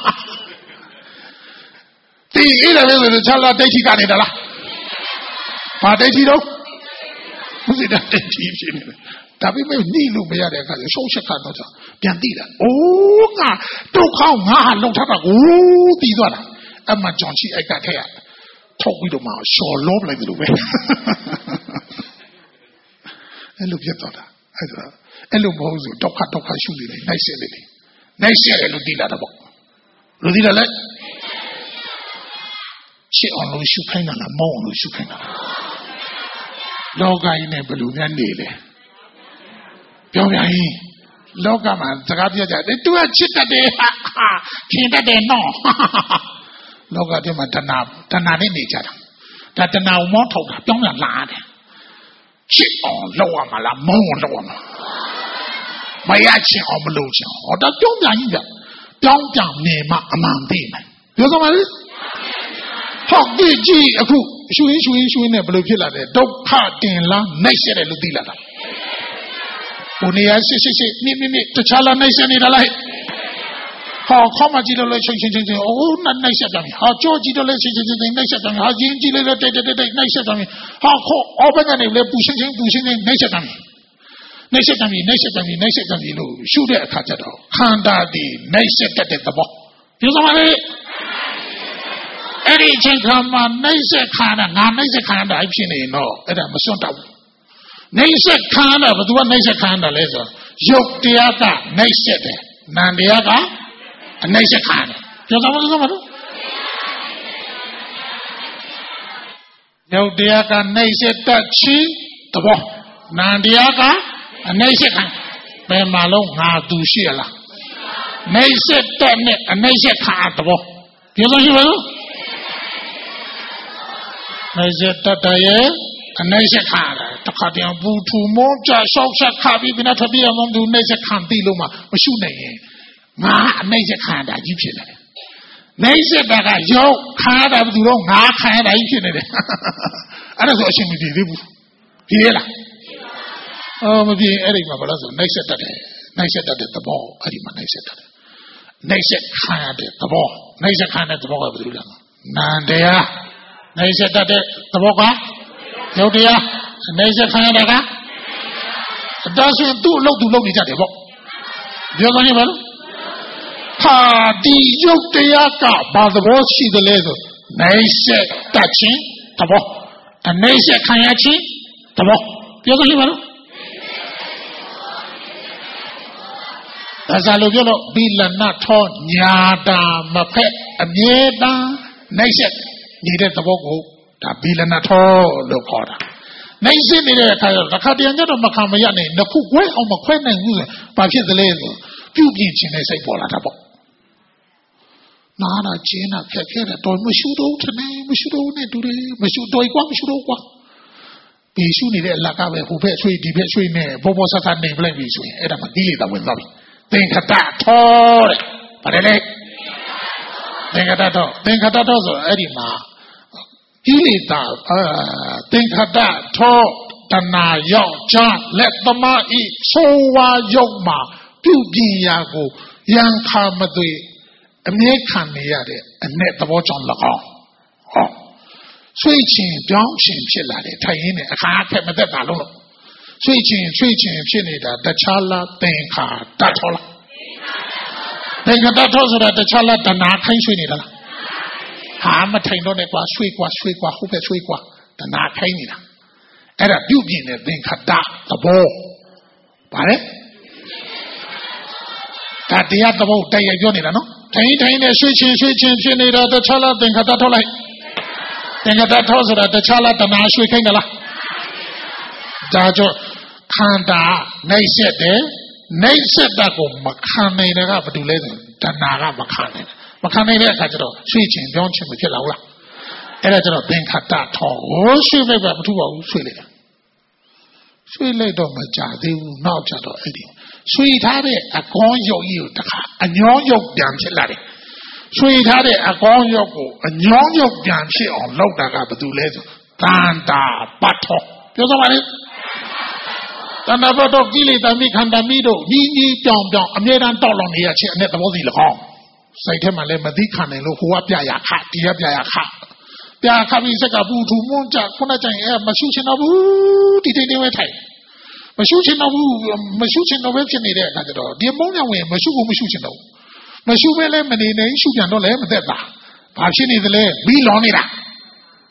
သေအေးတယ်ပဲဆိုချလာဒိဋ္ဌိကနေတလားဘာဒိဋ္ဌိတော့ဘုရားဒိဋ္ဌိဖြစ်နေတယ်ဒါပေမဲ့နှိလို့မရတဲ့အခါကျရှုံးချက်ကတော့ပြန်သိတာအိုးငါဒုက္ခငါဟာလုံထားတာကိုပြီးသွားတာအမှကြောင့်ချိအိုက်ကထက်ရထုတ်ပြီးတော့မှရှော်လောပလိုက်တယ်လို့ပဲအဲ့လိုဖြစ်သွားတာအဲ့ဒါအဲ့လိုမဟုတ်ဆိုဒုက္ခဒုက္ခရှုနေတယ်နှိုက်ဆက်နေတယ်နှိုက်ဆက်တယ်လို့သိလာတာပေါ့လို့သိလာလဲရှစ်အောင်လို့ရှုခိုင်းတာလားမောင်းအောင်လို့ရှုခိုင်းတာလားလောကကြီးနဲ့ဘယ်လိုများနေလဲပြောပြရင်လောကမှာစကားပြောကြတယ်သူကချစ်တတ်တယ်ဟာခင်တတ်တယ်နော်လောကထဲမှာတဏှာတဏှာနဲ့နေကြတာဒါတဏှာကိုမောထုတ်တာပြောင်းပြန်လာတယ်ချစ်အောင်လောက်ရမှာလားမောင်းအောင်လောက်ရမှာမရချင်အောင်မလုပ်ချင်ဟောဒါပြောင်းပြန်ကြီးပြပြောင်းပြန်နေမှအမှန်သိမယ်ပြောစမ်းပါလေဟုတ်ပြီကြည့်အခုရှူရင်းရှူရင်းရှူရင်းနဲ့ဘယ်လိုဖြစ်လာလဲဒုက္ခတင်လားနှိုက်ဆက်တယ်လို့သိလာတာဟိုနေရာရှိရှိရှိမြင့်မြင့်မြင့်တခြားလားနှိုက်ဆက်နေတာလားဟောခေါမကြည့်လို့လဲချင်းချင်းချင်းချင်းအိုးနှိုက်ဆက်ပြန်ပြီဟာကြောကြည့်လို့လဲချင်းချင်းချင်းနှိုက်ဆက်ပြန်ပြီဟာကျင်းကြည့်လို့လဲတိတ်တိတ်တိတ်နှိုက်ဆက်ပြန်ပြီဟာခေါအောဘကနေလဲပူချင်းချင်းပူချင်းချင်းနှိုက်ဆက်ပြန်ပြီနှိုက်ဆက်ပြန်ပြီနှိုက်ဆက်ပြန်ပြီနှိုက်ဆက်ပြန်ပြီလို့ရှုတဲ့အခါကျတော့ခန္ဓာဒီနှိုက်ဆက်တတ်တဲ့သဘောပြောစမ်းပါလေအဲ့ဒီအချိန်ခါမှာနှိမ့်ဆက်ခါတာငါနှိမ့်ဆက်ခါတာဖြစ်နေတော့အဲ့ဒါမစွန့်တော့ဘူးနှိမ့်ဆက်ခါတာဘယ်သူကနှိမ့်ဆက်ခါတာလဲဆိုရုပ်တရားကနှိမ့်ဆက်တယ်နာမ်တရားကအနှိမ့်ဆက်ခါတယ်ပြောစမ်းပါလို့စမ်းပါလို့ရုပ်တရားကနှိမ့်ဆက်တတ်ချင်းသဘောနာမ်တရားကအနှိမ့်ဆက်ခါဘယ်မှာလုံးငါသူရှိရလားနှိမ့်ဆက်တတ်နဲ့အနှိမ့်ဆက်ခါသဘောပြောစမ်းရှိပါလို့နှိုက်ဆက်တတ်တယ်ရဲ့အနှိုက်ဆက်ခါတယ်တခါတည်းဘူထူမောကြရှောက်ဆက်ခါပြီးပြီးတော့ထပ်ပြီးအောင်သူနှိုက်ဆက်ခံပြီးလို့မှမရှုနိုင်ရင်ငါအနှိုက်ဆက်ခါတာကြီးဖြစ်လာတယ်နှိုက်ဆက်တာကရုပ်ခါတာဘယ်သူတော့ငါခံရတာကြီးဖြစ်နေတယ်အဲ့ဒါဆိုအရှင်မပြေသေးဘူးပြေးလားအော်မပြေအဲ့ဒီမှာဘာလို့ဆိုနှိုက်ဆက်တတ်တယ်နှိုက်ဆက်တတ်တဲ့သဘောအဲ့ဒီမှာနှိုက်ဆက်တတ်တယ်နှိုက်ဆက်ခံရတဲ့သဘောနှိုက်ဆက်ခံတဲ့သဘောကဘယ်လိုလဲနန္တရားနှိမ့်ဆက်တတ်တဲ့သဘောကရုပ်တရားနှိမ့်ဆက်ခံရတာကအတဆိုရင်သူ့အလုပ်သူလုပ်နေကြတယ်ပေါ့ပြောကြရင်ဘာလို့ဟာဒီရုပ်တရားကဘာသဘောရှိသလဲဆိုနှိမ့်ဆက်တတ်ခြင်းသဘောအနှိမ့်ဆက်ခံရခြင်းသဘောပြောကြရင်ဘာလို့ဒါစားလို့ပြောလို့ဘိလနာထောညာတာမဖက်အမြဲတမ်းနှိမ့်ဆက်နေတဲ့သဘောကိုဒါဘီလနာထောလို့ခေါ်တာနိုင်စင်းနေတဲ့အခါကျတော့တစ်ခါတည်းညတော့မခံမရနိုင်နှစ်ခုခွဲအောင်မခွဲနိုင်ဘူးဆိုဘာဖြစ်သလဲဆိုပြုတ်ပြင်းခြင်းနဲ့စိတ်ပေါ်လာတာပေါ့နာနာချင်းနာခက်ခဲတယ်တော်မရှိတော့ထနေမရှိတော့နဲ့တူတယ်မရှိတော့ကွာမရှိတော့ကွာဒီရှုနေတဲ့အလကပဲဟိုဘက်ဆွေးဒီဘက်ဆွေးနဲ့ဘောဘောဆဆနေပလိုက်ပြီဆိုရင်အဲ့ဒါမှကိလေသာဝင်သွားပြီသင်္ခတထောတဲ့ဗါတယ်လေသင်္ခတထောသင်္ခတထောဆိုအဲ့ဒီမှာကိလေသာအာသင်္ခတထောတဏှာယောက်ျားလက်သမားဤဆိုးဝါးယုတ်မှာပြုပြင်ရာကိုရန်ခါမသွေအမြဲခံနေရတဲ့အ내သဘောကြောင့်၎င်းဟောဆွေးချင်ပြောင်းချင်ဖြစ်လာတယ်ထိုင်ရင်းနဲ့အခါအခက်မသက်တာလုံးလို့ဆွေးချင်ဆွေးချင်ဖြစ်နေတာတခြားလားသင်္ခါတထောလားသင်္ခါတထောဆိုတာတခြားလားတဏှာခိုင်းဆွေးနေတာလားဟာမထိုင်တော့နဲ့ကွာဆွေးကွာဆွေးကွာဟုတ်ပဲဆွေးကွာတဏှာခိုင်းနေတာအဲ့ဒါပြုပြင်တဲ့သင်္ခါတသဘောဗါလဲဒါတရားသဘောတိုက်ရိုက်ပြောနေတာနော်ထိုင်ထိုင်နဲ့ဆွေးချင်းဆွေးချင်းဖြစ်နေတာတခြားလားသင်္ခါတထောလိုက်သင်္ခါတထောဆိုတာတခြားလားတဏှာဆွေးခိုင်းတယ်လားဒါကြောင့်ခန္ဓာနှိမ့်ဆက်တယ်နှိမ့်ဆက်တာကိုမခံနိုင်တာကဘာလို့လဲဆိုတဏှာကမခံနိုင်မခံနိုင်တဲ့အခါကျတော့ဆွေးချင်ပြောင်းချင်မဖြစ်လာဘူးလားအဲ့ဒါကျတော့သင်္ခါတထောကိုဆွေးလိုက်ပါမထူပါဘူးဆွေးလိုက်တာဆွေးလိုက်တော့မကြသေးဘူးနောက်ကျတော့အဲ့ဒီဆွေးထားတဲ့အကောင်းရုပ်ကြီးကိုတခါအညောရုပ်ပြန်ဖြစ်လာတယ်ဆွေးထားတဲ့အကောင်းရုပ်ကိုအညောရုပ်ပြန်ဖြစ်အောင်လုပ်တာကဘာလို့လဲဆိုတန်တာပတ်ထောပြောစမ်းပါလေတဏှာဘတော့ကိလေသာမိခန္ဓာမိတို့ညီညီပြောင်ပြောင်အမြဲတမ်းတောက်လောင်နေရခြင်းအနဲ့သဘောစီ၎င်းစိတ်ထဲမှာလည်းမသိခံနိုင်လို့ဟိုကပြရခဒီကပြရခပြခပြီးစက်ကပူထူမွန်းကြခုနကကြရင်အဲမရှုချင်တော့ဘူးဒီတိတ်တိတ်ပဲထိုင်မရှုချင်တော့ဘူးမရှုချင်တော့ပဲဖြစ်နေတဲ့အခါကျတော့ဒီမုန်းညဝင်မရှုဘူးမရှုချင်တော့မရှုပဲလဲမနေနိုင်ရှုပြန်တော့လဲမသက်သာဘာဖြစ်နေသလဲပြီးလောနေတာ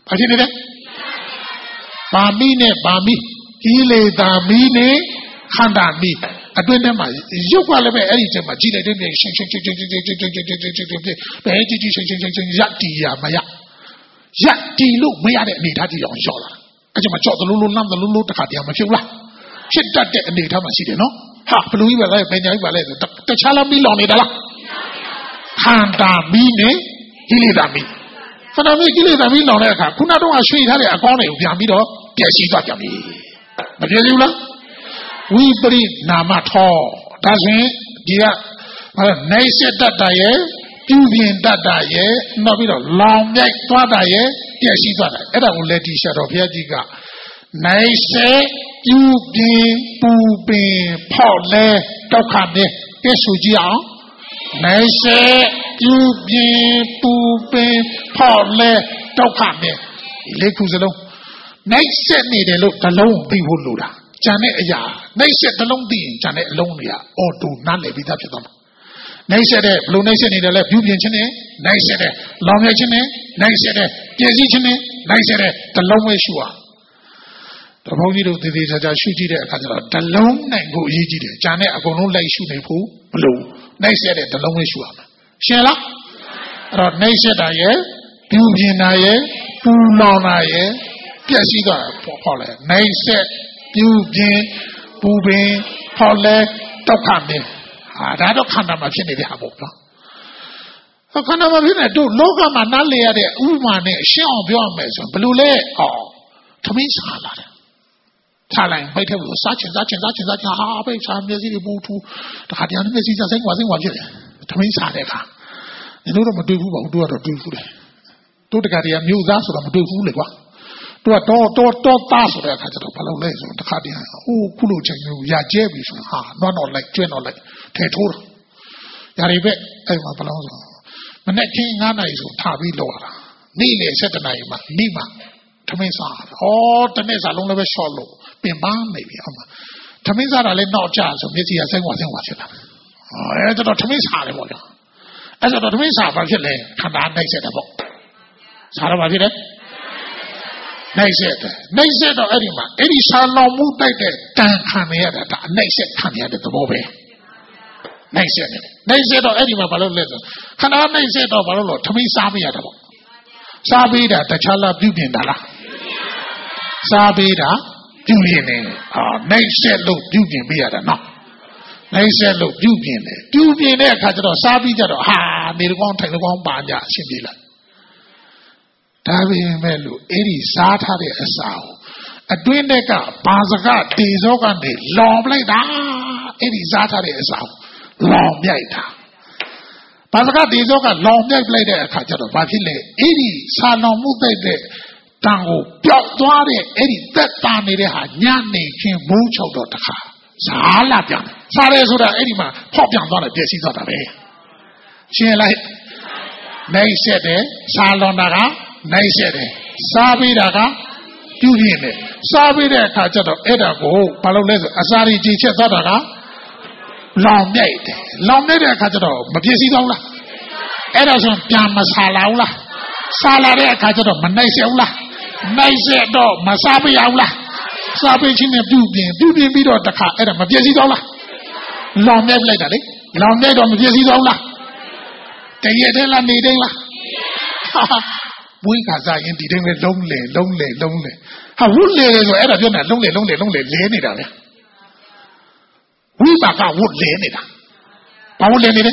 ဘာဖြစ်နေလဲပါမီနဲ့ပါမီကိလေသာမီနဲ့ခန္ဓာမီအတွင်းထဲမှာရုပ်ကလည်းပဲအဲ့ဒီထဲမှာကြည်လိုက်တဲ့ပြင်ရှင်းရှင်းရှင်းရှင်းရှင်းရှင်းရှင်းရှင်းရှင်းရှင်းရှင်းရှင်းဘယ်ကြည့်ကြည့်ရှင်းရှင်းရှင်းရှင်းရတီရမရရတီလို့မရတဲ့အနေထားကြီးအောင်လျှော့လာအဲ့ကျမှကြောက်တယ်လို့လို့လမ်းတယ်လို့လို့တခါတည်းမဖြစ်ဘူးလားဖြစ်တတ်တဲ့အနေထားမှာရှိတယ်နော်ဟာဘလူကြီးပဲလဲပညာကြီးပဲလဲဆိုတခြားလားမီးလောင်နေတာလားခန္ဓာမီနဲ့ကိလေသာမီခန္ဓာမီကိလေသာမီလောင်တဲ့အခါခုနတော့ရွှေထားတဲ့အကောင်းတွေကိုပြန်ပြီးတော့ပျက်စီးသွားကြပြီမပြည့်ဘူးလားဝိပရိနာမထောဒါဆိုရင်ဒီကနိုင်စတတ်တာရဲ့ပြုပြင်တတ်တာရဲ့နောက်ပြီးတော့လောင်မြိုက်သွားတာရဲ့ပျက်စီးသွားတာအဲ့ဒါကိုလက်တီရှာတော်ဘုရားကြီးကနိုင်စပြုပြင်ပူပင်ဖောက်လဲဒုက္ခနဲ့ပြည့်စုံကြအောင်နိုင်စပြုပြင်ပူပင်ဖောက်လဲဒုက္ခနဲ့ဒီလေးခုစလုံးနိုင်စနေတယ်လို့တစ်လုံးပြီးဖို့လိုတာဂျန်တဲ့အရာနိုင်စတစ်လုံးပြီးရင်ဂျန်တဲ့အလုံးတွေကအော်တိုနားလည်ပြီးသားဖြစ်သွားမှာနိုင်စတဲ့ဘလို့နိုင်စနေတယ်လဲပြုပြင်ခြင်းနဲ့နိုင်စတဲ့လောင်မြဲခြင်းနဲ့နိုင်စတဲ့ပြည့်စည်ခြင်းနဲ့နိုင်စတဲ့တစ်လုံးပဲရှုအောင်တဘုန်းကြီးတို့တည်တည်ချာချာရှုကြည့်တဲ့အခါကျတော့တစ်လုံးနိုင်ဖို့အရေးကြီးတယ်ဂျန်တဲ့အကုန်လုံးလိုက်ရှုနေဖို့မလိုနိုင်စတဲ့တစ်လုံးပဲရှုအောင်ရှင်းလားအဲ့တော့နိုင်စတာရဲ့ပြုပြင်တာရဲ့ပူလောင်တာရဲ့ပြည့်စည်သွားတာပေါ့လေနိုင်ဆက်ပြုပြင်ပူပင်ဖောက်လဲဒုက္ခမင်းဟာဒါတော့ခန္ဓာမှာဖြစ်နေတဲ့ဟာပေါ့နော်ခန္ဓာမှာဖြစ်နေတို့လောကမှာနားလည်ရတဲ့ဥပမာနဲ့ရှင်းအောင်ပြောရမယ်ဆိုဘယ်လိုလဲအော်သမင်းစားလာတယ်စားလိုက်ဘိုက်ထဲကိုစားချင်စားချင်စားချင်စားချင်ဟာဘိုက်စားမျက်စိတွေပူထူတခါတည်းမျက်စိစားစိမ့်ကွာစိမ့်ကွာဖြစ်တယ်သမင်းစားတဲ့အခါဒီလိုတော့မတွေ့ဘူးပါဘူးတို့ကတော့တွေ့ဘူးတယ်တို့တခါတည်းမျိုးသားဆိုတော့မတွေ့ဘူးလေကွာတို့ကတော့တော့တော့သားဆိုတဲ့အခါကျတော့ဘာလို့လဲဆိုတော့တခါတည်းဟိုခုလိုချိန်မျိုးရကျဲပြီဆိုဟာနွားတော့လိုက်ကျွဲ့တော့လိုက်ထဲထိုးတော့ညာရီပဲအဲ့မှာဘယ်လိုဆိုမနေ့ကငါးနာရီဆိုထားပြီးလောက်လာနေ့လေ၁၇နာရီမှာနေ့မှာသမင်းစားဟောတနေ့စားလုံးလည်းပဲရှော့လို့ပြင်ပန်းနေပြီဟုတ်မှာသမင်းစားတာလည်းနောက်ကျဆိုမျက်စိကစိမ့်ဝါစိမ့်ဝါဖြစ်လာအဲဒါတော့သမင်းစားတယ်ပေါ့လေအဲ့ဒါတော့သမင်းစားဘာဖြစ်လဲခန္ဓာနှိမ့်ဆက်တယ်ပေါ့စားတော့ဘာဖြစ်လဲနှိမ့်ဆက်တယ်နှိမ့်ဆက်တော့အဲ့ဒီမှာအဲ့ဒီရှာလောင်မှုတိုက်တဲ့တန်ခံရရတာဒါအနှိမ့်ဆက်ခံရတဲ့သဘောပဲနှိမ့်ဆက်တယ်နှိမ့်ဆက်တော့အဲ့ဒီမှာဘာလို့လဲဆိုခန္ဓာနှိမ့်ဆက်တော့ဘာလို့လဲသမင်းစားမရတာပေါ့စားပေးတာတခြားလားပြုပြင်တာလားစားပေးတာပြုပြင်နေအာနှိမ့်ဆက်လို့ပြုပြင်ပေးရတာနော်နှိမ့်ဆက်လို့ပြုပြင်တယ်ပြုပြင်တဲ့အခါကျတော့စားပြီးကြတော့ဟာနေတကောင်းထိုင်တကောင်းပါကြအရှင်းပြေးလိုက်ဒါပေမဲ့လို့အဲ့ဒီစားထားတဲ့အစာကိုအတွင်းကဘာစကတေဇောကနေလောင်လိုက်တာအဲ့ဒီစားထားတဲ့အစာကိုလောင်မြိုက်တာဘာစကတေဇောကလောင်မြိုက်လိုက်တဲ့အခါကျတော့ဘာဖြစ်လဲအဲ့ဒီစာလောင်မှုတိုက်တဲ့တန်ကိုပျောက်သွားတဲ့အဲ့ဒီသက်သာနေတဲ့ဟာညနေချင်းမုန်းချုပ်တော့တခါစားလာပြန်စားရဲဆိုတာအဲ့ဒီမှာဖောက်ပြန်သွားတယ်ပြည့်စည်သွားတာပဲရှင်းလိုက်နိုင်ဆက်တယ်စားလွန်တာကနိုင်ဆက်တယ်စားပြီးတာကပြုပြင်တယ်စားပြီးတဲ့အခါကျတော့အဲ့ဒါကိုဘာလို့လဲဆိုအစာရီကြည်ချက်သွားတာကလောင်မြိုက်တယ်လောင်မြိုက်တဲ့အခါကျတော့မပြည့်စည်တော့လားအဲ့ဒါဆိုပြန်မစားလာဘူးလားစားလာတဲ့အခါကျတော့မနိုင်ဆက်ဘူးလားနိုင်ဆက်တော့မစားပြရဘူးလားစားပေးခြင်းနဲ့ပြုပြင်ပြုပြင်ပြီးတော့တခါအဲ့ဒါမပြည့်စည်တော့လားလောင်မြိုက်လိုက်တာလေလောင်မြိုက်တော့မပြည့်စည်တော့လားတရက်တည်းလားနေတိုင်းလားဝိခါစားရင်ဒီတိုင်းပဲလုံးလေလုံးလေလုံးလေဟာဝုလေဆိုအဲ့ဒါပြောနေတာလုံးလေလုံးလေလုံးလေလဲနေတာလေဝိပါကဝုလဲနေတာဘာဝုလဲနေလဲ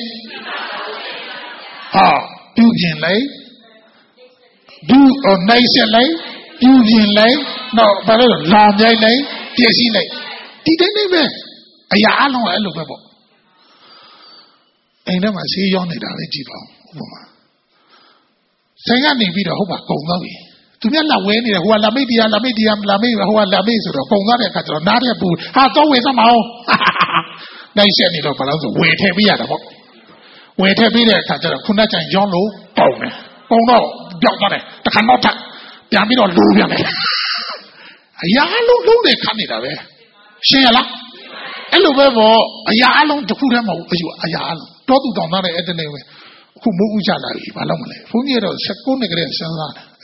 ဟာပြုပြင်လိုက်ဒူအနိုင်ဆက်လိုက်ပြုပြင်လိုက်တော့ဘာလို့လောင်မြိုက်လိုက်ပြည့်စည်လိုက်ဒီတိုင်းနေပဲအရာအလုံးအဲ့လိုပဲပေါ့အိမ်ထဲမှာဆေးရောင်းနေတာပဲကြည့်ပါဦးဥပမာဆိုင်ကနေပြီးတော့ဟုတ်ပါကုန်သွားပြီသူများလာဝဲနေတယ်ဟိုကလာမိတ်တရားလာမိတ်တရားလာမိတ်ဟိုကလာမိတ်ဆိုတော့ကုန်သွားတဲ့အခါကျတော့နားတဲ့ပူဟာတော့ဝဲသမောင်းနိုင်ဆက်နေတော့ဘာလို့ဆိုဝဲထည့်ပေးရတာပေါ့ဝဲထည့်ပေးတဲ့အခါကျတော့ခုနကကျန်ရောင်းလို့ပေါင်တယ်ပေါင်တော့ပြောက်သွားတယ်တခါတော့ထပ်ပြန်ပြီးတော့လိုးပြန်တယ်အရာလုံးလုံးနဲ့ခတ်နေတာပဲရှင်းရလားအဲ့လိုပဲပေါ့အရာအလုံးတစ်ခုတည်းမဟုတ်ဘူးအရာအလုံးတော့သူတောင်းသားတဲ့အဲ့တနေ့ပဲအခုမိုးဥချလာပြီဘာလို့မလဲဘုန်းကြီးကတော့၁၉နှစ်ကလေးစဉ်းစားတယ်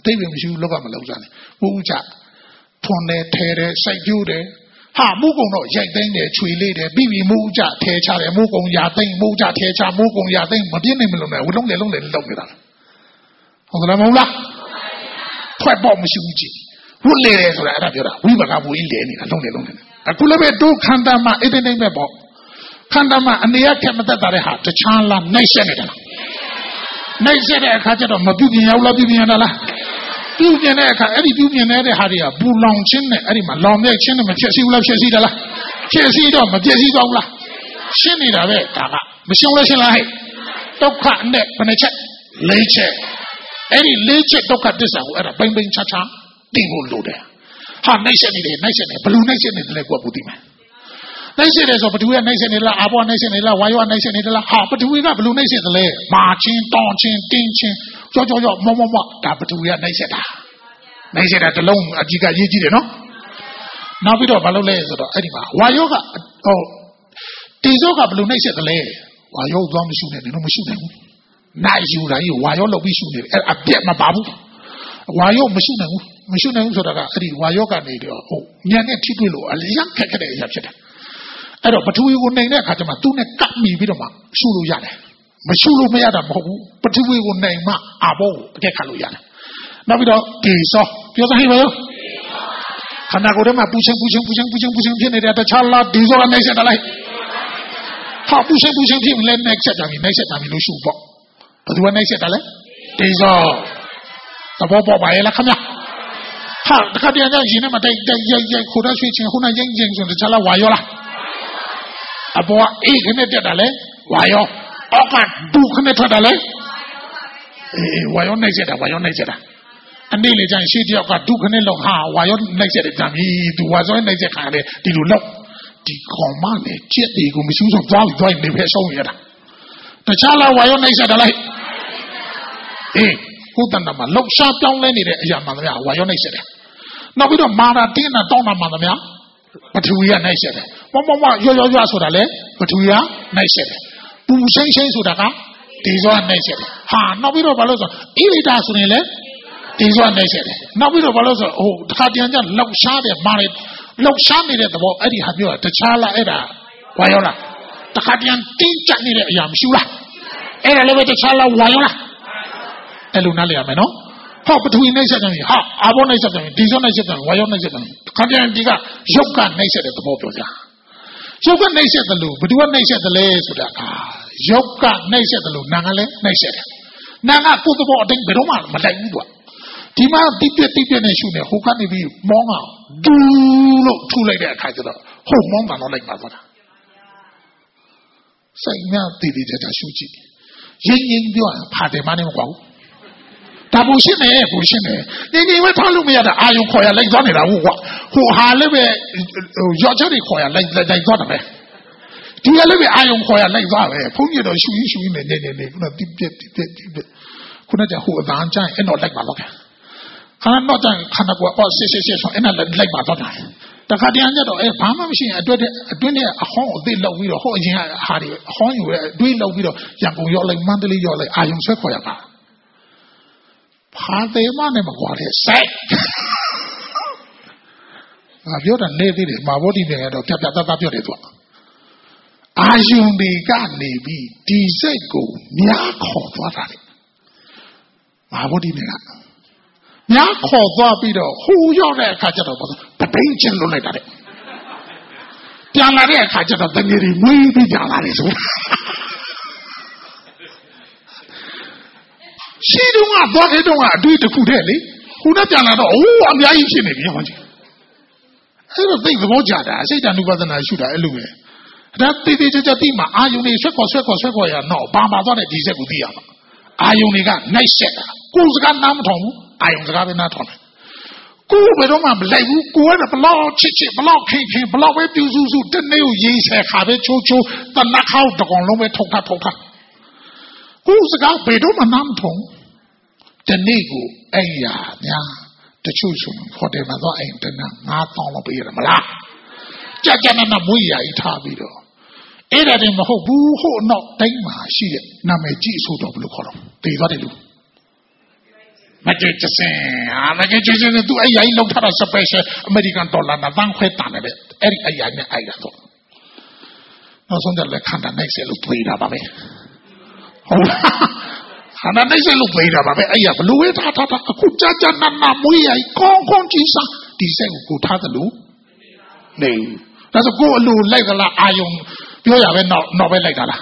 သိပင်မရှိဘူးလောကမလောက်စားနဲ့မူကြထွန်တယ်ထဲတယ်စိုက်ကျိုးတယ်ဟာမူကုံတော့ရိုက်သိမ်းတယ်ခြွေလေးတယ်ပြီးပြီးမူကြထဲချတယ်မူကုံရာသိမ်းမူကြထဲချမူကုံရာသိမ်းမပြင်းနိုင်မလို့နဲ့ဝလုံးလေလုံးလေလောက်နေတာဟုတ်ကဲ့မဟုတ်လားထွက်ပေါ်မရှိဘူးကြည့်ဝတ်လေတယ်ဆိုတာအဲ့ဒါပြောတာဝိဘကဘူကြီးလေနေတာလုံးလေလုံးလေအခုလည်းပဲတို့ခန္ဓာမှာအိတ်တိတ်ပဲပေါ့ခန္ဓာမှာအနေရခက်မသက်တာတဲ့ဟာတခြားလားနှိမ့်ဆက်နေတာလားနှိမ့်ဆက်တဲ့အခါကျတော့မပြုပြင်ရောက်လားပြုပြင်ရတာလားပြုပြင်တဲ့အခါအဲ့ဒီပြုပြင်နေတဲ့ဟာတွေကပူလောင်ခြင်းနဲ့အဲ့ဒီမှာလောင်တဲ့ခြင်းနဲ့မဖြစ်စီဘူးလားဖြစ်စီတယ်လားဖြစ်စီတော့မပြည့်စည်ပါဘူးလားရှင်းနေတာပဲဒါကမရှင်းလို့ရှင်းလားဟဲ့ဒုက္ခနဲ့ဘယ်နှချက်လေးချက်အဲ့ဒီလေးချက်ဒုက္ခသစ္စာကိုအဲ့ဒါပိမ့်ပိမ့်ချာချာသိဖို့လိုတယ်ဟာနှိမ့်ဆက်နေတယ်နှိမ့်ဆက်နေဘလူနှိမ့်ဆက်နေတယ်ကိုယ်ကသိမယ်နှိမ့်ဆက်တယ်ဆိုဘသူကနှိမ့်ဆက်နေလားအဘောနှိမ့်ဆက်နေလားဝါယောနှိမ့်ဆက်နေတယ်လားဟာဘသူကဘလူနှိမ့်ဆက်တယ်လေမာချင်းတောင်းချင်းတင်းချင်းကြောကြောကြောမောမောမောဒါဘသူကနှိမ့်ဆက်တာနှိမ့်ဆက်တာတလုံးအကြီးကရေးကြည့်တယ်နော်နောက်ပြီးတော့ဘာလုပ်လဲဆိုတော့အဲ့ဒီမှာဝါယောကဟိုတေဇောကဘလူနှိမ့်ဆက်တယ်လေဝါယောသွားမရှိနဲ့တော့မရှိနိုင်ဘူးနိုင်ယူတာကြီးဝါယောလောက်ပြီးရှိနေတယ်အဲ့အပြက်မပါဘူးဝါယောမရှိနိုင်ဘူးမရှိနိုင်ဘူးဆိုတာကအဲ့ဒီဝါယောကနေတော့ဟိုညံနဲ့ထိတွေ့လို့အလျံခက်ခဲ့တဲ့အရာဖြစ်တယ်အဲ့တော့ပထဝီကိုနိုင်တဲ့အခါကျမှသူ့နဲ့ကပ်မိပြီးတော့မှရှုလို့ရတယ်မရှုလို့မရတာမဟုတ်ဘူးပထဝီကိုနိုင်မှအဘောကိုအကျက်ခတ်လို့ရတယ်နောက်ပြီးတော့ဒေသောပြောသဟိပါရောခန္ဓာကိုယ်ထဲမှာပူချင်းပူချင်းပူချင်းပူချင်းပူချင်းဖြစ်နေတဲ့တခြားလားဒေသောကနိုင်ဆက်တာလိုက်ဟာပူချင်းပူချင်းဖြစ်လဲနိုင်ဆက်တာပြီနိုင်ဆက်တာပြီလို့ရှုပေါ့ဘယ်သူကနိုင်ဆက်တာလဲဒေသောသဘောပေါက်ပါရဲ့လားခင်ဗျာဟာတခါတည်းကရင်ထဲမှာတိုက်တိုက်ရိုက်ရိုက်ခိုးရဆွေးချင်းခုနရင်ရင်ဆိုတခြားလားဝါရောလားအပေါ်အေးခနဲ့တက်တာလဲဝါရောအောက်ကဒုခနဲ့ထွက်တာလဲအေးဝါရောနိုင်ဆက်တာဝါရောနိုင်ဆက်တာအနေလေကျရင်ရှေ့တယောက်ကဒုခနဲ့လောက်ဟာဝါရောနိုင်ဆက်တယ်ကြပြီသူဝါရောနိုင်ဆက်ခါတယ်ဒီလိုလောက်ဒီခေါမနဲ့ကြက်တွေကိုမရှိဘူးဆိုသွားပြီးသွားနေဖက်ဆုံးရတာတခြားလားဝါရောနိုင်ဆက်တာလဲအေးဟုတ်တယ်မှာလောက်ရှားပြောင်းလဲနေတဲ့အရာမှန်သမျှဝါရောနိုင်ဆက်တယ်နောက်ပြီးတော့မာတာတင်းတာတောင်းတာမှန်သမျှပထဝီကနိုင်ဆက်တယ်မမမရောရောရောဆိုတာလေပထဝီကနိုင်ဆက်တယ်ပူချင်းချင်းဆိုတာကဒေဇောကနိုင်ဆက်တယ်ဟာနောက်ပြီးတော့ဘာလို့ဆိုဣရိတာဆိုရင်လေဒေဇောကနိုင်ဆက်တယ်နောက်ပြီးတော့ဘာလို့ဆိုဟိုတခါတည်းကလောက်ရှားတယ်မာတယ်လောက်ရှားနေတဲ့သဘောအဲ့ဒီဟာပြောတာတခြားလားအဲ့ဒါဝါရောလားတခါတည်းတင်းကြပ်နေတဲ့အရာမရှိဘူးလားအဲ့ဒါလည်းပဲတခြားလားဝါရောလားအဲ့လိုနားလည်ရမယ်နော်ဟောပထဝီနိုင်ဆက်တယ်ဟာအာဘောနိုင်ဆက်တယ်ဒီဇောနိုင်ဆက်တယ်ဝါယောနိုင်ဆက်တယ်ခန္ဓာဒီကရုပ်ကနိုင်ဆက်တဲ့သဘောပြောကြရုပ်ကနိုင်ဆက်တယ်လို့ဘယ်သူကနိုင်ဆက်တယ်လဲဆိုတာအာရုပ်ကနိုင်ဆက်တယ်လို့နာကလည်းနိုင်ဆက်တယ်နာကကိုယ်သဘောအတိုင်းဘယ်တော့မှမလိုက်ဘူးကွာဒီမှာတိပြက်တိပြက်နဲ့ရှုနေဟိုကနေပြီးမောင်းအောင်ဒူးလို့ထူလိုက်တဲ့အခါကျတော့ဟိုမောင်းကတော့လိုက်ပါသွားတာစိတ်များတည်တည်ကြကြရှုကြည့်ရင်းရင်းပြောရင်ဖာတယ်မနဲ့မကွာဘူးဒါဘူးရှင်းနေဘူးရှင်းနေနေနေဝဲထားလို့မရတာအာယုံခေါ်ရလိုက်သွားနေတာဟုတ်ကွာဟိုဟာလည်းပဲဟိုရောချက်တွေခေါ်ရလိုက်လိုက်သွားတယ်ပဲဒီကလည်းပဲအာယုံခေါ်ရလိုက်သွားပဲဘုန်းကြီးတော်ရှူရင်းရှူရင်းနေနေနေခုနတိပြက်တိပြက်တိပြက်ခုနကဟိုအတန်းကျရင်အဲ့တော့လိုက်ပါတော့ခါတော့ကျရင်ခန္ဓာကိုယ်အော်စစ်စစ်စစ်ဆိုအဲ့နဲ့လိုက်ပါတော့တယ်တခါတည်းညတော့အဲဘာမှမရှိရင်အတွက်အတွင်းနဲ့အဟောင်းအသေးလောက်ပြီးတော့ဟိုအရင်ဟာတွေအဟောင်းယူရဲတွေးလောက်ပြီးတော့ရန်ကုန်ရောက်လိုက်မန္တလေးရောက်လိုက်အာယုံဆွဲခေါ်ရပါဖာသေးမနဲ့မကွာတဲ့စိုက်ငါပြောတာနေသေးတယ်မာဘောဓိပြန်တော့ပြတ်ပြတ်သားသားပြောတယ်သူကအာယုန်တွေကနေပြီးဒီစိတ်ကိုများခေါ်သွားတာလေမာဘောဓိနဲ့ကများခေါ်သွားပြီးတော့ဟိုရောက်တဲ့အခါကျတော့တပိန်ချင်းလွတ်လိုက်တာတဲ့ပြန်လာတဲ့အခါကျတော့တငယ်တွေမွေးပြီးကြလာတယ်ဆိုရှိတော့ကသွားခဲ့တော့ကအတွေ့တစ်ခုတည်းလေခုနပြန်လာတော့အိုးအများကြီးဖြစ်နေပြီဟောကြီးအဲ့တော့သိသဘောကျတာစိတ်တ ानु ပဒနာရှုတာအဲ့လိုပဲဒါတိတိကျကျသိမှအာယုန်တွေဆွဲခေါ်ဆွဲခေါ်ဆွဲခေါ်ရတော့ဘာမှသွားတဲ့ဒီစက်ကိုသိရမှာအာယုန်တွေကနိုင်ဆက်တာကိုယ်စကားနားမထောင်ဘူးအာယုန်စကားပဲနားထောင်တယ်ကိုယ်ဘယ်တော့မှမလိုက်ဘူးကိုယ်ကဘလောက်ချစ်ချစ်ဘလောက်ခင်ခင်ဘလောက်ပဲပြူစုစုတနေ့ကိုရေးဆဲခါပဲချိုးချိုးတနက်ခေါက်တကောင်လုံးပဲထုတ်ထထုတ်ထကိုယ်စကားဘယ်တော့မှနားမထောင်တနေ့ကိုအဲ့ရများတချို့ဆိုဟိုတယ်မှာတော့အဲ့တနငါးတောင်းလောက်ပေးရမလားကြကြနနမွေးရည်ထားပြီးတော့အဲ့ဒါတည်းမဟုတ်ဘူးဟိုနောက်တိုင်းမှာရှိတဲ့နာမည်ကြည့်ဆိုတော့ဘယ်လိုခေါ်တော့တေသွားတယ်လို့ Magic Jason, Magic Jason, do a young look at a special American dollar, the bank with Tanner, Eric Ayana Idaho. No sooner like Hannah next look played about me. Hannah next look played about me. I have Louis Tata, a good judge and Namui, I call Conchisa, the same good Tatalu. No, that's a good look like the iron. You have not novel like that.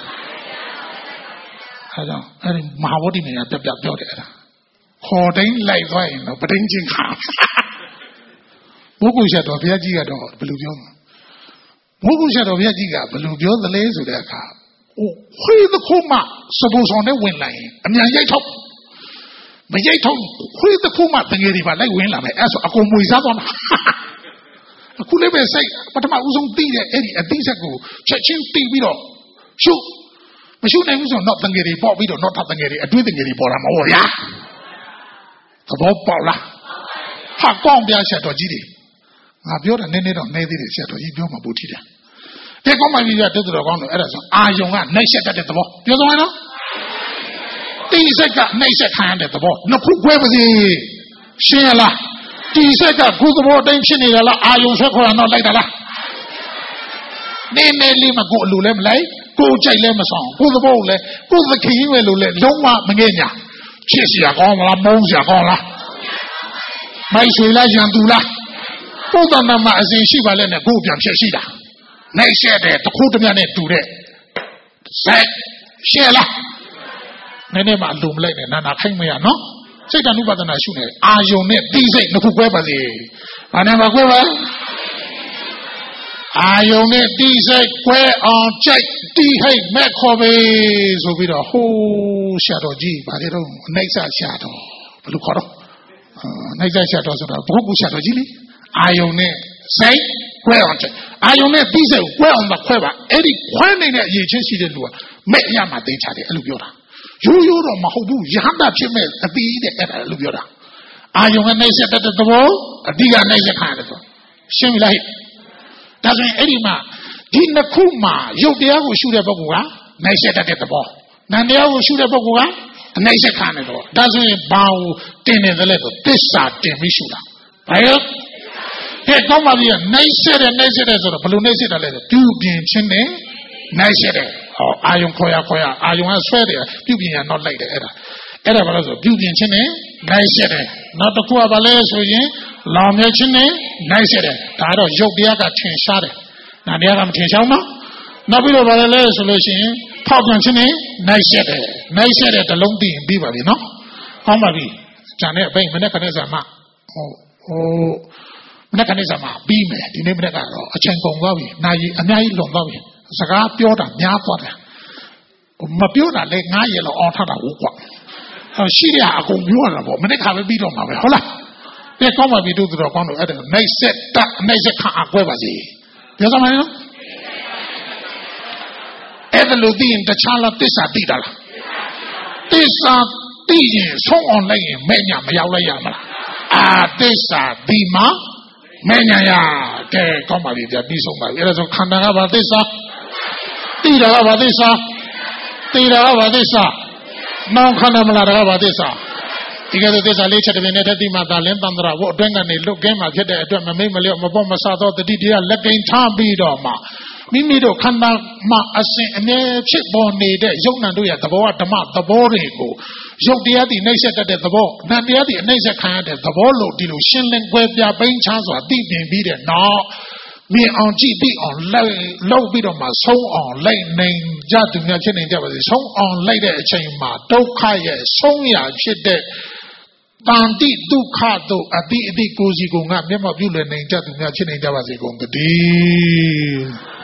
I don't know. Mahawadi may have the daughter. Holding like wine, but in Jinka. Mogu shadow of Yajiga, Blue. Mogu shadow of Yajiga, Blue, the lays of their car. Oh, who is the Kuma? Suppose on the wind line. I mean, I talk. But yet, who is the Kuma? The Yeriba, like wind line, as a Kumu is up on. I could never say, but I was on the a days ago, churching T V. Shoot. But you names are not the Yeri, Bobby, or not the Yeri, I do the Yeri Boram. Oh, yeah. The Bob Paula. How come they are shut or Gidi? I built a name on Navy set or you build my booty. They come my video to the Rogan Edison. Ah, young man, nation at the ball. You know? These are got nation hand at the ball. No, where was he? Sheila. These are got good word and Chinella. Ah, you so not like that. Name Lima go Lulem lay, go Jay Lemerson, go the ball, go the king, don't want Magenia. Chisia Gola, Monsia Gola. My Suila Jandula. Both of them as in Shiva Lena Gubian Cheshida. Nay said that the Kudaman today. Said Sheila. Nenema Lum Lane and Nana Kingmea, no? Say the new than I should. Are you net? These ain't no Guebadi. I never go. Are you net? These ain't where on Jack D. Hay Macobe. So be the whole shadow G, but they don't next shadow. Look at next shadow of the Bogu shadow Gilly. Are you net? Say where on Jack. Are you net? These ain't where on the quiver. Eddie pointing at you, she didn't do it. Make Yama de Chadi, Alubiola. You, you don't know, you have that chimney at the end of Alubiola. Are you a nation at the wall? A digger nation kind of shame like doesn't any man. Didn't the Kuma, you there will shoot a Bogua, nation at the ball. Nandia will shoot a Bogua, a nation kind of doesn't bow ten in the level. This are Timishula. Right? Here come a nation and nation as a balloon nation a letter. Two being chinning, nation. Oh, I am Koya Koya, I am Australia, beauty and not like the error. Error was a beauty in Chine, nice error. Not the Kua Ballet, so ye, long Chine, nice error. Taro, Yobiaga Chin Shade. Nadiagam Chinshama, Nabilo Ballet solution, Pogam Chine, nice error. Nice error, the long being beaver, you know? How may be? Janet Bay, Mechanism. Oh, oh, Mechanism, beam, the name of a Chankong Wabi, Nai, and Nai Longawi. Saga Pioda, Yapota. Mapiona lake Nayel or Tata Uqua. She are a communal, but they have a bit on our hola. They come and we do the Rogan, they said that Nezeka Aguazi. The other man? Eveludin, the Chala Tissa Dida. Tissa Didi, so on laying, Mania Mayala Yama. Ah, Tissa Dima, Mania, they come and they be so much. It is a Kanava Tissa. Tira Vadisa, Tira Vadisa, non Kanamala Vadisa. Together, there's a later than Edima, Lentandra, what Bengan, look game, I get the memory of Maboma Sato, the D D L, let game time be doma. Mimido, Kanda, Ma, a chip born need, Yona do at the board, the mat, the Borigo. Yodia, the nation at the ball, Nadia, the nation kind of the ball, Dilo, Shinling, where their brain chance are deep in video. Now. Me on G B on low bit of my soul on late name Jadu Nachin in Java, so on later chain ma, do kaya, Sonia Chide, Bandi do Kado, a D D Gozi Gunga, Memo Bulan in Jadu Nachin in Java, the deal.